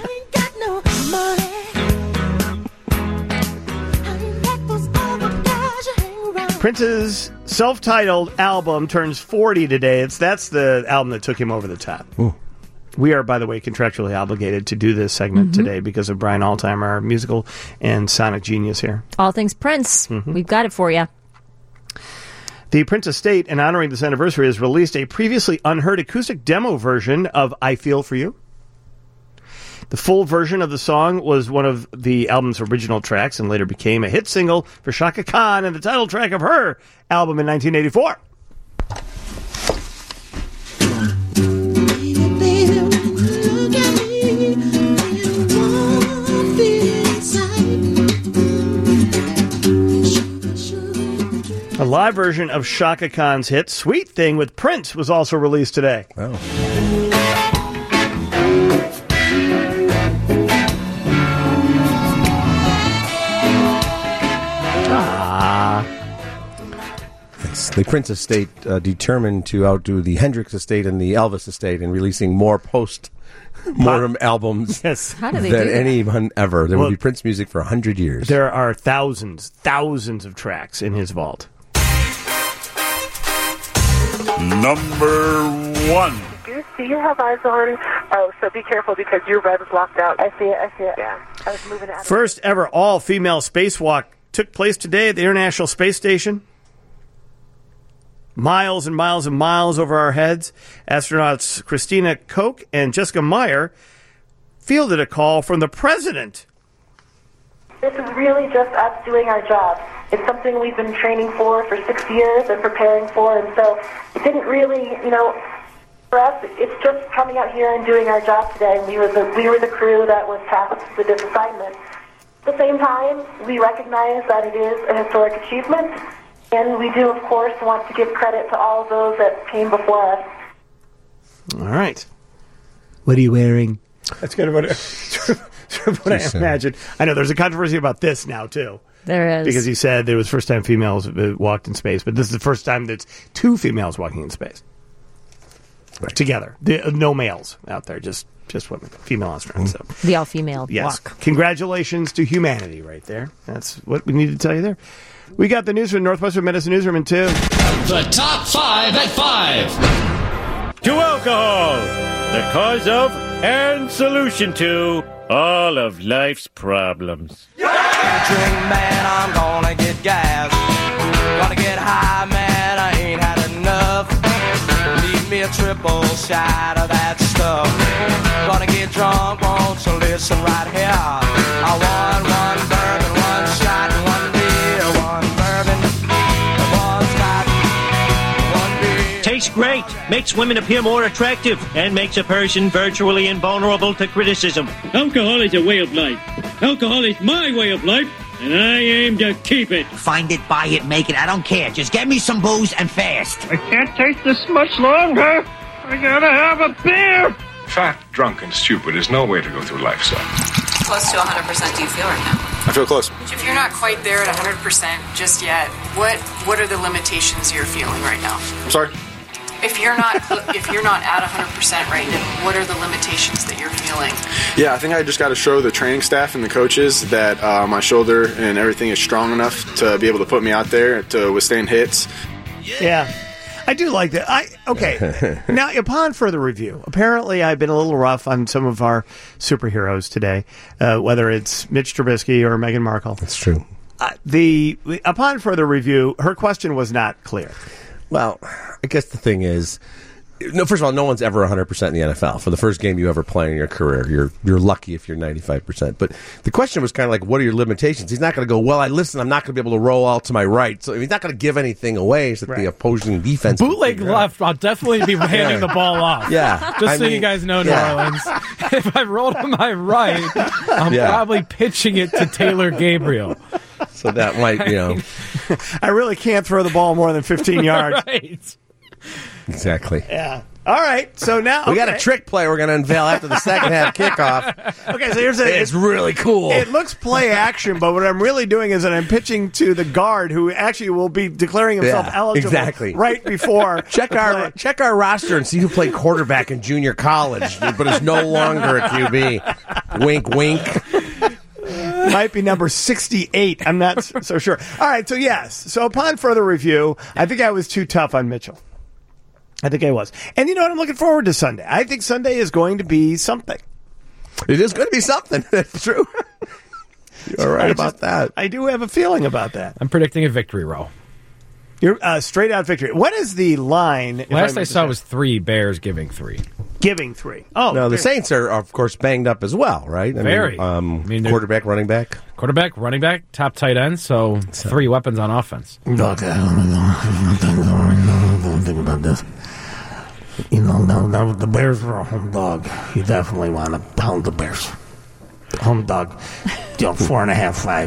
Prince's self-titled album turns 40 today. That's the album that took him over the top. Ooh. We are, by the way, contractually obligated to do this segment today because of Brian Altheimer, our musical and sonic genius here. All things Prince. We've got it for you. The Prince Estate, in honoring this anniversary, has released a previously unheard acoustic demo version of I Feel For You. The full version of the song was one of the album's original tracks and later became a hit single for Chaka Khan and the title track of her album in 1984. A live version of Chaka Khan's hit Sweet Thing with Prince was also released today. Oh. The Prince Estate determined to outdo the Hendrix Estate and the Elvis Estate in releasing more post-mortem albums How do they than do that? anyone ever. There will be Prince music for 100 years. There are thousands of tracks in his vault. Number 1. Do you have eyes on? Oh, so be careful because your red is locked out. I see it. Yeah. I was moving out. First ever all-female spacewalk took place today at the International Space Station. Miles and miles and miles over our heads, astronauts Christina Koch and Jessica Meyer fielded a call from the president. This is really just us doing our job. It's something we've been training for 6 years and preparing for, and so it didn't really, for us, it's just coming out here and doing our job today. And we were the crew that was tasked with this assignment. At the same time, we recognize that it is a historic achievement. And we do, of course, want to give credit to all of those that came before us. All right. What are you wearing? That's kind of what I imagine. I know there's a controversy about this now, too. There is. Because he said there was first time females walked in space, but this is the first time that's two females walking in space. Right. Together. No males out there, just women, female astronauts. So. The all-female yes. walk. Congratulations to humanity right there. That's what we need to tell you there. We got the news from Northwestern Medicine Newsroom in 2. The top 5 at 5. To alcohol, the cause of and solution to all of life's problems. Drink, man, I'm gonna get gas. Gonna get high, man, I ain't had enough. Need me a triple shot of that stuff. Gonna get drunk, won't you listen right here? I want one bourbon, one shot, one beer, one bourbon, one scotch, one beer. Tastes great, makes women appear more attractive, and makes a person virtually invulnerable to criticism. Alcohol is a way of life. Alcohol is my way of life, and I aim to keep it. Find it, buy it, make it, I don't care. Just get me some booze and fast. I can't take this much longer. I gotta have a beer. Fat, drunk, and stupid is no way to go through life, son. Close to 100% do you feel right now? I feel close. If you're not quite there at 100% just yet, what are the limitations you're feeling right now? I'm sorry? If you're not at 100% right now, what are the limitations that you're feeling? Yeah, I think I just got to show the training staff and the coaches that my shoulder and everything is strong enough to be able to put me out there to withstand hits. Yeah. I do like that. Okay. Now, upon further review, apparently I've been a little rough on some of our superheroes today, whether it's Mitch Trubisky or Meghan Markle. That's true. Upon further review, her question was not clear. Well, I guess the thing is, no. First of all, no one's ever 100% in the NFL. For the first game you ever play in your career, you're lucky if you're 95%. But the question was kind of like, what are your limitations? He's not going to go, well, I'm not going to be able to roll out to my right. So he's not going to give anything away so that the opposing defense. Bootleg left, I'll definitely be handing the ball off. Yeah. Just so you guys know, New Orleans. If I roll to my right, I'm probably pitching it to Taylor Gabriel. So that might, I really can't throw the ball more than 15 yards. Right. Exactly. Yeah. All right. So now we got a trick play we're going to unveil after the second half kickoff. Okay, so here's it's really cool. It looks play action, but what I'm really doing is that I'm pitching to the guard who actually will be declaring himself eligible right before. Check our roster and see who played quarterback in junior college, but is no longer a QB. Wink, wink. Might be number 68. I'm not so sure. All right, so yes. So upon further review, I think I was too tough on Mitchell. I think I was. And you know what? I'm looking forward to Sunday. I think Sunday is going to be something. It is going to be something. That's true. You're right about that. I do have a feeling about that. I'm predicting a victory row. You're straight out victory. What is the line? Last I saw was 3 Bears giving 3. Giving 3. Oh, no, the Saints are, of course, banged up as well, right? Very. Quarterback, running back. Quarterback, running back, top tight end, so 3 weapons on offense. Look, I don't think about this. Now the Bears are a home dog. You definitely want to pound the Bears. Home dog, 4.5, 5,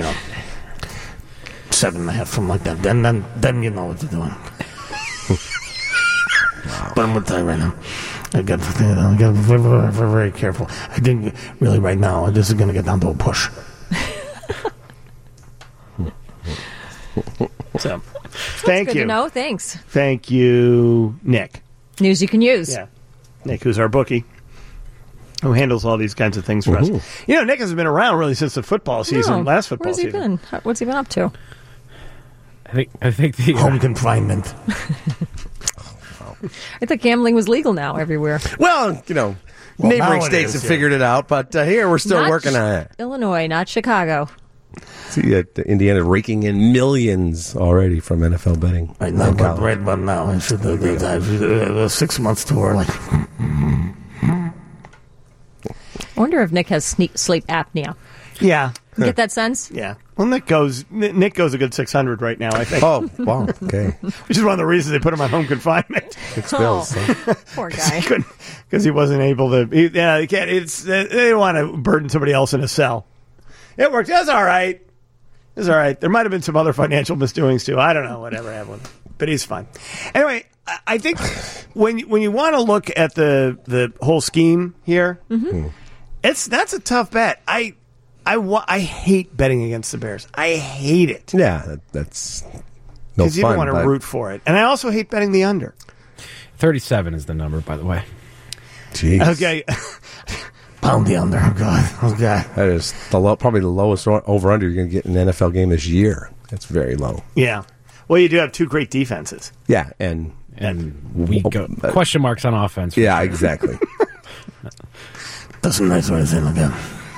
7.5, something like that. Then you know what you're doing. But I'm going to tell you right now, I got to be very, very careful. I think really right now this is going to get down to a push. So, thank Good you. to know. Thanks. Thank you, Nick. News you can use. Yeah, Nick, who's our bookie, who handles all these kinds of things for us. Nick hasn't been around really since the football season, last football season. Where's he been? What's he been up to? I think the home confinement. I thought gambling was legal now everywhere. Well, neighboring states have figured it out, but here we're still working on it. Illinois, not Chicago. See, Indiana raking in millions already from NFL betting. Right now, I should the 6 months to early. I wonder if Nick has sleep apnea. Yeah. You get that sense? Yeah. Well, Nick goes a good 600 right now, I think. Oh, wow. Okay. Which is one of the reasons they put him on home confinement. Poor guy. Because he wasn't able to. He can't. They don't want to burden somebody else in a cell. It worked. That's all right. It's all right. There might have been some other financial misdoings, too. I don't know. Whatever happened with him. but he's fun. Anyway, I think when you want to look at the whole scheme here, that's a tough bet. I hate betting against the Bears. I hate it. Yeah, that's no because you don't want to root for it, and I also hate betting the under. 37 is the number, by the way. Jeez. Okay. Pound the under. Oh, God. Oh, God. That is probably the lowest over-under you're going to get in an NFL game this year. That's very low. Yeah. Well, you do have two great defenses. Yeah, and we go question marks on offense. Yeah, sure. Exactly. That's a nice way to say it again.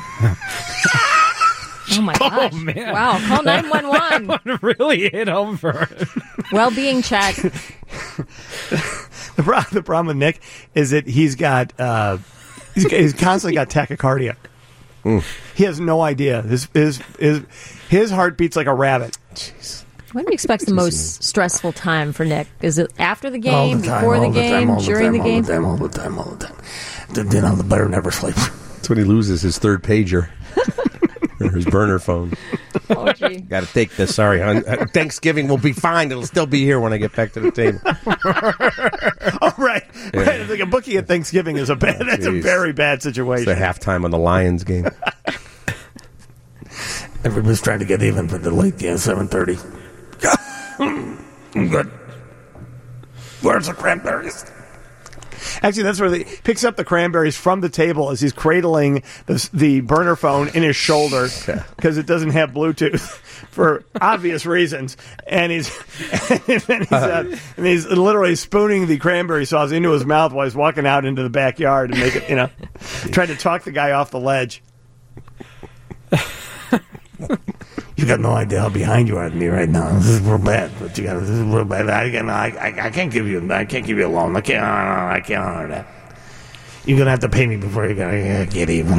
Oh, my gosh. Oh, man. Wow. Call 911. That one really hit home for Well-being check. The problem with Nick is that he's got he's constantly got tachycardia. He has no idea. His heart beats like a rabbit. Jeez. When do you expect the most stressful time for Nick? Is it after the game, All the time, before all the the game, time, all the during time, the game? All the time. Then the better never sleep. That's when he loses his third pager. Or his burner phone. Oh, gee. Got to take this. Sorry, hon. Thanksgiving will be fine. It'll still be here when I get back to the table. Oh, right. It's like a bookie at Thanksgiving is that's a very bad situation. It's the halftime on the Lions game. Everybody's trying to get even for the late game, 7:30. Good. Where's the cranberries? Actually, that's where he picks up the cranberries from the table as he's cradling the burner phone in his shoulder because it doesn't have Bluetooth for obvious reasons. And he's literally spooning the cranberry sauce into his mouth while he's walking out into the backyard and trying to talk the guy off the ledge. You got no idea how behind you are with me right now. This is real bad. But this is real bad. I can't give you a loan. I can't honor that. You're gonna have to pay me before you're gonna get even.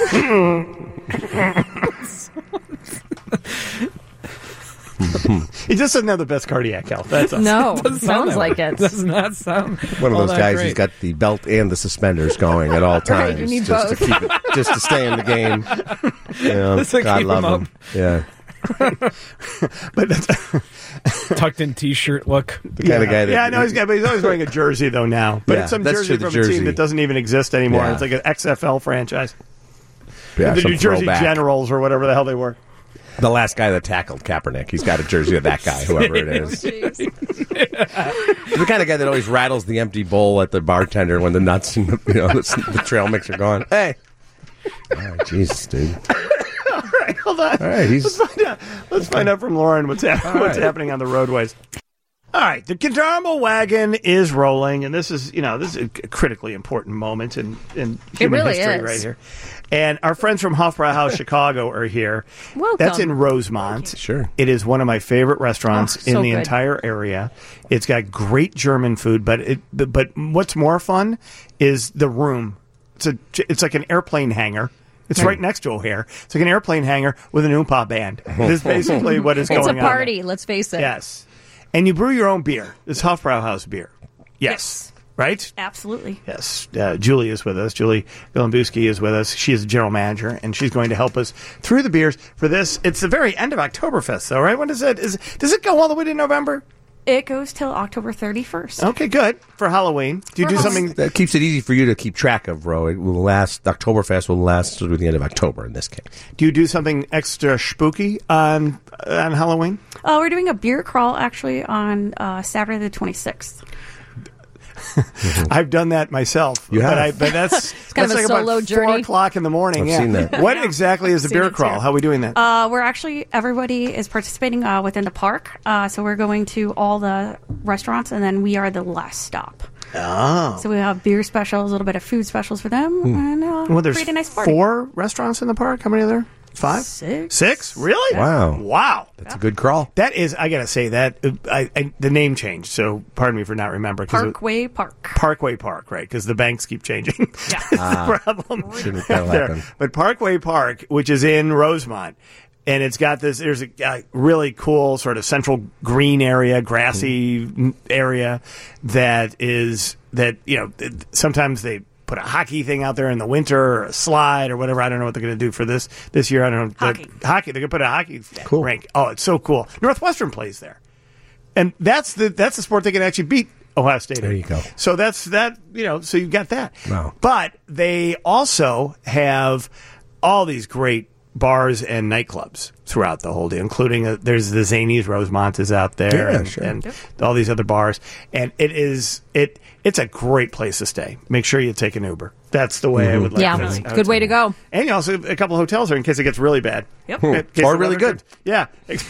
He just doesn't have the best cardiac health. That's us. No, sounds like it. Does not sound one of those guys great. who's got the belt and the suspenders going at all times. Right, you need just both. to keep it, just to stay in the game. You know, Just to God keep love him up. him. Yeah. But that's tucked in T-shirt look. The kind of guy that but he's always wearing a jersey though now. But Yeah, it's some that's jersey true, the from a team jersey. that doesn't even exist anymore. Yeah. It's like an XFL franchise. Yeah, the some New Jersey throwback. Generals or whatever the hell they were. The last guy that tackled Kaepernick, he's got a jersey of that guy, whoever it is. He's the kind of guy that always rattles the empty bowl at the bartender when the nuts and the trail mix are gone. Hey, all right, Jesus, dude. All right, hold on. All right, Let's find out from Lauren what's happening on the roadways. All right, the Kendarmo wagon is rolling, and this is a critically important moment in human really history is. right here. And our friends from Hofbrauhaus Chicago are here. Welcome. That's in Rosemont. Sure. It is one of my favorite restaurants so in the good. entire area. It's got great German food, but what's more fun is the room. It's like an airplane hangar. It's right next to O'Hare. It's like an airplane hangar with an oompa band. This is basically what is going It's on. a party, let's face it. Yes. And you brew your own beer. It's Hofbrauhaus beer. Yes. Right? Absolutely. Yes. Julie is with us. Julie Vilimbuski is with us. She is the general manager, and she's going to help us through the beers for this. It's the very end of Oktoberfest, though, right? When does it? Does it go all the way to November? It goes till October 31st. Okay, good. For Halloween. Do you do something? That keeps it easy for you to keep track of, Ro. It will last. Oktoberfest will last through the end of October in this case. Do you do something extra spooky on Halloween? We're doing a beer crawl actually on Saturday the 26th. I've done that myself. You have? But that's kind of a like solo about journey. 4:00 in the morning. I've seen that. What exactly is the Seen beer it crawl? too. How are we doing that? Everybody is participating within the park. So we're going to all the restaurants, and then we are the last stop. Oh. So we have beer specials, a little bit of food specials for them, and Well, there's pretty nice party. 4 restaurants in the park. How many are there? 5? 6. 6? Really? Wow. Wow. That's a good crawl. That is, I got to say, that the name changed, so pardon me for not remembering. Parkway Park. Parkway Park, right, because the banks keep changing. Yeah. That's the problem. Shouldn't that'll There. happen. But Parkway Park, which is in Rosemont, and it's got there's a really cool sort of central green area, grassy area sometimes they put a hockey thing out there in the winter or a slide or whatever. I don't know what they're going to do for this year. I don't know. Hockey. Hockey. They're going to put a hockey rink. Oh, it's so cool. Northwestern plays there. And that's the sport that can actually beat Ohio State. There you go. So that's that. So you've got that. Wow. But they also have all these great bars and nightclubs throughout the whole deal, including there's the Zanies, Rosemont is out there, Yeah, and, sure. and all these other bars, and it's a great place to stay. Make sure you take an Uber. That's the way I would like. Yeah, good way to go. And you also have a couple of hotels there in case it gets really bad. Yep. In case Or the really weather good. Yeah.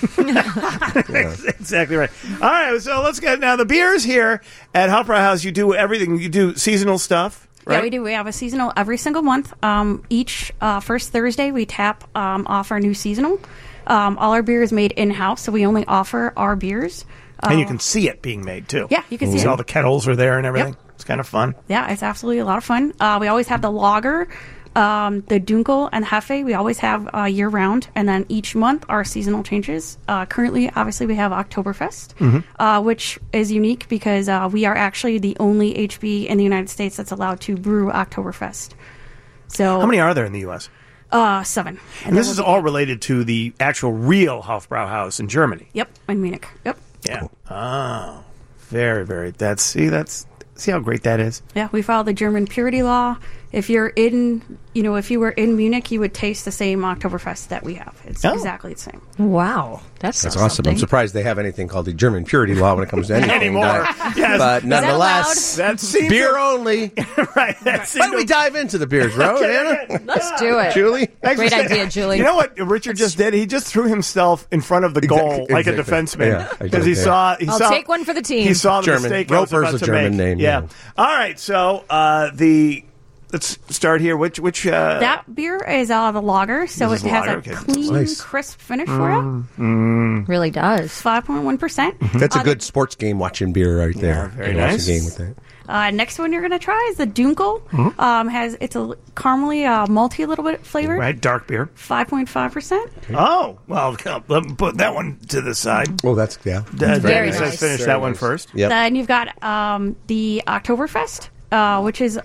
Exactly right. All right, so let's get now the beers here at Hofbrau House. You do everything. You do seasonal stuff, right? Yeah, we do. We have a seasonal every single month. Each first Thursday, we tap off our new seasonal. All our beer is made in-house, so we only offer our beers. And you can see it being made, too. Yeah, you can see it. All the kettles are there and everything. Yep. It's kind of fun. Yeah, it's absolutely a lot of fun. We always have the lager, the Dunkel, and Hefe. We always have year-round. And then each month, our seasonal changes. Currently, obviously, we have Oktoberfest, which is unique because we are actually the only HB in the United States that's allowed to brew Oktoberfest. So, How many are there in the U.S.? 7. And this is all related to the actual real Hofbrauhaus in Germany. Yep, in Munich. Yep. Yeah. Oh, very, very. See how great that is? Yeah, we follow the German purity law. If you're if you were in Munich, you would taste the same Oktoberfest that we have. It's exactly the same. Wow, that's awesome. something. I'm surprised they have anything called the German purity law when it comes to anything. Anymore. Yes. But nonetheless, that seems beer only. Right. Why don't we dive into the beers, bro? Anna? Let's do it. Julie? Great idea, Julie. You know what Richard just did? He just threw himself in front of the goal like a defenseman Yeah, I because did, he saw. I'll take one for the team. He saw the German. mistake. I was Roper's about a to make. German name, Yeah. yeah. All right. So let's start here. Which that beer is the lager, so This it is has lager, a okay. clean, Nice. crisp finish for you. Really does. 5.1%. That's a good sports game watching beer right there. very You watch nice. a game with that. Next one you're going to try is the Dunkel. It's a caramely, malty a little bit flavor. right dark beer. 5.5%. Oh well, let me put that one to the side. Oh, that's Very Let's nice. finish that one first. Yep. Then you've got the Oktoberfest, which is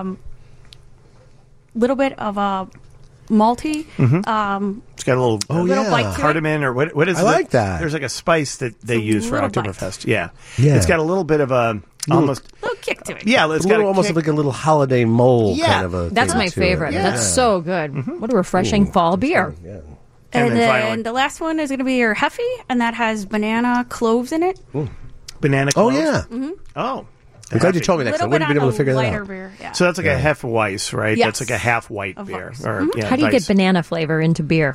little bit of a malty. It's got a little little bite to it. cardamom or what is I it? like that. There's like a spice that they use for little bite. Oktoberfest. Yeah. Yeah. It's got a little bit of a almost Little kick to it. yeah. It's It's got almost kick. like a little holiday mole Yeah. kind of a That's thing my to favorite. it. Yeah. That's so good. What a refreshing fall beer. Yeah. And then then finally- the last one is going to be your Hefe, and that has banana cloves in it. banana. Oh, cloves. yeah. Oh. I'm glad you told me that, 'cause I Little wouldn't bit have been on able to figure the that lighter out. beer. Yeah. So that's like a Hefeweiss, right? Yes. That's like a half white Of beer. Weiss. Or, yeah, How do you Weiss. get banana flavor into beer?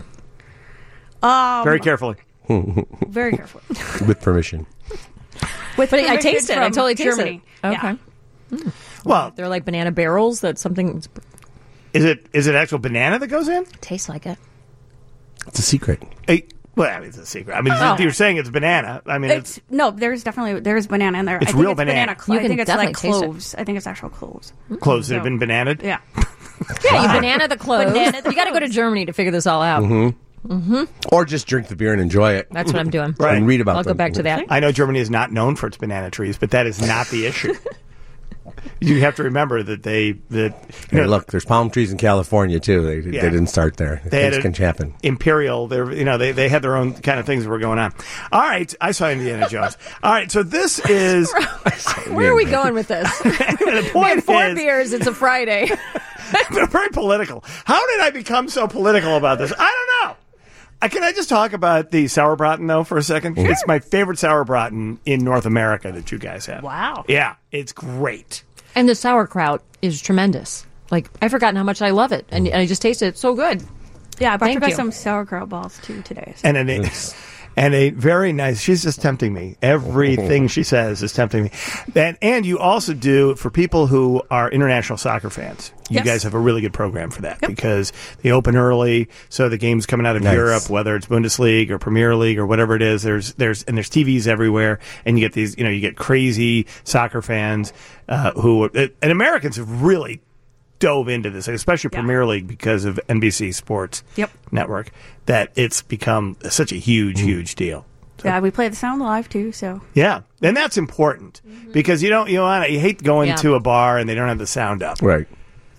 Very carefully. Very careful. With permission. With But I permission taste it. I from totally taste Germany. it. Yeah. Okay. Well, They're like banana barrels. That's something. is it actual banana that goes in? Tastes like it. It's a secret. Well, I mean, it's a secret. I mean, Oh. you're saying it's banana. I mean, It's no, there's banana in there. It's I think real it's banana. You I think can it's like definitely taste it. cloves. I think it's actual cloves. cloves that have been bananaed. Yeah. Yeah, you banana the cloves. Banana the You got to go to Germany to figure this all out. Or just drink the beer and enjoy it. That's what I'm doing. Right. And read about I'll them. go back to that. I know Germany is not known for its banana trees, but that is not the issue. You have to remember that Hey, look, there's palm trees in California too. They Yeah. didn't start there. They had Things can happen. Imperial. They had their own kind of things that were going on. All right, I saw Indiana Jones. All right, so this is Where are we going with this? the We point had 4 is beers. It's a Friday. they're very political. How did I become so political about this? I don't know. Can I just talk about the Sauerbraten, though, for a second? Sure. It's my favorite Sauerbraten in North America that you guys have. Wow. Yeah, it's great. And the sauerkraut is tremendous. Like, I've forgotten how much I love it. And I just tasted it so good. Yeah, I brought Thank you guys you. some sauerkraut balls too today. So. And a very nice. She's just tempting me. Everything she says is tempting me. And you also do for people who are international soccer fans. You Yes. guys have a really good program for that because they open early. So the games coming out of Nice. Europe, whether it's Bundesliga or Premier League or whatever it is, there's TVs everywhere, and you get these. You get crazy soccer fans and Americans have really dove into this, especially Premier League because of NBC Sports Network, that it's become such a huge deal. Yeah, we play the sound live too. So Yeah, and that's important because you hate going Yeah. to a bar and they don't have the sound up. Right.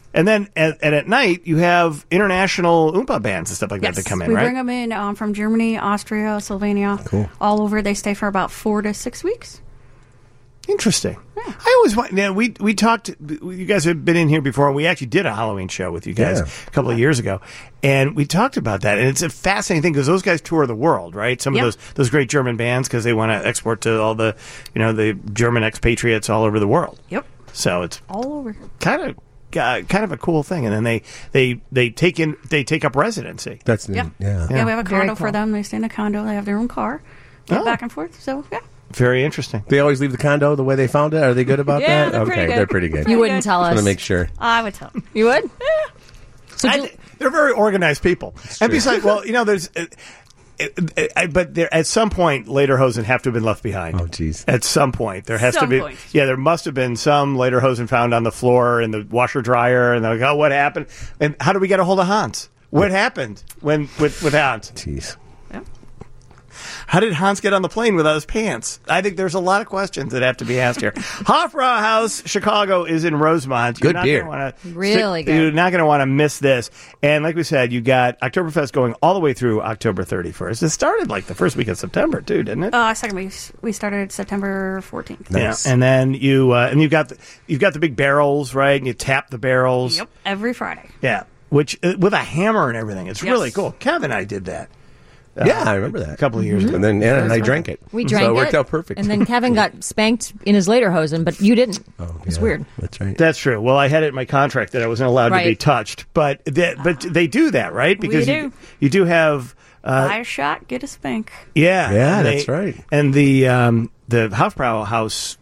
And then and at night, you have international Oompa bands and stuff like that that come in, we right? bring them in from Germany, Austria, Slovenia, all over. They stay for about 4 to 6 weeks. Interesting. I always want. Now we talked. You guys have been in here before. We actually did a Halloween show with you guys a couple of years ago, and we talked about that. And it's a fascinating thing because those guys tour the world, right? Some of those great German bands because they want to export to all the the German expatriates all over the world. Yep. So it's all over. Kind of a cool thing. And then they take up residency. That's Yeah, we have a condo for them. They stay in a condo. They have their own car. Get back and forth. So yeah. Very interesting. They always leave the condo the way they found it. Are they good about Yeah, that? they're pretty good. They're pretty good. You wouldn't tell Just us. want to make sure. I would tell them. You would? So they're very organized people. And besides, well, there's. But there, at some point, Lederhosen have to have been left behind. Oh, jeez. At some point, there has to Some be. point. Yeah, there must have been some Lederhosen found on the floor in the washer dryer, and they're like, "Oh, what happened? And how do we get a hold of Hans? What happened with Hans? Jeez. How did Hans get on the plane without his pants? I think there's a lot of questions that have to be asked here. Hofbrauhaus Chicago is in Rosemont. Good beer. Really good. You're not going to want to miss this. And like we said, you got Oktoberfest going all the way through October 31st. It started like the first week of September, too, didn't it? Second week. We started September 14th. Nice. Yeah. And then you've got the big barrels, right? And you tap the barrels. Yep. Every Friday. Yeah. Which with a hammer and everything. It's really cool. Kevin and I did that. Yeah, I remember that. A couple of years ago. And then Anna and I drank it. We drank so it. it worked out perfect. And then Kevin got spanked in his Lederhosen, but you didn't. It's weird. That's right. That's true. Well, I had it in my contract that I wasn't allowed to be Right. touched, but they do that, right? Because do. you do have Buy a shot, get a spank. yeah, Yeah, and that's right. And the Hofbrauhaus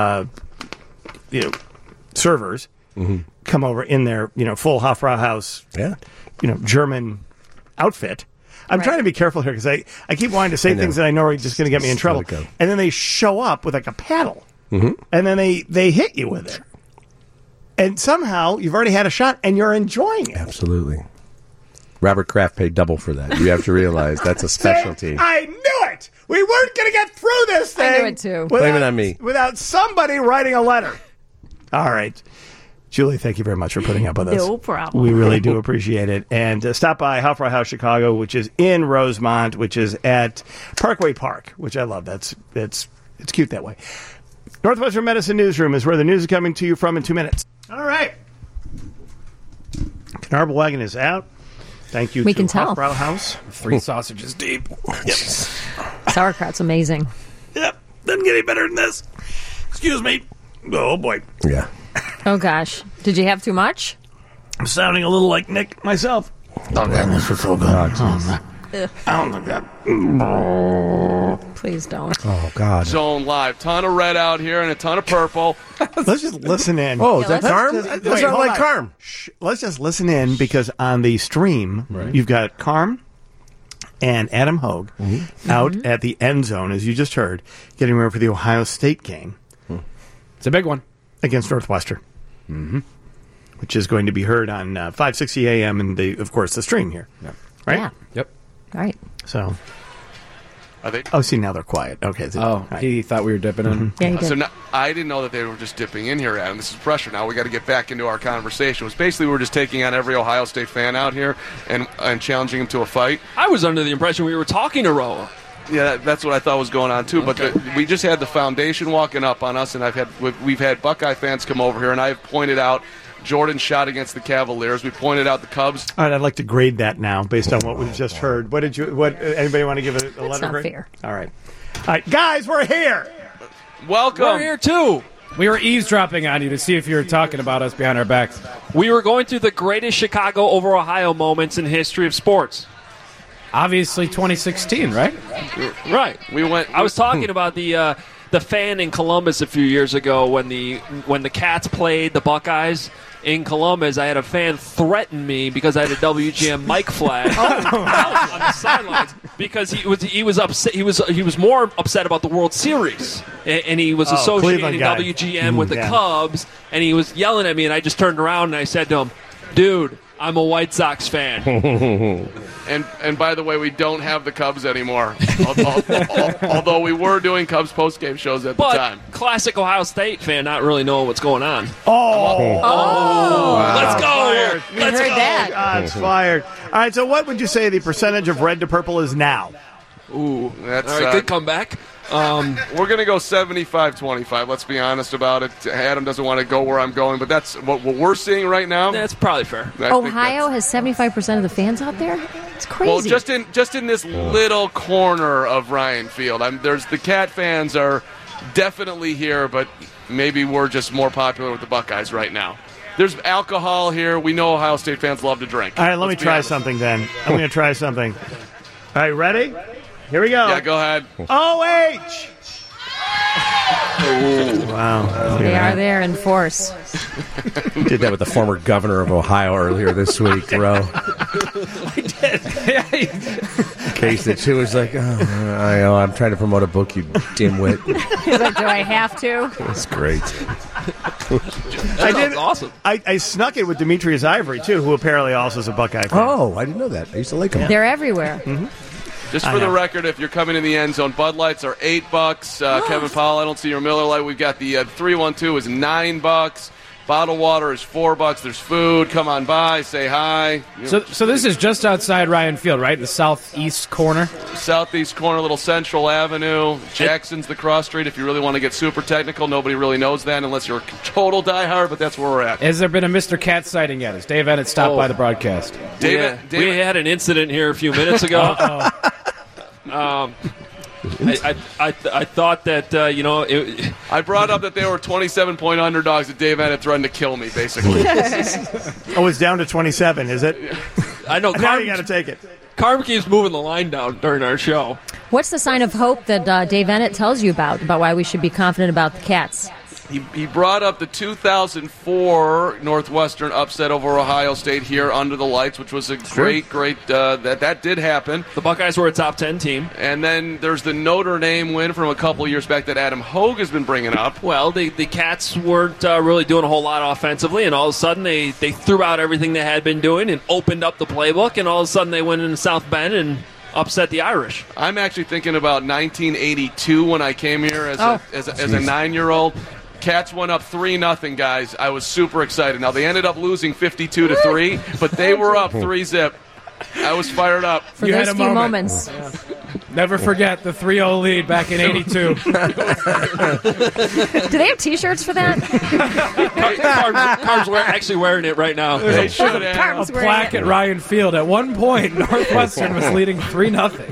servers come over in their full Hofbrauhaus German outfit. I'm trying to be careful here because I keep wanting to say things that I know are just going to get me in trouble. Let it go. And then they show up with like a paddle, and then they hit you with it. And somehow you've already had a shot and you're enjoying it. Absolutely. Robert Kraft paid double for that. You have to realize that's a specialty. I knew it! We weren't going to get through this thing. I knew it too. Blame it on me. Without somebody writing a letter. All right. Julie, thank you very much for putting up with us. No problem. We really do appreciate it. And stop by Hofbrauhaus Chicago, which is in Rosemont, which is at Parkway Park, which I love. It's cute that way. Northwestern Medicine Newsroom is where the news is coming to you from in 2 minutes. All right. Knarble Wagon is out. Thank you We to can tell. Hofbrauhaus. 3 sausages deep. Yep. Sauerkraut's amazing. Yep. Doesn't get any better than this. Excuse me. Oh, boy. Yeah. Oh, gosh. Did you have too much? I'm sounding a little like Nick myself. Oh, God, this is so good. Oh, my God. Please don't. Oh, God. Zone Live. Ton of red out here and a ton of purple. Let's just listen in. Oh, is that Carm? That sounds like Carm. Let's just listen in because on the stream, you've got Carm and Adam Hogue out at the end zone, as you just heard, getting ready for the Ohio State game. It's a big one. Against Northwestern. Which is going to be heard on 5:60 a.m. and, of course, the stream here. Yep. Right? Yeah. Yep. Right. So... Are they? Oh, see, now they're quiet. Okay. He thought we were dipping in. Yeah, he did. So now, I didn't know that they were just dipping in here, Adam. This is pressure. Now we got to get back into our conversation. It was basically we were just taking on every Ohio State fan out here and challenging them to a fight. I was under the impression we were talking to Roa. Yeah, that's what I thought was going on too. But we just had the foundation walking up on us, and we've had Buckeye fans come over here, and I've pointed out Jordan's shot against the Cavaliers. We pointed out the Cubs. All right, I'd like to grade that now based on what we've just heard. What anybody want to give it a letter not grade? fair. All right, guys, we're here. Welcome. We're here too. We were eavesdropping on you to see if you were talking about us behind our backs. We were going through the greatest Chicago over Ohio moments in history of sports. Obviously 2016, right? Right. I was talking about the fan in Columbus a few years ago when the Cats played the Buckeyes in Columbus. I had a fan threaten me because I had a WGN mic flag out on the sidelines because he was upset. He was more upset about the World Series, and he was associating WGN with the Cubs, and he was yelling at me, and I just turned around and I said to him, "Dude, I'm a White Sox fan. And by the way, we don't have the Cubs anymore. Although we were doing Cubs postgame shows at the time. Classic Ohio State fan, not really knowing what's going on. Wow. Let's go. Fired. Let's go. God's fired. All right, so what would you say the percentage of red to purple is now? Ooh, that's all right, good comeback. We're going to go 75-25. Let's be honest about it. Adam doesn't want to go where I'm going, but that's what we're seeing right now. That's probably fair. Ohio has 75% of the fans out there? It's crazy. Well, just in this little corner of Ryan Field. There's the Cat fans are definitely here, but maybe we're just more popular with the Buckeyes right now. There's alcohol here. We know Ohio State fans love to drink. All right, let me try something then. I'm going to try something. All right, ready? Here we go. Yeah, go ahead. OH! Wow. They are there in force. Did that with the former governor of Ohio earlier this week, Ro. I did. Kasich was like, I know, I'm trying to promote a book, you dimwit. He's like, do I have to? That's great. I did. Awesome. I snuck it with Demetrius Ivory, too, who apparently also is a Buckeye fan. Oh, I didn't know that. I used to like him. They're everywhere. Just for the record, if you're coming in the end zone, Bud Lights are $8. Kevin Powell, I don't see your Miller Lite. We've got the 312 is $9. Bottled water is $4. There's food. Come on by, say hi. So this is just outside Ryan Field, right? The southeast corner? Southeast corner, little Central Avenue. Jackson's the cross street. If you really want to get super technical, nobody really knows that unless you're a total diehard, but that's where we're at. Has there been a Mr. Cat sighting yet? Has Dave Ennett stopped by the broadcast? David, we had an incident here a few minutes ago. I thought that, I brought up that they were 27-point underdogs that Dave Ennett threatened to kill me, basically. Oh, it's down to 27, is it? I know. Now you got to take it. Carm keeps moving the line down during our show. What's the sign of hope that Dave Ennett tells you about why we should be confident about the Cats? He brought up the 2004 Northwestern upset over Ohio State here under the lights, which was a great, that did happen. The Buckeyes were a top 10 team. And then there's the Notre Dame win from a couple years back that Adam Hogue has been bringing up. Well, the Cats weren't really doing a whole lot offensively, and all of a sudden they threw out everything they had been doing and opened up the playbook, and all of a sudden they went into South Bend and upset the Irish. I'm actually thinking about 1982 when I came here as a 9-year-old. Cats went up 3-0, guys. I was super excited. Now, they ended up losing 52-3, but they were up 3-0. I was fired up. For you those had a few moments. Yeah. Never forget the 3-0 lead back in 82. Do they have T-shirts for that? Carm's actually wearing it right now. They should have. A plaque at Ryan Field. At one point, Northwestern was leading 3-0.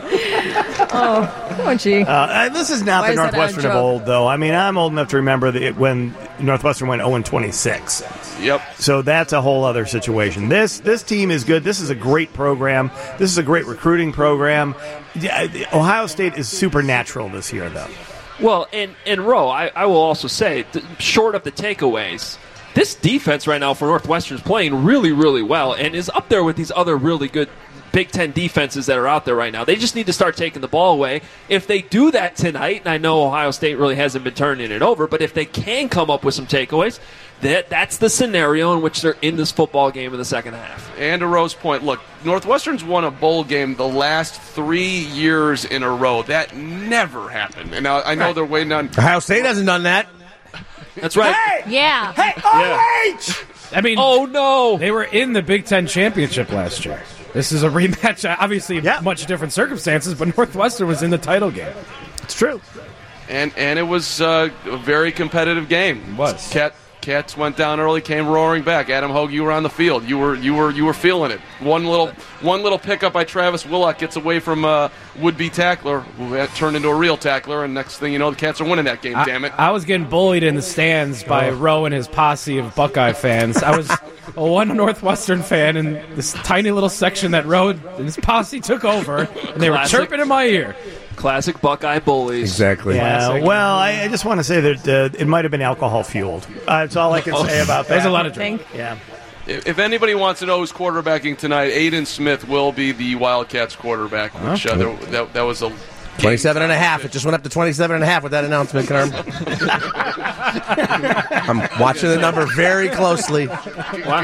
Oh, gee. This is not Why the is that Northwestern a of joke? old, though. I mean, I'm old enough to remember when Northwestern went 0-26. Yep. So that's a whole other situation. This team is good. This is a great program. This is a great recruiting program. Ohio State is supernatural this year, though. Well, and Ro, I will also say, short of the takeaways, this defense right now for Northwestern is playing really, really well and is up there with these other really good Big Ten defenses that are out there right now. They just need to start taking the ball away. If they do that tonight, and I know Ohio State really hasn't been turning it over, but if they can come up with some takeaways, that's the scenario in which they're in this football game in the second half. And to Rose's point, look, Northwestern's won a bowl game the last 3 years in a row. That never happened. And now I know they're waiting on... Ohio State hasn't done that. That's right. Hey! Yeah. Hey, OH! I mean, oh no! They were in the Big Ten championship last year. This is a rematch, obviously much different circumstances, but Northwestern was in the title game. It's true. And it was a very competitive game. It was. Cats went down early, came roaring back. Adam Hogue, you were on the field. You were feeling it. One little pickup by Travis Willock gets away from a would-be tackler who turned into a real tackler, and next thing you know, the Cats are winning that game. Damn it! I was getting bullied in the stands by Roe and his posse of Buckeye fans. I was a one Northwestern fan in this tiny little section that Roe and his posse took over, and they were chirping in my ear. Classic Buckeye bullies. Exactly. Yeah, Classic. well, I just want to say that it might have been alcohol-fueled. That's all I can say about that. There's a lot of drink. Yeah. If anybody wants to know who's quarterbacking tonight, Aiden Smith will be the Wildcats quarterback, which that was a 27.5. It just went up to 27.5 with that announcement, Carm. I'm watching the number very closely.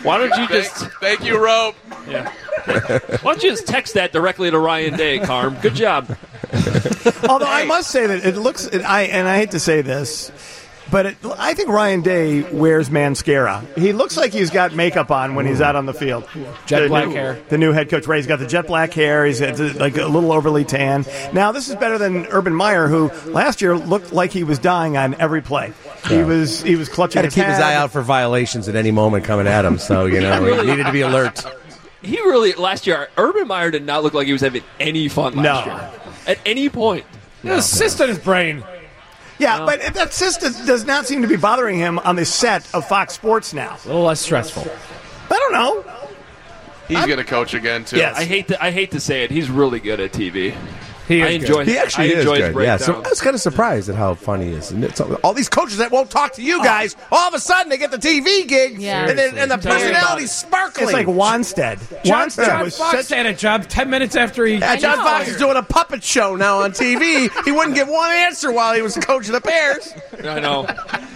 Why don't you just... Thank you, Rope. Yeah. Why don't you just text that directly to Ryan Day, Carm? Good job. Although I must say that it looks, I hate to say this, but I think Ryan Day wears mascara. He looks like he's got makeup on when he's out on the field. Jet black hair. The new head coach, Ray, he's got the jet black hair. He's got like a little overly tan. Now, this is better than Urban Meyer, who last year looked like he was dying on every play. He was clutching Had to keep his eye out for violations at any moment coming at him, so, he needed to be alert. He really, last year, Urban Meyer did not look like he was having any fun last year. At any point. There's a cyst in his brain. Yeah, but that cyst does not seem to be bothering him on the set of Fox Sports now. A little less stressful. I don't know. He's going to coach again, too. Yes. I hate to say it. He's really good at TV. He actually is good. Yeah, so I was kind of surprised at how funny he is. And all these coaches that won't talk to you guys, all of a sudden they get the TV gig, and the personality's sparkling. It's like Wanstead. John Fox had a job 10 minutes after he... John Fox is doing a puppet show now on TV. He wouldn't give one answer while he was coaching the Bears. I know.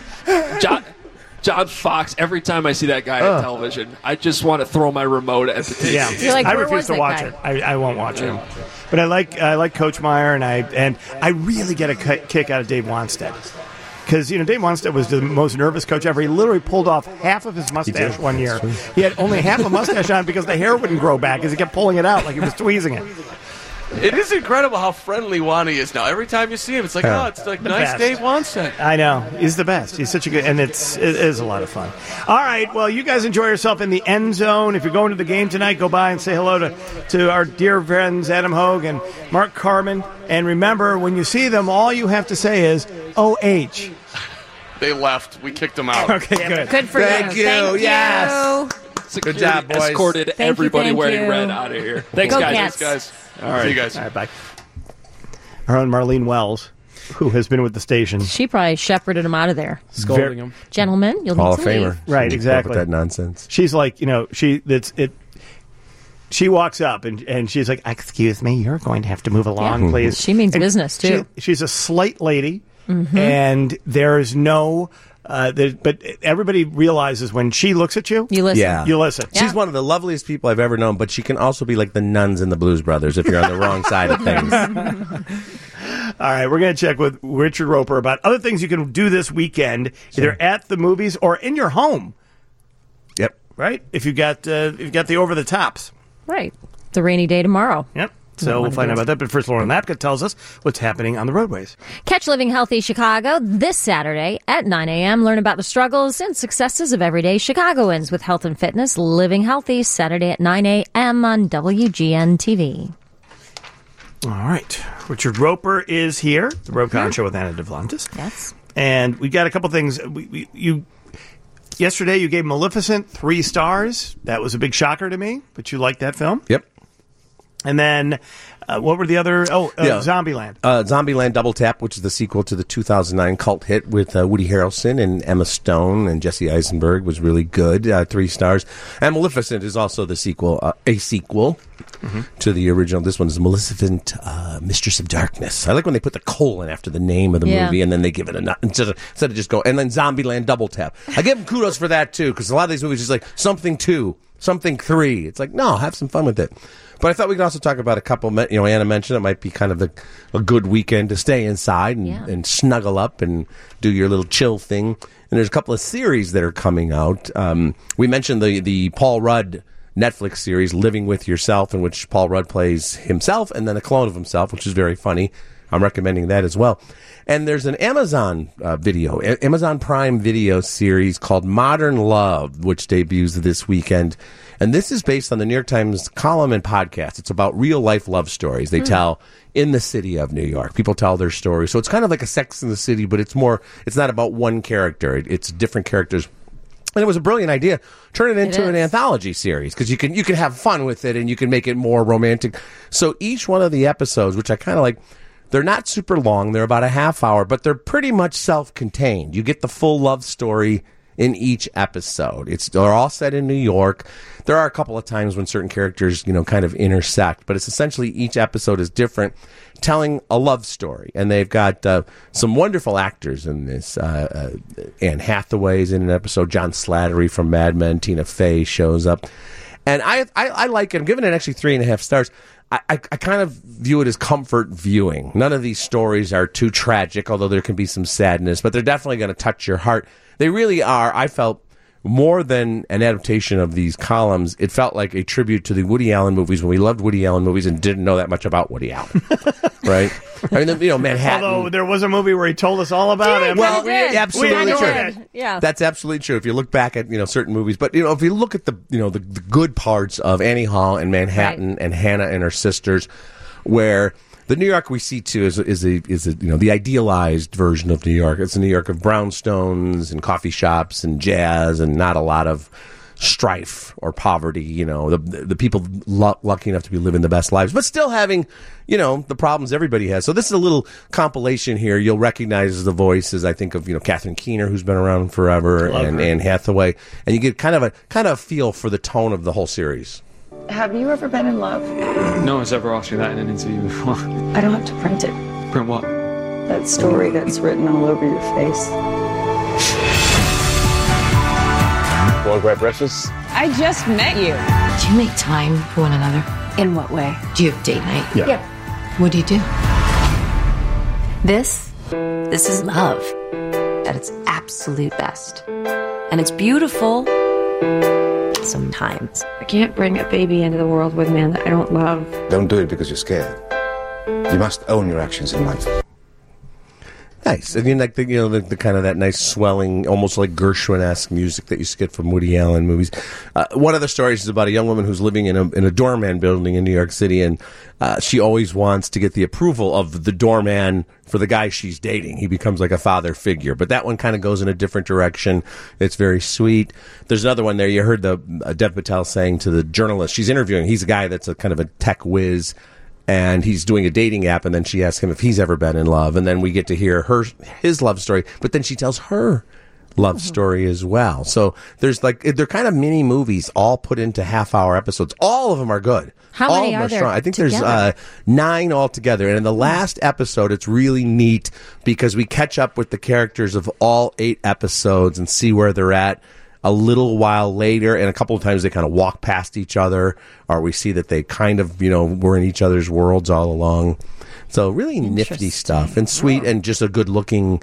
John Fox, every time I see that guy on television, I just want to throw my remote at the TV. Yeah, You're like, I where refuse was to that watch guy? it. I won't watch him. But I like Coach Meyer, and I really get a kick out of Dave Wanstead. Because, Dave Wanstead was the most nervous coach ever. He literally pulled off half of his mustache one year. He had only half a mustache on because the hair wouldn't grow back because he kept pulling it out like he was tweezing it. It is incredible how friendly Wani is now. Every time you see him, it's like, it's like nice best. Dave Wanstead. I know. He's the best. He's such a good, and it is a lot of fun. All right. Well, you guys enjoy yourself in the end zone. If you're going to the game tonight, go by and say hello to our dear friends Adam Hogue and Mark Carman. And remember, when you see them, all you have to say is OH. They left. We kicked them out. Okay, good. Good for Thank you. Yes. Security Good job, boys. Escorted everybody thank wearing you. red out of here. Thanks, Go guys. Cats. Thanks, guys. All right. See you guys. All right, bye. Our own Marlene Wells, who has been with the station. She probably shepherded him out of there. Scolding him. Gentlemen, you'll Hall need of to Famer. leave. Right, She exactly. With that nonsense. She's like, she walks up and she's like, excuse me, you're going to have to move along, Yeah. please. She means business, too. She's a slight lady, Mhm. and there's no... but everybody realizes when she looks at you, You listen. Yeah. you listen. She's one of the loveliest people I've ever known, but she can also be like the nuns in the Blues Brothers if you're on the wrong side of things. All right, we're going to check with Richard Roper about other things you can do this weekend, either at the movies or in your home. Yep. Right? If you've got the over the tops. Right. The rainy day tomorrow. Yep. So we'll find out about that. But first, Lauren Lapka tells us what's happening on the roadways. Catch Living Healthy Chicago this Saturday at 9 a.m. Learn about the struggles and successes of everyday Chicagoans with health and fitness. Living Healthy, Saturday at 9 a.m. on WGN TV. All right. Richard Roper is here, the Rokon Show with Anna Duplantis. Yes. And we've got a couple things. Yesterday, you gave Maleficent 3 stars. That was a big shocker to me, but you liked that film. Yep. And then, what were the other? Zombieland. Zombieland Double Tap, which is the sequel to the 2009 cult hit with Woody Harrelson and Emma Stone and Jesse Eisenberg, was really good. 3 stars. And Maleficent is also the sequel, to the original. This one is Maleficent, Mistress of Darkness. I like when they put the colon after the name of the movie, and then they give it a instead of just go. And then Zombieland Double Tap. I give them kudos for that too, because a lot of these movies is like something 2, something 3. It's like, no, have some fun with it. But I thought we could also talk about a couple. Anna mentioned it might be kind of a good weekend to stay inside and snuggle up and do your little chill thing. And there's a couple of series that are coming out. We mentioned the Paul Rudd Netflix series, Living with Yourself, in which Paul Rudd plays himself and then a clone of himself, which is very funny. I'm recommending that as well. And there's an Amazon Amazon Prime Video series called Modern Love, which debuts this weekend. And this is based on the New York Times column and podcast. It's about real-life love stories they tell in the city of New York. People tell their stories. So it's kind of like a Sex and the City, but it's not about one character. It's different characters. And it was a brilliant idea. Turn it into an anthology series, because you can have fun with it and you can make it more romantic. So each one of the episodes, which I kind of like, they're not super long. They're about a half hour, but they're pretty much self-contained. You get the full love story in each episode. They're all set in New York. There are a couple of times when certain characters, kind of intersect, but it's essentially each episode is different. telling a love story. And they've got some wonderful actors in this. Anne Hathaway's in an episode. John Slattery from Mad Men. Tina Fey shows up. And I like it. I'm giving it actually 3.5 stars. I kind of view it as comfort viewing. None of these stories are too tragic, although there can be some sadness, but they're definitely going to touch your heart. They really are, I felt, more than an adaptation of these columns. It felt like a tribute to the Woody Allen movies when we loved Woody Allen movies and didn't know that much about Woody Allen. Right? I mean, Manhattan. Although there was a movie where he told us all about him. Well, absolutely true. Yeah. That's absolutely true. If you look back at, certain movies, but if you look at the good parts of Annie Hall and Manhattan and Hannah and her sisters, where the New York we see too is the idealized version of New York. It's a New York of brownstones and coffee shops and jazz and not a lot of strife or poverty. The people lucky enough to be living the best lives, but still having the problems everybody has. So this is a little compilation here. You'll recognize the voices. I think of Catherine Keener, who's been around forever, and Anne Hathaway, and you get kind of a feel for the tone of the whole series. Have you ever been in love? No one's ever asked me that in an interview before. I don't have to print it. Print what? That story that's written all over your face. Want to grab breakfast? I just met you. Do you make time for one another? In what way? Do you have date night? Yeah. What do you do? This is love at its absolute best. And it's beautiful sometimes. I can't bring a baby into the world with a man that I don't love. Don't do it because you're scared. You must own your actions in life. Nice. I mean, like the kind of that nice swelling, almost like Gershwin-esque music that you used to get from Woody Allen movies. One of the stories is about a young woman who's living in a doorman building in New York City, and she always wants to get the approval of the doorman for the guy she's dating. He becomes like a father figure, but that one kind of goes in a different direction. It's very sweet. There's another one there. You heard Dev Patel saying to the journalist she's interviewing. He's a guy that's a kind of a tech whiz. And he's doing a dating app, and then she asks him if he's ever been in love, and then we get to hear his love story, but then she tells her love story as well. So there's they're kind of mini movies all put into half-hour episodes. All of them are good. How many are there strong. I think together? There's 9 altogether, and in the last episode, it's really neat because we catch up with the characters of all 8 episodes and see where they're at a little while later, and a couple of times they kind of walk past each other, or we see that they kind of, were in each other's worlds all along. So really nifty stuff, and sweet, and just a good looking,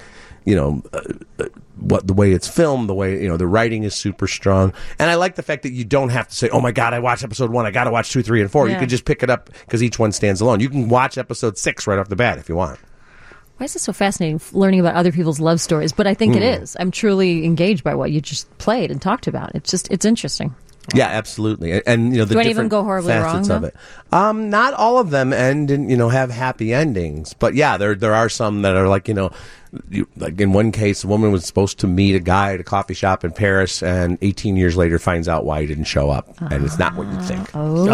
what the way it's filmed, the way, the writing is super strong. And I like the fact that you don't have to say, oh my God, I watched episode 1, I got to watch 2, 3, and 4. Yeah. You can just pick it up because each one stands alone. You can watch episode 6 right off the bat if you want. Why is it so fascinating learning about other people's love stories? But I think it is. I'm truly engaged by what you just played and talked about. It's interesting. Yeah, absolutely. And the Do any different of them go horribly facets wrong, of it. Not all of them end in, have happy endings. But yeah, there are some that are like, like in one case, a woman was supposed to meet a guy at a coffee shop in Paris, and 18 years later finds out why he didn't show up, and it's not what you think.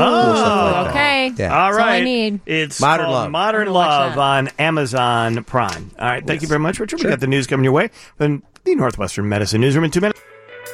Okay. Yeah. All That's right. all I need. It's Modern called Love. Modern Love on Amazon Prime. All right. Thank you very much, Richard. We got the news coming your way from the Northwestern Medicine Newsroom in 2 minutes.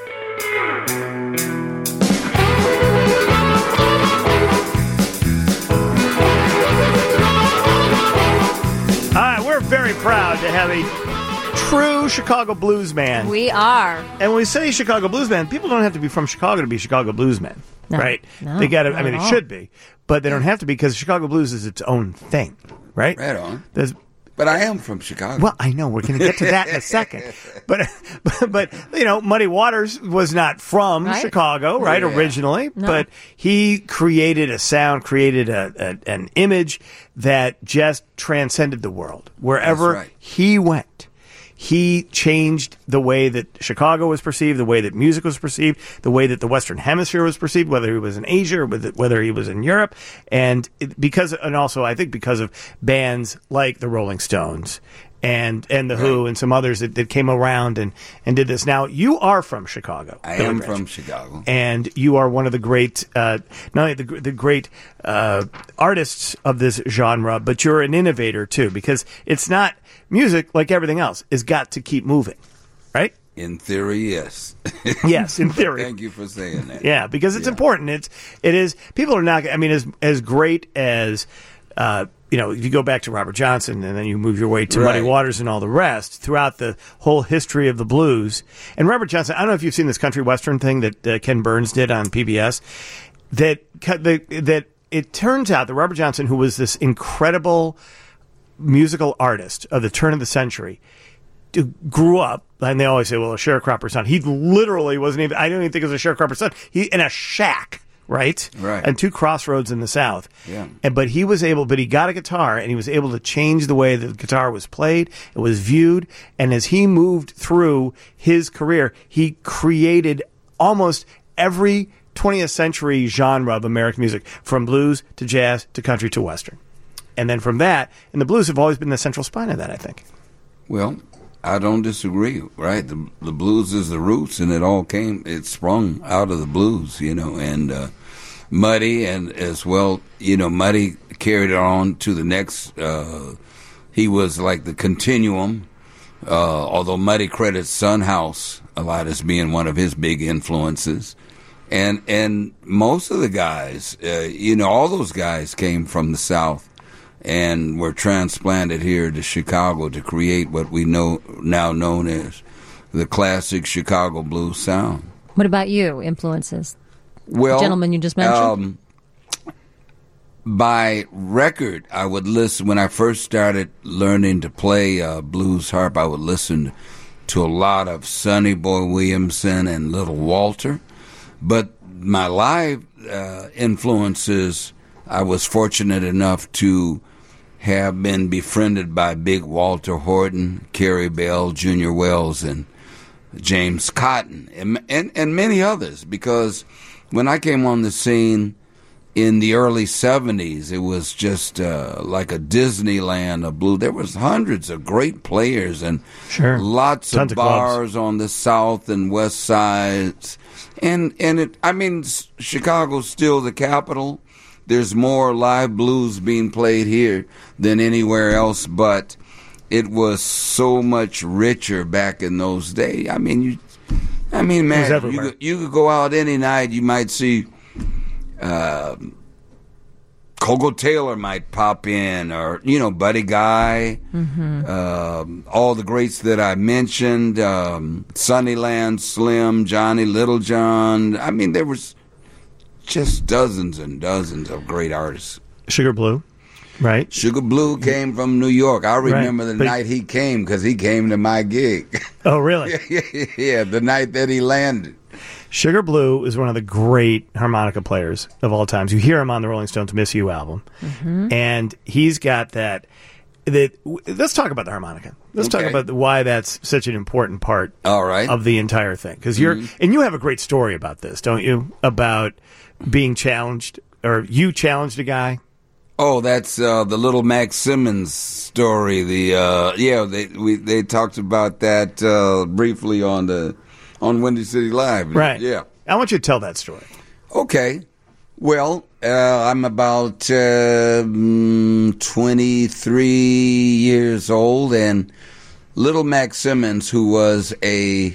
All right, we're very proud to have a true Chicago blues man. We are. And when we say Chicago blues man, people don't have to be from Chicago to be Chicago blues men, right? No, they got to. not I mean, at they all. should be, but they don't have to be because Chicago blues is its own thing, right? Right on. There's, But I am from Chicago. well, I know we're going to get to that in a second, but Muddy Waters was not from Right. Chicago, right? Yeah. Originally, No. but he created a sound, created an image that just transcended the world. Wherever That's right. he went, he changed the way that Chicago was perceived, the way that music was perceived, the way that the Western Hemisphere was perceived, whether he was in Asia or whether he was in Europe. And also I think because of bands like the Rolling Stones and the Who and some others that came around and did this. Now, you are from Chicago. I Billy am Rich. from Chicago. And you are one of the great, not only the great artists of this genre, but you're an innovator too, because it's not music like everything else. It's got to keep moving, right? In theory, yes. Yes, in theory. Thank you for saying that. Yeah, because it's important. It is. People are not. I mean, as great as if you go back to Robert Johnson and then you move your way to Muddy Waters and all the rest, throughout the whole history of the blues. And Robert Johnson, I don't know if you've seen this country western thing that Ken Burns did on PBS, that it turns out that Robert Johnson, who was this incredible musical artist of the turn of the century, grew up, and they always say, well, a sharecropper's son. He literally wasn't even, I don't even think it was a sharecropper's son. He in a shack. Right. And 2 crossroads in the South. Yeah. But he got a guitar, and he was able to change the way the guitar was played, it was viewed, and as he moved through his career, he created almost every 20th century genre of American music, from blues to jazz to country to western. And then from that, and the blues have always been the central spine of that, I think. Well, I don't disagree, right? The blues is the roots, and it sprung out of the blues, and Muddy, and as well, Muddy carried it on to the next, he was like the continuum, although Muddy credits Son House a lot as being one of his big influences. And most of the guys, all those guys came from the South and were transplanted here to Chicago to create what we know now known as the classic Chicago blues sound. What about you, influences? Well, the gentleman you just mentioned? By record, I would listen, when I first started learning to play blues harp, I would listen to a lot of Sonny Boy Williamson and Little Walter. But my live influences, I was fortunate enough to have been befriended by Big Walter Horton, Carrie Bell, Junior Wells, and James Cotton, and many others, because when I came on the scene in the early 70s, it was just like a Disneyland of blues. There was hundreds of great players and lots of bars on the south and west sides. And Chicago's still the capital. There's more live blues being played here than anywhere else, but it was so much richer back in those days. Man, you could go out any night, you might see Coco Taylor might pop in, or, Buddy Guy, all the greats that I mentioned, Sunnyland Slim, Johnny Littlejohn. There was just dozens and dozens of great artists. Sugar Blue, right? Sugar Blue came from New York. I remember the night he came, because he came to my gig. Oh, really? Yeah, the night that he landed. Sugar Blue is one of the great harmonica players of all times. You hear him on the Rolling Stones' Miss You album. And he's got that. Let's talk about the harmonica. Let's talk about why that's such an important part of the entire thing. Because and you have a great story about this, don't you? About being challenged, or you challenged a guy. Oh, that's the little Max Simmons story. They talked about that briefly on Windy City Live. Right. Yeah. I want you to tell that story. Okay. Well, I'm about 23 years old, and little Max Simmons, who was a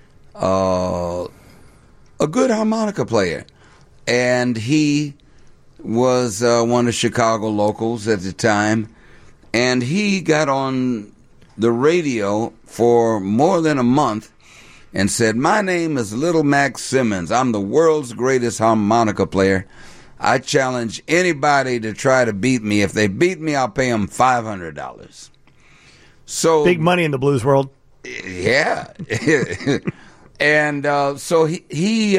good harmonica player, and he was one of Chicago locals at the time, and he got on the radio for more than a month and said, "My name is Little Max Simmons. I'm the world's greatest harmonica player. I challenge anybody to try to beat me. If they beat me, I'll pay them $500. So big money in the blues world. Yeah. And so he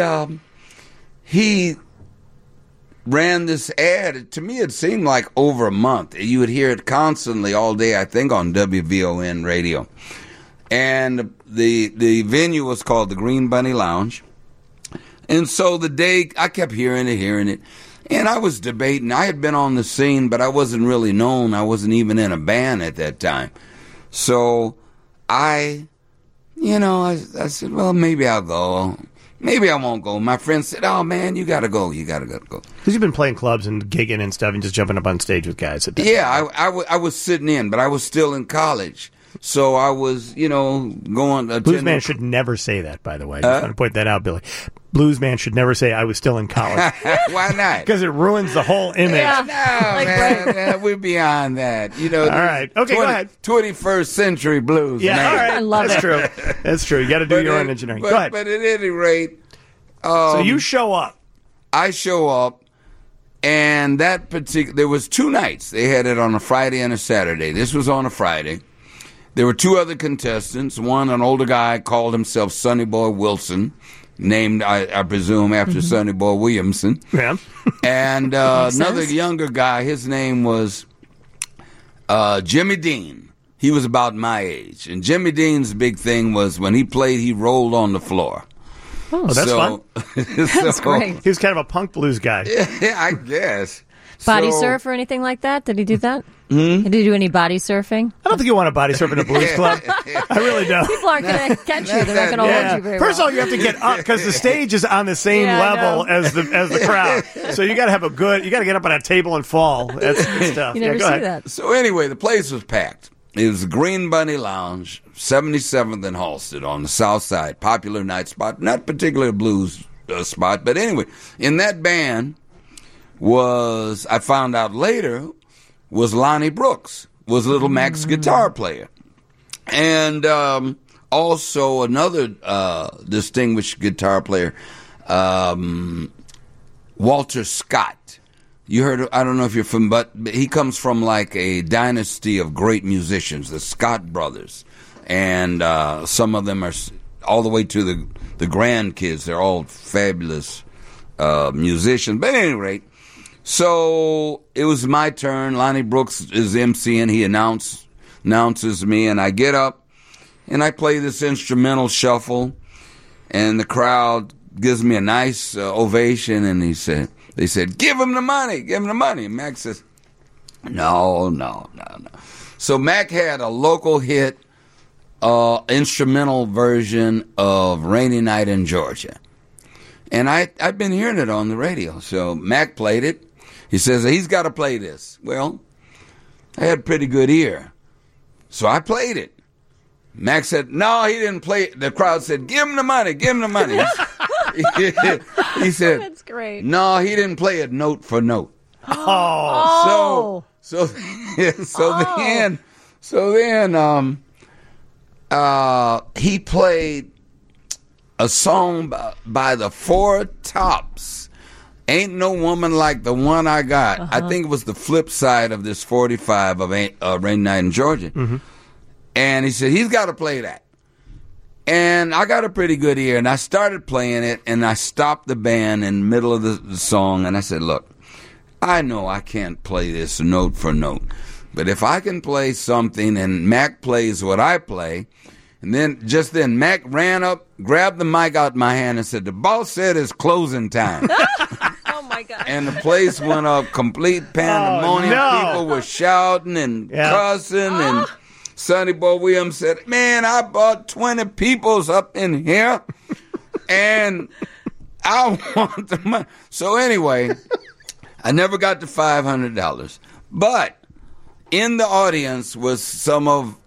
ran this ad. To me, it seemed like over a month. You would hear it constantly all day, I think, on WVON radio. And the venue was called the Green Bunny Lounge. And so the day, I kept hearing it. And I was debating. I had been on the scene, but I wasn't really known. I wasn't even in a band at that time. So I said, well, maybe I'll go. Maybe I won't go. My friend said, oh, man, you got to go. You got to go. Because you've been playing clubs and gigging and stuff and just jumping up on stage with guys. Yeah, I was sitting in, but I was still in college. So I was, going. Bluesman should never say that, by the way. Just want to point that out, Billy. Bluesman should never say, I was still in college. Why not? Because it ruins the whole image. Man, we're beyond that. All right. Okay, go ahead. 21st century blues. Yeah, man. all right. I love That's true. That's true. You got to do your own engineering. Go ahead. But at any rate. So you show up. I show up. And there was 2 nights. They had it on a Friday and a Saturday. This was on a Friday. There were 2 other contestants. One, an older guy, called himself Sonny Boy Wilson, named, I presume, after Sonny Boy Williamson. Yeah. And another younger guy, his name was Jimmy Dean. He was about my age. And Jimmy Dean's big thing was when he played, he rolled on the floor. Oh, that's fun. That's great. He was kind of a punk blues guy. Yeah, I guess. Body surf or anything like that? Did he do that? Did he do any body surfing? I don't think you want to body surf in a blues club. I really don't. People aren't going to catch you. They're not going to hold you very First well. of all, you have to get up because the stage is on the same level as the crowd. So you got to have you got to get up on a table and fall. That's good stuff. You never go see ahead. that. So anyway, the place was packed. It was the Green Bunny Lounge, 77th and Halsted on the south side. Popular night spot. Not particularly a blues spot, but anyway, in that band I found out later, was Lonnie Brooks, was Little Mac's guitar player. And also another distinguished guitar player, Walter Scott. You heard, I don't know if you're from, but he comes from like a dynasty of great musicians, the Scott brothers. And some of them are all the way to the grandkids. They're all fabulous musicians. But at any rate, so it was my turn. Lonnie Brooks is emceeing. He announces me, and I get up, and I play this instrumental shuffle, and the crowd gives me a nice ovation, and they said, give him the money, give him the money. And Mac says, no. So Mac had a local hit, instrumental version of Rainy Night in Georgia. And I'd been hearing it on the radio. So Mac played it. He says, he's got to play this. Well, I had a pretty good ear. So I played it. Mac said, no, he didn't play it. The crowd said, give him the money, give him the money. He said, that's great. No, he didn't play it note for note. Oh. So then he played a song by the Four Tops. Ain't No Woman Like the One I Got. I think it was the flip side of this 45 of Rainy Night in Georgia. Mm-hmm. And he said, he's got to play that. And I got a pretty good ear, and I started playing it, and I stopped the band in the middle of the song, and I said, look, I know I can't play this note for note, but if I can play something and Mac plays what I play, and then Mac ran up, grabbed the mic out of my hand and said, the boss said it's closing time. Oh, my God. And the place went up complete pandemonium. Oh, no. People were shouting and cussing, and Sonny Boy Williams said, man, I brought 20 peoples up in here, and I want the money. So anyway, I never got the $500. But in the audience was some of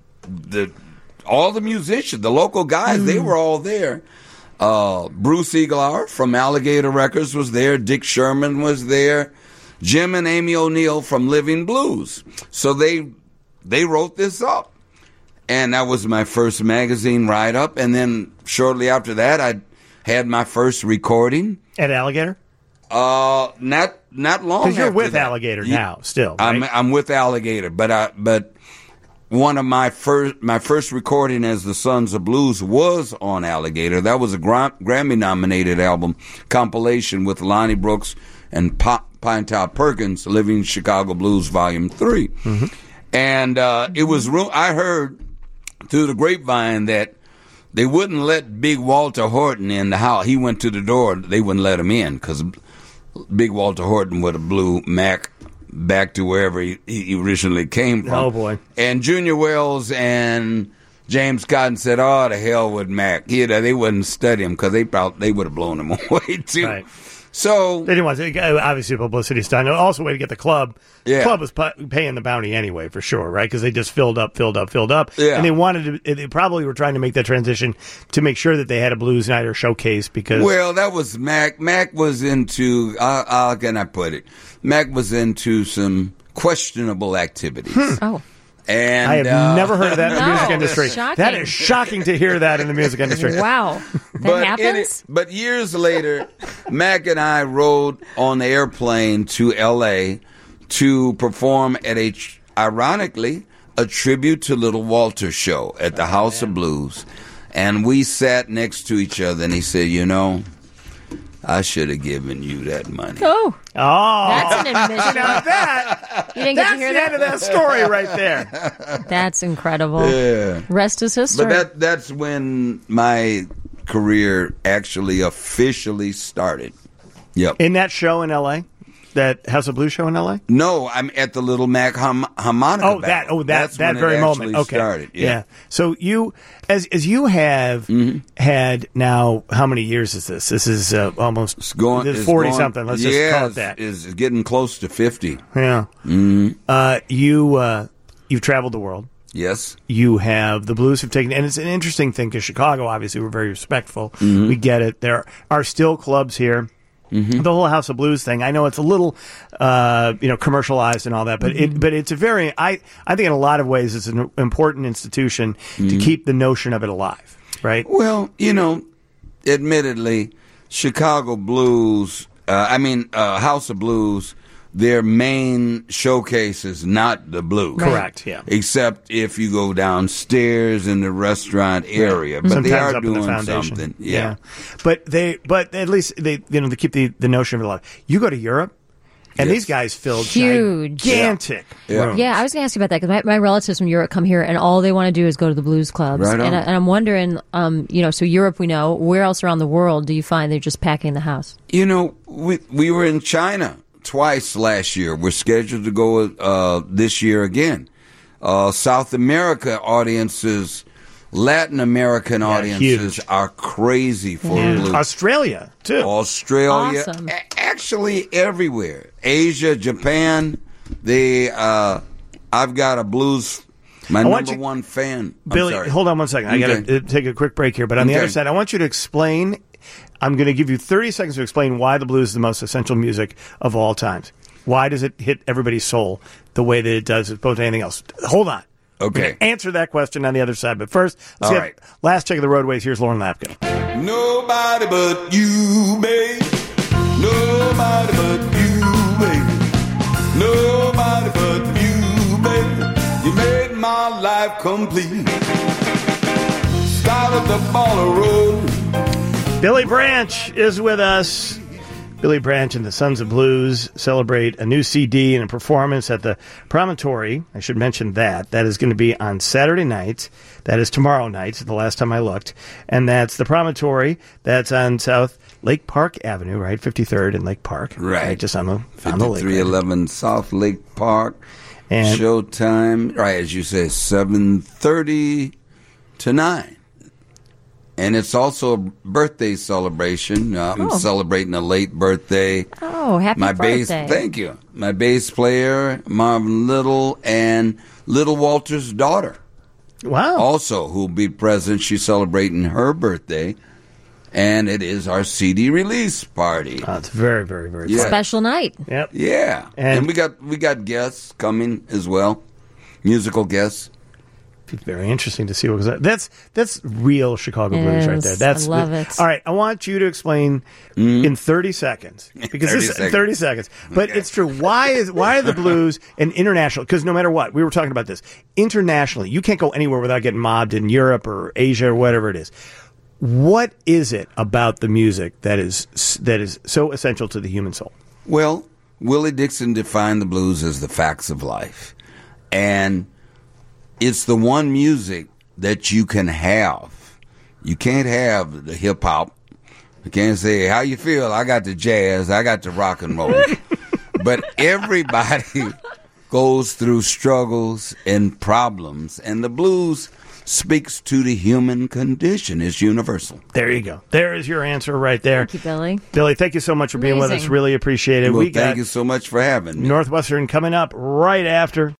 all the musicians, the local guys. They were all there. Bruce Eaglehour from Alligator Records was there. Dick Sherman was there. Jim and Amy O'Neill from Living Blues. So they wrote this up. And that was my first magazine write-up. And then shortly after that, I had my first recording. At Alligator? Not long. Because you're with Alligator now, still. Right? I'm with Alligator, but one of my first recording as the Sons of Blues was on Alligator. That was a Grammy-nominated album compilation with Lonnie Brooks and Pine Top Perkins, Living Chicago Blues Volume 3. Mm-hmm. And it was I heard through the grapevine that they wouldn't let Big Walter Horton in the house. He went to the door. They wouldn't let him in because Big Walter Horton would have blew Mac back to wherever he originally came from. Oh, boy. And Junior Wells and James Cotton said, oh, the hell with Mac. They wouldn't study him because they would have blown him away, too. Right. So they didn't want to, obviously publicity stunt. Also, a way to get the club. Yeah. The club was paying the bounty anyway, for sure, right? Because they just filled up, Yeah. and they wanted to. They probably were trying to make that transition to make sure that they had a Blues Night or showcase. Because well, that was Mac. Mac was into. How can I put it? Mac was into some questionable activities. Oh. And I have never heard of that in the No, music industry. shocking. That is shocking to hear that in the music industry. Wow. That happens? But years later, Mac and I rode on the airplane to L.A. to perform at ironically, a tribute to Little Walter show at the House of Blues. And we sat next to each other, and he said, I should have given you that money. Oh. That's an admission. Now that, You didn't get to that's hear the that? end of that story right there. That's incredible. Yeah. Rest is history. But that's when my career actually officially started. Yep. In that show in L.A., that House of Blues show in L.A.? No, I'm at the Little Mac harmonica. That's that when very it moment. actually Okay. started. Yeah. So you, as you have had now, how many years is this? This is almost It's going. this is it's 40 going- something. Let's just yeah, call it that. It's getting close to 50. Yeah. You've traveled the world. Yes. You have the Blues have taken, and it's an interesting thing because Chicago, obviously, we're very respectful. We get it. There are still clubs here. The whole House of Blues thing. I know it's a little, commercialized and all that, but it's a very. I think in a lot of ways it's an important institution to keep the notion of it alive. Right. Well, admittedly, Chicago Blues. House of Blues. Their main showcase is not the blues. Correct, yeah. Except if you go downstairs in the restaurant area. But Sometimes they are up in the doing foundation. something. Yeah. But at least they keep the notion of it alive. You go to Europe, and these guys filled Huge. gigantic rooms. Yeah, I was going to ask you about that because my relatives from Europe come here and all they want to do is go to the blues clubs. Right on. And I'm wondering, so Europe we know, where else around the world do you find they're just packing the house? We were in China twice last year. We're scheduled to go this year again. South America audiences, Latin American audiences are crazy for blues. Australia, too. Australia. Awesome. Actually, everywhere. Asia, Japan. I've got a blues, my number one fan. Billy, hold on one second. I got to take a quick break here. But on the other side, I want you to explain. I'm going to give you 30 seconds to explain why the blues is the most essential music of all times. Why does it hit everybody's soul the way that it does as opposed to anything else? Hold on. Okay. Answer that question on the other side. But first, let's get last check of the roadways. Here's Lauren Lapkin. Nobody but you, babe. Nobody but you, babe. Nobody but you, babe. You made my life complete. Started the ball rolling. Billy Branch is with us. Billy Branch and the Sons of Blues celebrate a new CD and a performance at the Promontory. I should mention that. That is going to be on Saturday night. That is tomorrow night, the last time I looked. And that's the Promontory. That's on South Lake Park Avenue, right? 53rd and Lake Park. Right. Just on the lake. 5311 South Lake Park. And showtime, right, as you say, 7:30 to 9. And it's also a birthday celebration. I'm celebrating a late birthday. Oh, happy birthday. Thank you. My bass player, Marvin Little, and Little Walter's daughter. Wow. Also, who'll be present. She's celebrating her birthday. And it is our CD release party. It's very, very, very special night. Yep. Yeah. And we got guests coming as well. Musical guests. Very interesting to see what goes. That's real Chicago blues right there. That's I love it. All right, I want you to explain in 30 seconds because 30 seconds. But it's true. Why are the blues an international? Because no matter what, we were talking about this internationally. You can't go anywhere without getting mobbed in Europe or Asia or whatever it is. What is it about the music that is so essential to the human soul? Well, Willie Dixon defined the blues as the facts of life, and it's the one music that you can have. You can't have the hip hop. You can't say, how you feel? I got the jazz. I got the rock and roll. But everybody goes through struggles and problems, and the blues speaks to the human condition. It's universal. There you go. There is your answer right there. Thank you, Billy. Billy, thank you so much for being with us. Amazing. Really appreciate it. Well, We got thank you so much for having me. Northwestern coming up right after